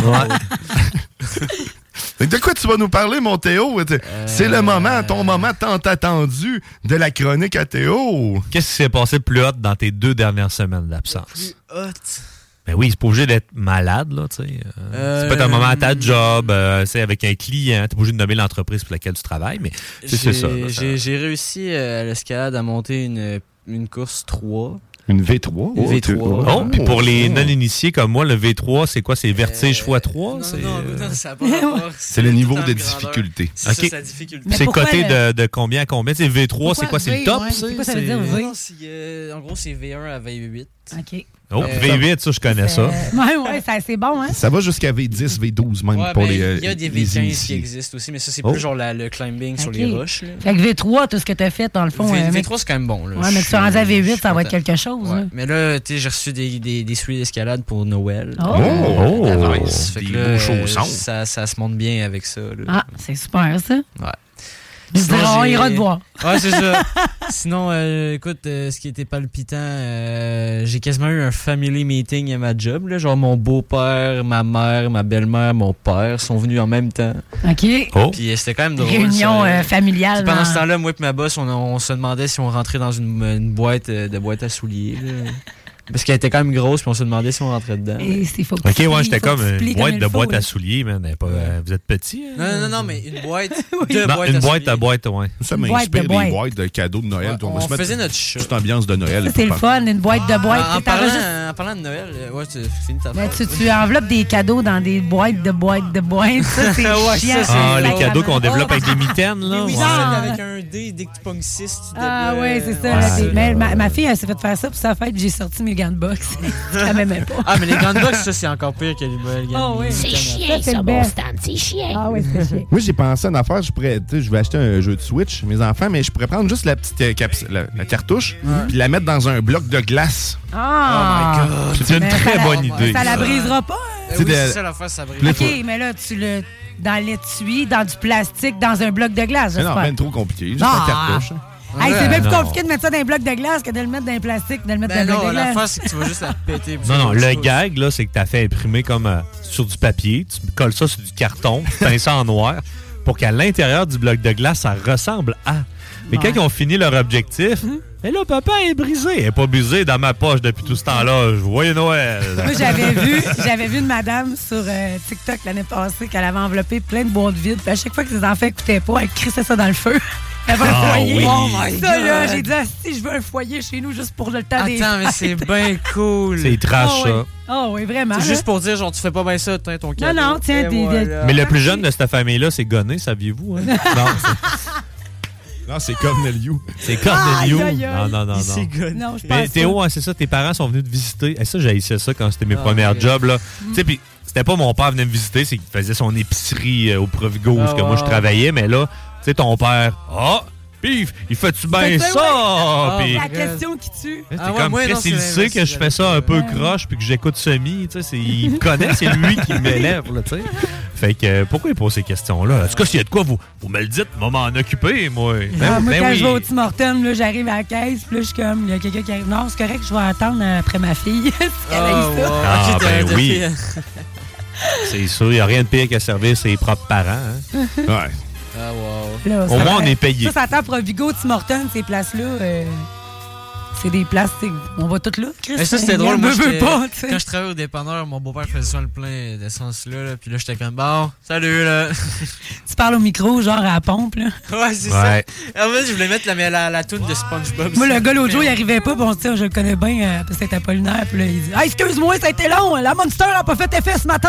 Fait que de quoi tu vas nous parler, mon Théo? C'est le moment, ton moment tant attendu de la chronique à Théo. Qu'est-ce qui s'est passé de plus hot dans tes deux dernières semaines d'absence? Hot. Ben oui, c'est pas obligé d'être malade, là, tu sais. Euh, Euh, c'est peut-être un moment à ta job, euh, c'est avec un client, t'es pas obligé de nommer l'entreprise pour laquelle tu travailles, mais c'est c'est ça. là, ça- J'ai j'ai réussi euh, à l'escalade à monter une, une course trois. Une V trois? Une V trois. Oh, puis pour les non-initiés comme moi, le V trois, c'est quoi? C'est vertige fois trois? Non, c'est, non, euh, non, ça n'a pas rapport. C'est le niveau tout en de grandeur. difficulté. C'est ça, Ok. sa difficulté. C'est coté de, de combien à combien? C'est V trois, c'est quoi? C'est le top? C'est quoi ça veut dire, Non, V? non, c'est, euh, en gros, c'est V un à V huit. OK. Oh, Euh, V huit, ça, je connais ça. Ouais, ouais, ça, c'est bon, hein? Ça va jusqu'à V dix, V douze même Ouais, pour ben, les euh, il y a des les V quinze qui initiés. existent aussi, mais ça, c'est Oh. plus genre la- le climbing sur OK. les roches. Là. Fait que V trois, tout ce que tu as fait, dans le fond. V- euh, mec- V3, c'est quand même bon. Là. Ouais, mais Je tu es rendu à V suis- huit, je suis ça va être content. quelque chose. Ouais. hein. Mais là, tu sais, j'ai reçu des, des, des souliers d'escalade pour Noël. Oh! Oh! d'avance. Fait que Des là, beaux euh, chaussons. Ça, ça se monte bien avec ça. Là. Ah, c'est super, ça. Ouais. Ils Sinon, diront, on j'ai- ira te voir. Ouais, c'est ça. Sinon, euh, écoute, euh, ce qui était palpitant, euh, j'ai quasiment eu un family meeting à ma job. Là, genre, mon beau-père, ma mère, ma belle-mère, mon père sont venus en même temps. OK. Oh. Puis euh, c'était quand même drôle. Réunion ça. euh, familiale. Puis pendant dans- ce temps-là, moi et ma boss, on, on se demandait si on rentrait dans une, une boîte euh, de boîte à souliers. là. Parce qu'elle était quand même grosse, puis on se demandait si on rentrait dedans. Et c'est faut que Ok, tu ouais, plies, j'étais faut comme que tu une plies boîte il de faut, boîte là. à souliers, man. Pas, euh, vous êtes petit? hein? Non, non, non, mais une boîte de Non, boîte une à boîte souliers. à boîte, ouais. Ça Une boîte m'inspire de des boîte. boîtes de cadeaux de Noël. Ouais, puis on on va se mettre faisait notre chat. petite ambiance de Noël. Ça, c'est le pour fun, une boîte de boîte. En, en, Tu parlant, t'enregistres- en parlant de Noël, euh, ouais, tu finis ta Ben, phrase. tu, tu enveloppes des cadeaux dans des boîtes de boîtes de boîtes. Ça, c'est Ouais, chiant. ça, Ah, c'est- les cadeaux qu'on développe Oh. avec des mitaines, là. Oui, ouais. c'est Ah. avec un dé, dès que tu pognes six, tu Ah débloques. ouais, c'est ça. Ouais, là, c'est- des- mais ma, ma fille, elle s'est fait faire ça pour sa fête, puis j'ai sorti mes gants de boxe. Elle m'aimait pas. Ah, mais les grandes box, ça, c'est encore pire que les Noël. Oh, oui. C'est Ça, chiant, c'est ça, le mon best. stand, c'est chiant. Ah oui, c'est chiant. Moi, j'ai pensé à une affaire. Je pourrais, tu sais, je vais acheter un jeu de Switch, mes enfants, mais je pourrais prendre juste la petite euh, caps- la, la cartouche, puis la mettre dans un bloc de glace. Ah! Oh my God. C'est une Mais très ça la- bonne idée. Ça la brisera pas. hein? Euh, C'est oui, de- c'est ça l'affaire, ça brille. Là, OK, faut- mais là, tu le. Dans l'étui, dans du plastique, dans un bloc de glace, Mais non, j'espère. ben trop compliqué. Juste Ah. la cartouche. Hey, c'est Ouais, bien plus non. compliqué de mettre ça dans un bloc de glace que de le mettre dans un plastique, de le mettre Ben dans un non, bloc de l'affaire, glace. c'est que tu vas juste la péter. puis Non, c'est non, autre le chose. gag, là, c'est que t'as fait imprimer comme euh, sur du papier, tu colles ça sur du carton, tu peins ça en noir, pour qu'à l'intérieur du bloc de glace, ça ressemble à. Mais Ouais. quand ils ont fini leur objectif, mais là, papa est brisé. Elle n'est pas brisée dans ma poche depuis tout ce temps-là. Je voyais Noël. Moi, j'avais vu, j'avais vu une madame sur euh, TikTok l'année passée qu'elle avait enveloppé plein de boîtes vides. Puis à chaque fois que ses enfants écoutaient pas, elle crissait ça dans le feu. Elle avait un Ah foyer. oui. Oh my ça, God. là, j'ai dit, ah, si je veux un foyer chez nous juste pour le temps des Attends, mais c'est bien cool. C'est trash, Oh, ça. oui. Oh oui, vraiment. C'est là. juste pour dire, genre, tu fais pas bien ça, tiens ton cadeau. non, tiens, Et des- voilà. Mais le plus jeune de cette famille-là, c'est Gonné, saviez-vous? Hein? Non, Non, c'est Corneliu. c'est Cornelio. Aïe, aïe, aïe. Non, non, non, Il s'est non. gonné. Non, je Mais pense Théo, pas. hein, c'est ça, tes parents sont venus te visiter. Et ça, j'haïssais ça quand c'était mes Ah, premiers ouais. jobs, là. Tu sais, puis c'était pas mon père venait me visiter, c'est qu'il faisait son épicerie euh, au Provigo, où Ah, ce que moi je ouais. travaillais, mais là, tu sais, ton père, ah, pif, il fait-tu bien Fait que, ça? ouais. Puis, La question qui tue. t'es Ah ouais, comme, moi, Chris, non, il c'est sait que je fais ça un peu Ouais. croche puis que j'écoute semi, tu sais, c'est- il me connaît, c'est lui qui m'élève, là, tu sais. Fait que euh, pourquoi il pose ces questions-là? En tout cas, s'il y a de quoi, vous, vous me le dites, moi m'en occuper, moi. Ah, Ben, moi, ben quand oui. je vais au Tim Hortons, là, j'arrive à la caisse, puis là, je suis comme, il y a quelqu'un qui arrive. Non, c'est correct, je vais attendre après ma fille. Parce qu'elle a eu ça. Ah, Ok, ben t'as- oui. t'as- C'est sûr, il n'y a rien de pire qu'à servir ses propres parents. Hein? Ouais. Ah, wow. Là, Au ça- moins, on est payé. Ça, ça attend Provigo, Tim Hortons, ces places-là. euh, c'est des places, tu sais, on va toutes là. Chris, Mais ça, c'était il drôle. Moi, me veut j'étais- pas, tu sais. quand je travaillais au dépanneur, mon beau-père faisait souvent le plein d'essence là, là. Puis là, j'étais comme, bon, salut, là. Tu parles au micro, genre à la pompe, là. Ouais, c'est Ouais. ça. En fait, je voulais mettre la, la, la toune de SpongeBob. Moi, le gars, l'autre jour, il arrivait pas, puis on se dit, je le connais bien, euh, parce que c'était Apollinaire, puis là, il dit, hey, excuse-moi, ça a été long, la Monster a pas fait effet ce matin.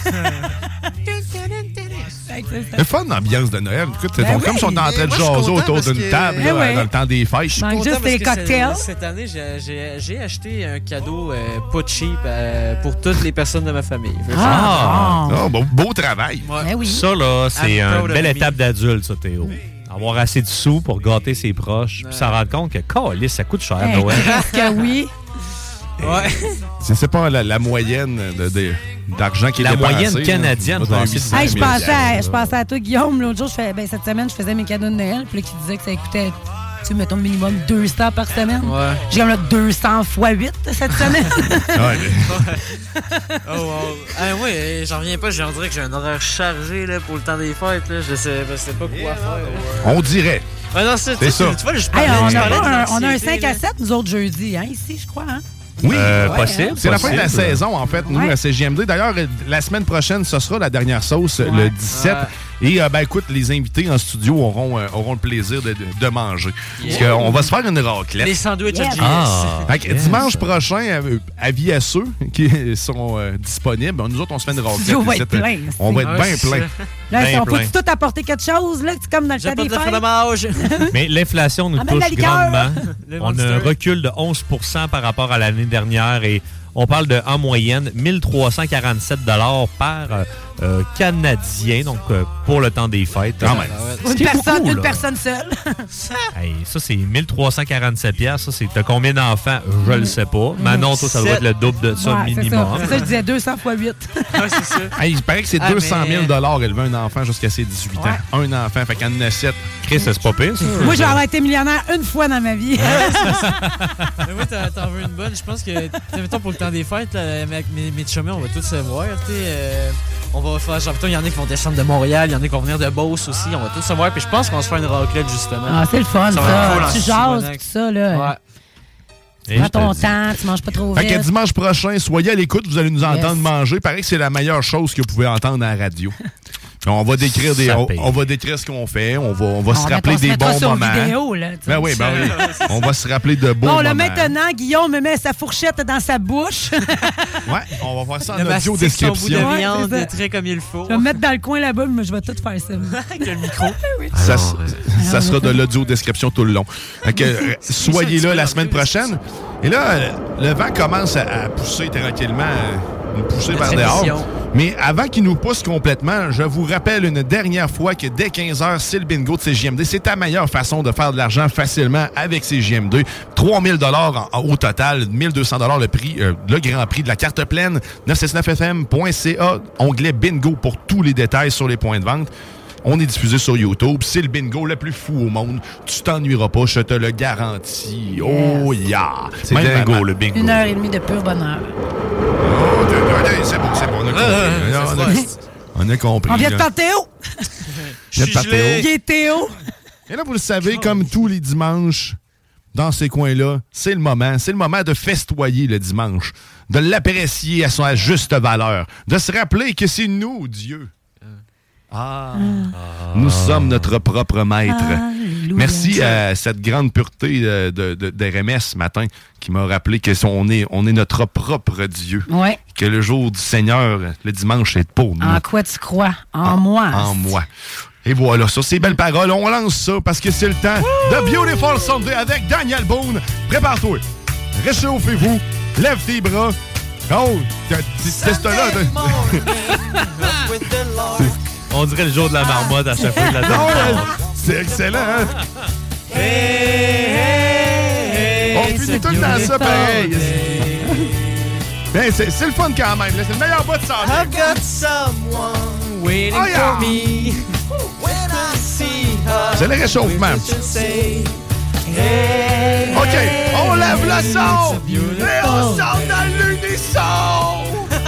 Fait que ça, C'est fun l'ambiance de Noël. Écoute, c'est Ben ton- oui. comme si on était en train de Moi, je suis jaser content autour parce d'une que- table Eh là, ouais. dans le temps des fêtes. Je manque Content juste parce des que cocktails. c'est- Cette année, j'ai- j'ai j'ai acheté un cadeau euh, pas cheap euh, pour toutes les personnes de ma famille. Fait que Ah! Ah, beau, beau travail. Ouais. Ben oui. Ça, là, c'est I'm une proud of belle me. étape d'adulte, ça, Théo. Avoir assez de sous pour gâter ses proches, puis s'en rendre compte que, calisse, ça coûte cher, Hey, Noël. Parce que oui. Ouais. C'est c'est pas la, la moyenne de- de- d'argent qui est La dépensée, moyenne là. canadienne, Pas dans je pense, huit cents Hey, je mille pensais, à, piastres, je là. pensais à toi, Guillaume. L'autre jour, je fais, ben, cette semaine, je faisais mes cadeaux de Noël. Puis là, qui disait que ça coûtait, tu sais, mettons, minimum deux cents par semaine. Ouais. J'ai comme là deux cents fois huit cette semaine. Ouais, mais- Oh, wow. Ah, ouais, euh, j'en reviens pas. J'en dirais que j'ai un horaire chargé là, pour le temps des fêtes. Là. Je, sais, je sais pas quoi faire. là. On dirait. Ah, non, c'est C'est ça. Tu vois, je Hey, parlais, on, je a parlais pas de un, on a un l'anxiété, cinq à là. sept, nous autres, jeudi, hein, ici, je crois. Hein? Oui, Euh, Ouais, possible. c'est la fin de la possible. saison, en fait, nous, Ouais. à C J M D. D'ailleurs, la semaine prochaine, ce sera la dernière sauce, le dix-sept. Ouais. Et, euh, ben, écoute, les invités en studio auront, euh, auront le plaisir de, de- de manger. Parce qu'on va se faire une raclette. Les sandwichs Yeah. à J S. Ah. Fait que Yes. dimanche prochain, euh, avis à ceux qui sont euh, disponibles, nous autres, on se fait une raclette. studio va ici. être plein, On va être Ouais, bien c'est plein. ça. Là, Ben on peut plein. tout apporter quelque chose, là, c'est comme dans le J'ai temps pas des de fêtes. fromage. Mais l'inflation nous Amène la touche liqueur. grandement. Le On a un Monster. recul de onze pour cent par rapport à l'année dernière et on parle de, en moyenne, mille trois cent quarante-sept dollars par euh, euh, Canadien, donc euh, pour le temps des fêtes. Quand même. Ce Une qui est personne, beaucoup, une là. personne seule. Hey, ça, c'est mille trois cent quarante-sept piastres. Ça, c'est t'as combien d'enfants? Je le sais pas. Manon, toi, ça doit être le double de ça Ouais, c'est minimum. ça. C'est ça, je disais deux cents fois huit. Ouais, c'est ça. Hey, il paraît que c'est Ah, deux cent mille mais- dollars élever un enfant jusqu'à ses dix-huit ans. Un enfant, fait qu'il y en a sept. Chris, c'est pas pire, ça? Moi, j'ai avoir été millionnaire une fois dans ma vie. Mais oui, t'en t'en veux une bonne. Je pense que, tu sais, mettons, pour le temps des fêtes, là, avec mes, mes chumés, on va tous se voir. tu sais, euh, on va faire, genre, mettons, il y en a qui vont descendre de Montréal, il y en a qui vont venir de Beauce aussi. On va tous se voir. Puis je pense qu'on va se faire une raclette, justement. Ah, c'est le fun, Ça va être cool ça. en Tu Simonac. jases, tout ça, là. Ouais. Et Prends je te ton dis. temps, tu manges pas trop Fait que vite. dimanche prochain, soyez à l'écoute, vous allez nous entendre Yes. manger. Paraît que c'est la meilleure chose que vous pouvez entendre à la radio. Puis on va décrire des, Ça on, paye. on va décrire ce qu'on fait, on va, on va On se met- rappeler on se des mettra bons sur moments. vidéo, là, tu sais. Ben oui, ben oui. On va se rappeler de beaux Bon, moments. là, maintenant, Guillaume me met sa fourchette dans sa bouche. Ouais, on va voir ça en Le audio mastic, son bout description. de Ouais, viande, c'est ça. très comme il faut. Je vais me mettre dans le coin là-bas, mais je vais tout faire ça. Avec le micro. Ça, Alors, ça sera de l'audio description tout le long. Fait que, euh, soyez là la semaine prochaine. Et là, euh, le vent commence à, à pousser tranquillement, euh, nous pousser vers Notre dehors. émission. Mais avant qu'il nous pousse complètement, je vous rappelle une dernière fois que dès quinze heures, c'est le bingo de C J M D. C'est ta meilleure façon de faire de l'argent facilement avec C J M D. trois mille dollars en, en, au total, mille deux cents dollars le prix, euh, le grand prix de la carte pleine. neuf cent soixante-neuf F M point C A, onglet bingo pour tous les détails sur les points de vente. On est diffusé sur YouTube. C'est le bingo le plus fou au monde. Tu t'ennuieras pas, je te le garantis. Oh yeah! C'est Même dingo, maman. le bingo. Une heure et demie de pur bonheur. Oh, de- de- de- c'est bon, c'est bon. On a compris. ouais, on, c'est a, fast. on a compris. On vient de là. faire Théo. Je viens de faire Théo. Il est Théo. Et là, vous le savez, comme tous les dimanches, dans ces coins-là, c'est le moment. C'est le moment de festoyer le dimanche, de l'apprécier à sa juste valeur, de se rappeler que c'est nous, Dieu. Ah. Nous sommes notre propre maître. Alléluia. Merci à cette grande pureté de, de, de- d'R M S ce matin qui m'a rappelé que si on est, on est notre propre Dieu. Ouais. Que le jour du Seigneur, le dimanche, est pour nous. En quoi tu crois? En moi. En moi. Et voilà, sur ces belles paroles, on lance ça parce que c'est le temps de Beautiful Sunday avec Daniel Boone. Prépare-toi. Réchauffez-vous. Lève tes bras. Oh, t'as- c'est c'est là. On dirait le jour de la marmotte à chaque fois de la Non, danse. c'est excellent, hein? Hey, hey, On hey, finit c'est tout dans ça beautiful pareil. day. Ben, c'est, c'est le fun quand même. Là. C'est le meilleur bout de ça. I've got someone waiting Oh, yeah. for me. When I see her, c'est le réchauffement. Hey, OK, on lève le son it's beautiful. et on sort dans l'unisson.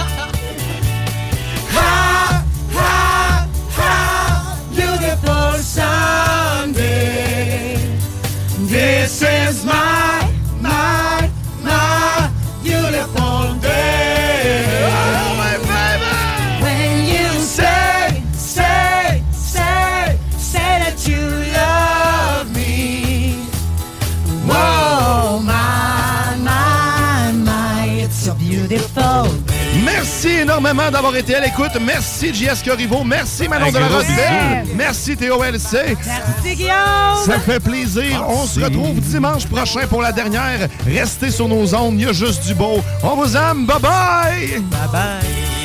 Ha, ha, ha, beautiful Sunday. This is my, my, my beautiful day. Oh, my baby. When you say, say, say, say that you love me. Whoa, my, my, my, it's so beautiful. Merci énormément d'avoir été à l'écoute. Merci J S Corriveau. Merci Manon Un de la gros Rosette. bisou. Merci Théo L C. Merci, Guillaume! Ça fait plaisir. On se retrouve dimanche prochain pour la dernière. Restez sur nos ondes. Il y a juste du beau. On vous aime. Bye bye. Bye bye.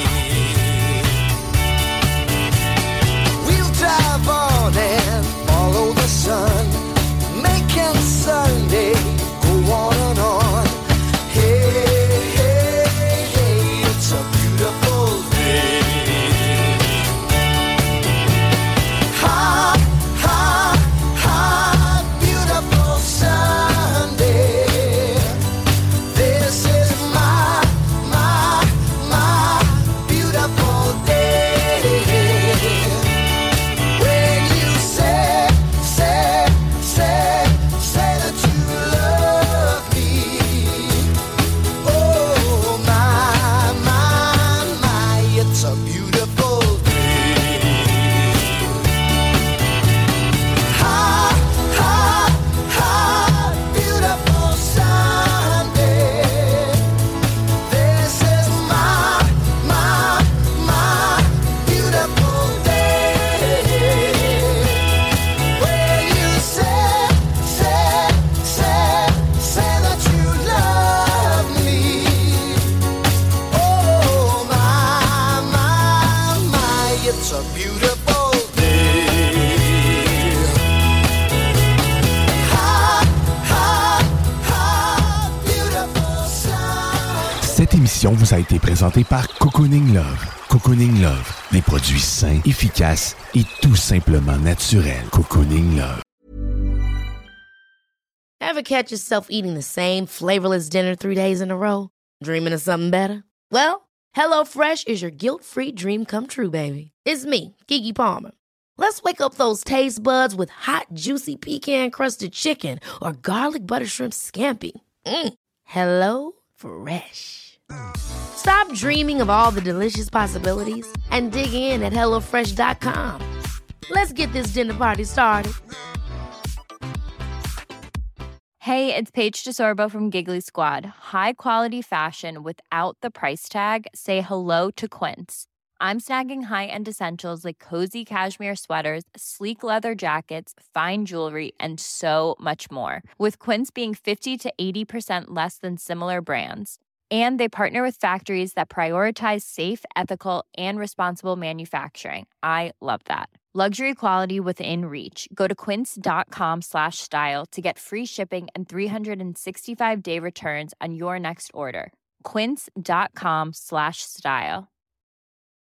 We'll drive on and follow the sun, making Sunday go on and on. Hey, hey, hey, it's a beautiful day. Ha, ha, ha, beautiful Sunday. This is my, my, my beautiful day. When you say, say, say, say that you love me. Oh, my, my, my, it's a beautiful day. Ha, ha, ha, beautiful Sunday. This is my, my, my beautiful day. When you say, say, say, say that you love me. Oh, my, my, my, it's a beautiful day. Ha, ha, ha, beautiful Sunday. Cette émission vous a été présentée par Cocooning Love. Cocooning Love, des produits sains, efficaces et tout simplement naturels. Cocooning Love. Ever catch yourself eating the same flavorless dinner three days in a row? Dreaming of something better? Well, HelloFresh is your guilt-free dream come true, baby. It's me, Keke Palmer. Let's wake up those taste buds with hot, juicy pecan-crusted chicken or garlic butter shrimp scampi. Mm. Hello Fresh. Stop dreaming of all the delicious possibilities and dig in at hello fresh dot com. Let's get this dinner party started. Hey, it's Paige DeSorbo from Giggly Squad. High quality fashion without the price tag. Say hello to Quince. I'm snagging high-end essentials like cozy cashmere sweaters, sleek leather jackets, fine jewelry, and so much more. With Quince being fifty to eighty percent less than similar brands. And they partner with factories that prioritize safe, ethical, and responsible manufacturing. I love that. Luxury quality within reach. Go to quince.com slash style to get free shipping and three sixty-five day returns on your next order. Quince.com slash style.